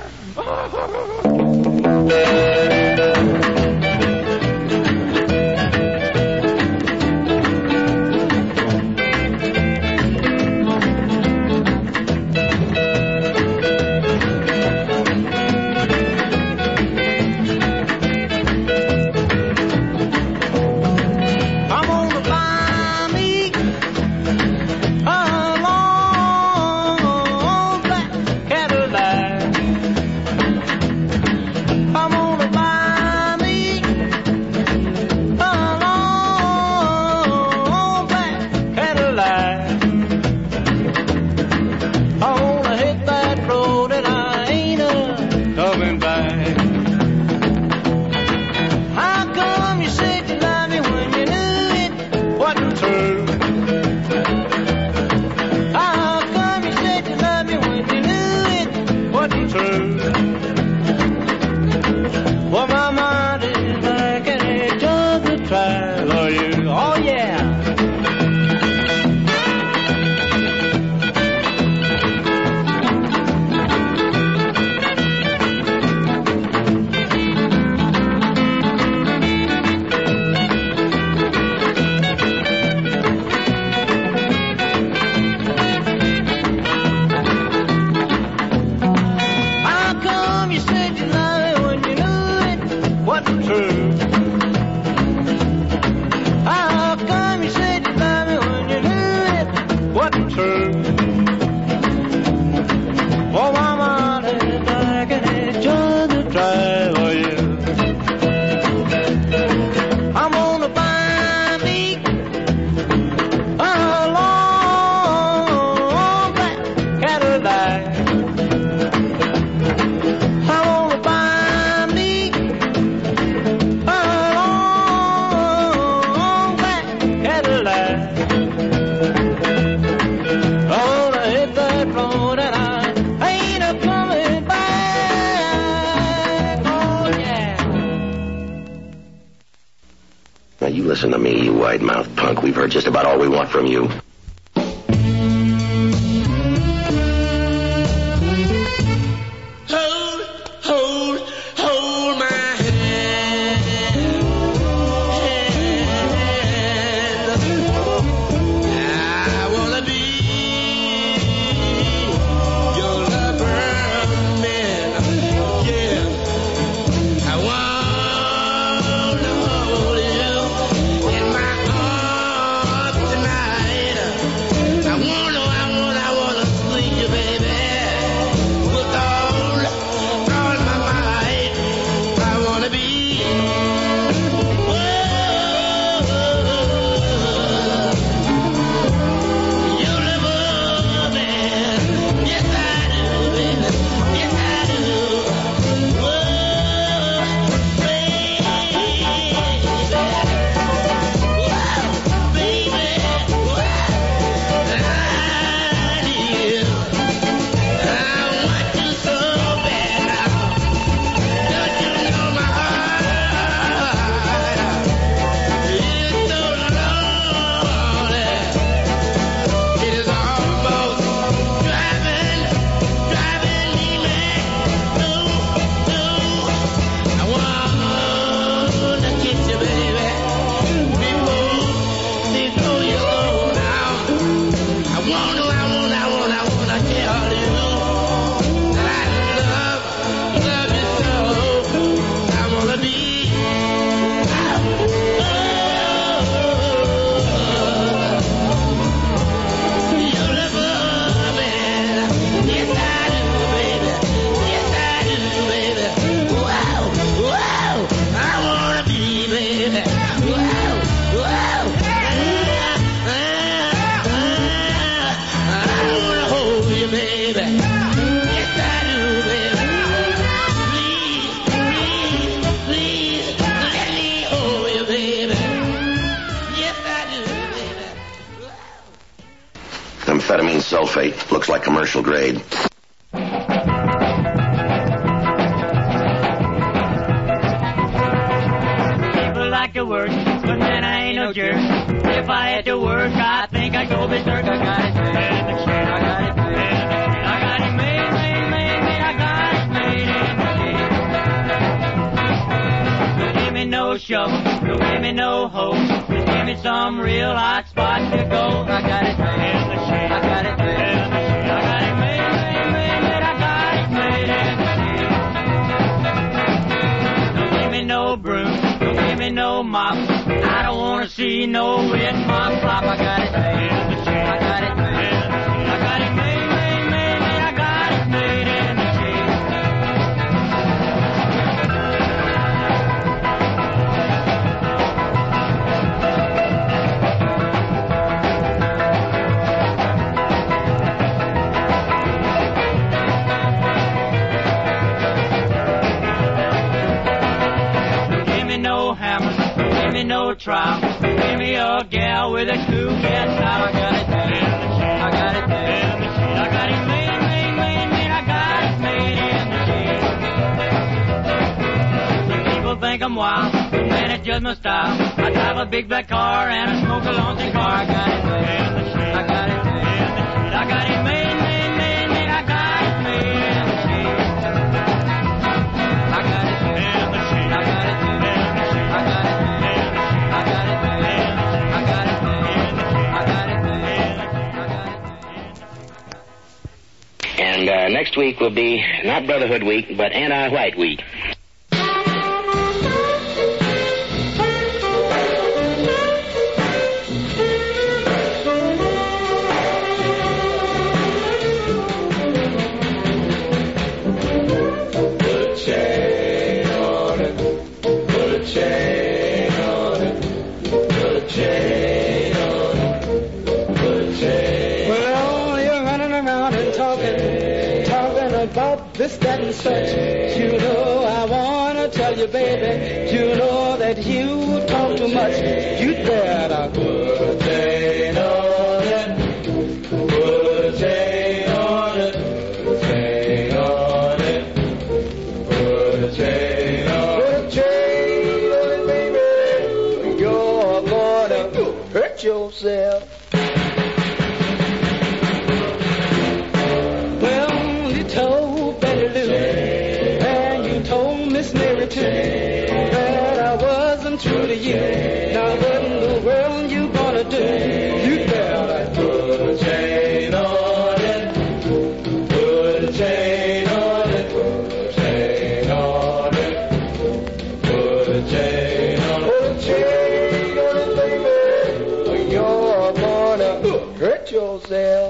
You listen to me, you wide-mouthed punk. We've heard just about all we want from you. Hold my hand. I wanna be your lover, man. Yeah. I wanna hold you in my arms tonight. I wanna sleep you, baby. With all my might. I wanna be your lover, man. Yes, I do, baby. Yes, I do. Amphetamine sulfate. Looks like commercial grade. People like to work, but then I ain't no jerk. If I had to work, I think I'd go berserk. I got it made. I got it made. I got it made. I got it made. Don't give me no shovel. Don't give me no hoe. Just give me some real hot spot to go. I got it made. I got it made. I got it made. I got it made. Don't give me no broom. Don't give me no mop. I don't want to see no wet mop flop. I got it made. I got it made. I got it made. I got it made in the shade. No hammer, give me no trowel, give me a gal with a cool cat style. I got it made, I got it made, I got it made, I got it made in the shade. Some people think I'm wild, but man, it's just my style. I drive a big black car and I smoke a long cigar. I got it made, I got it made, I got it made, I got it made in the shade. I got it made, I got it made. And next week will be not Brotherhood Week, but Anti-White Week. This, that, and such. You know, I wanna tell you, baby, you know that you talk too much. You'd better put a chain on it. Put a chain on it. Put a chain on it. Put a chain on it. Put a chain on it, baby. You're promised me return, but I wasn't true to you. Now what in the world you gonna do? You better put a chain on it, put a chain on it, put a chain on it, put a chain on it, put a chain on it, baby, or you're gonna hurt yourself.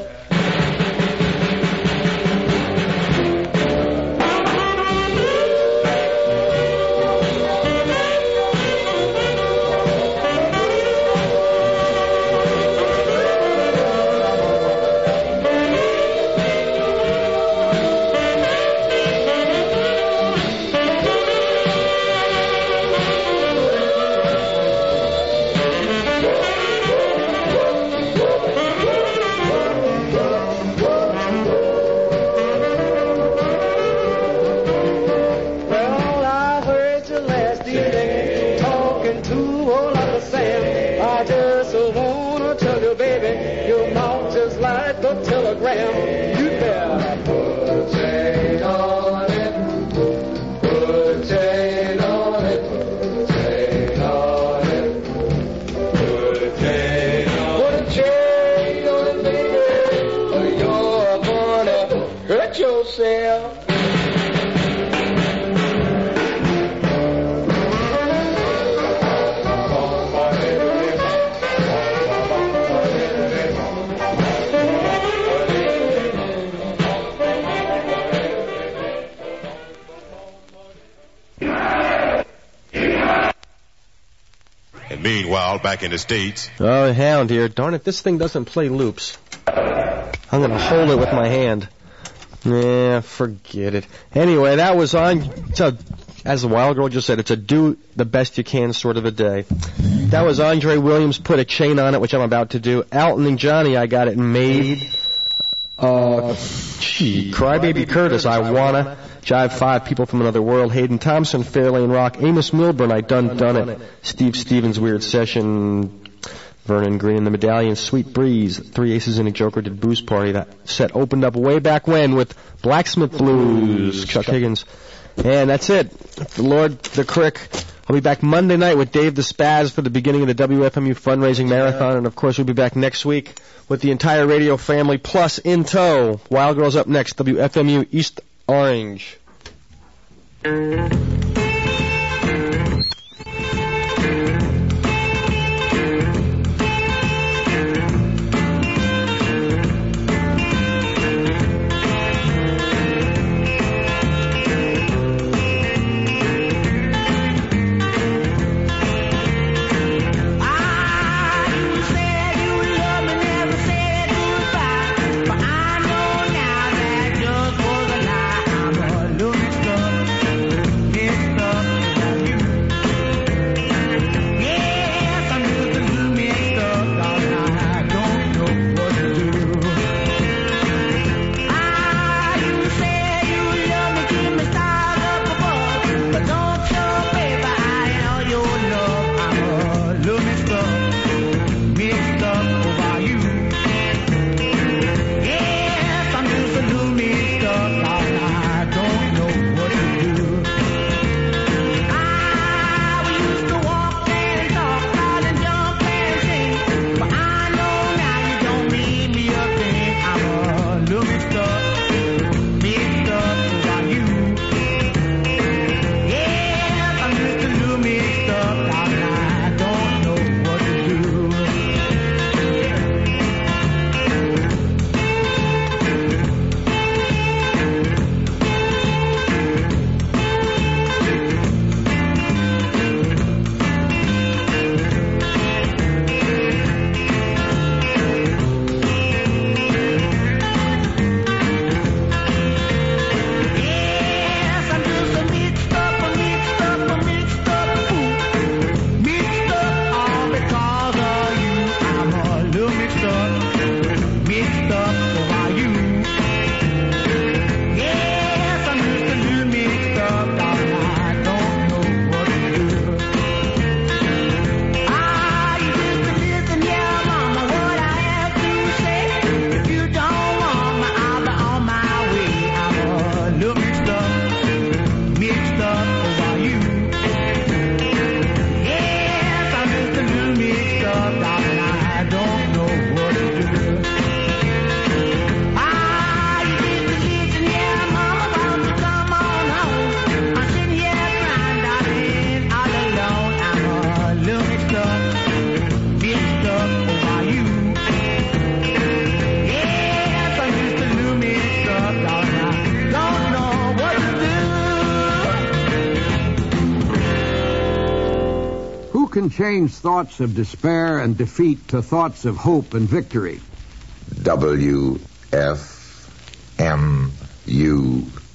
Meanwhile, back in the States. Oh, Hound here. Darn it, this thing doesn't play loops. I'm going to hold it with my hand. Nah, forget it. Anyway, that was on, as the Wild Girl just said, it's a do the best you can sort of a day. That was Andre Williams, Put a Chain on It, which I'm about to do. Elton and Johnny, I Got It Made. Crybaby Curtis, I Wanna. Jive 5, People from Another World. Hayden Thompson, Fairlane Rock. Amos Milburn, I Done It. Steve Stevens, Weird Session. Vernon Green, The Medallions, Sweet Breeze. Three Aces and a Joker did Booze Party. That set opened up way back when with Blacksmith Blues, Chuck Higgins. And that's it. The Lord, the Crick. I'll be back Monday night with Dave the Spaz for the beginning of the WFMU fundraising marathon. And, of course, we'll be back next week with the entire radio family, plus in tow. Wild Girls up next, WFMU East Orange. can change thoughts of despair and defeat to thoughts of hope and victory. WFMU.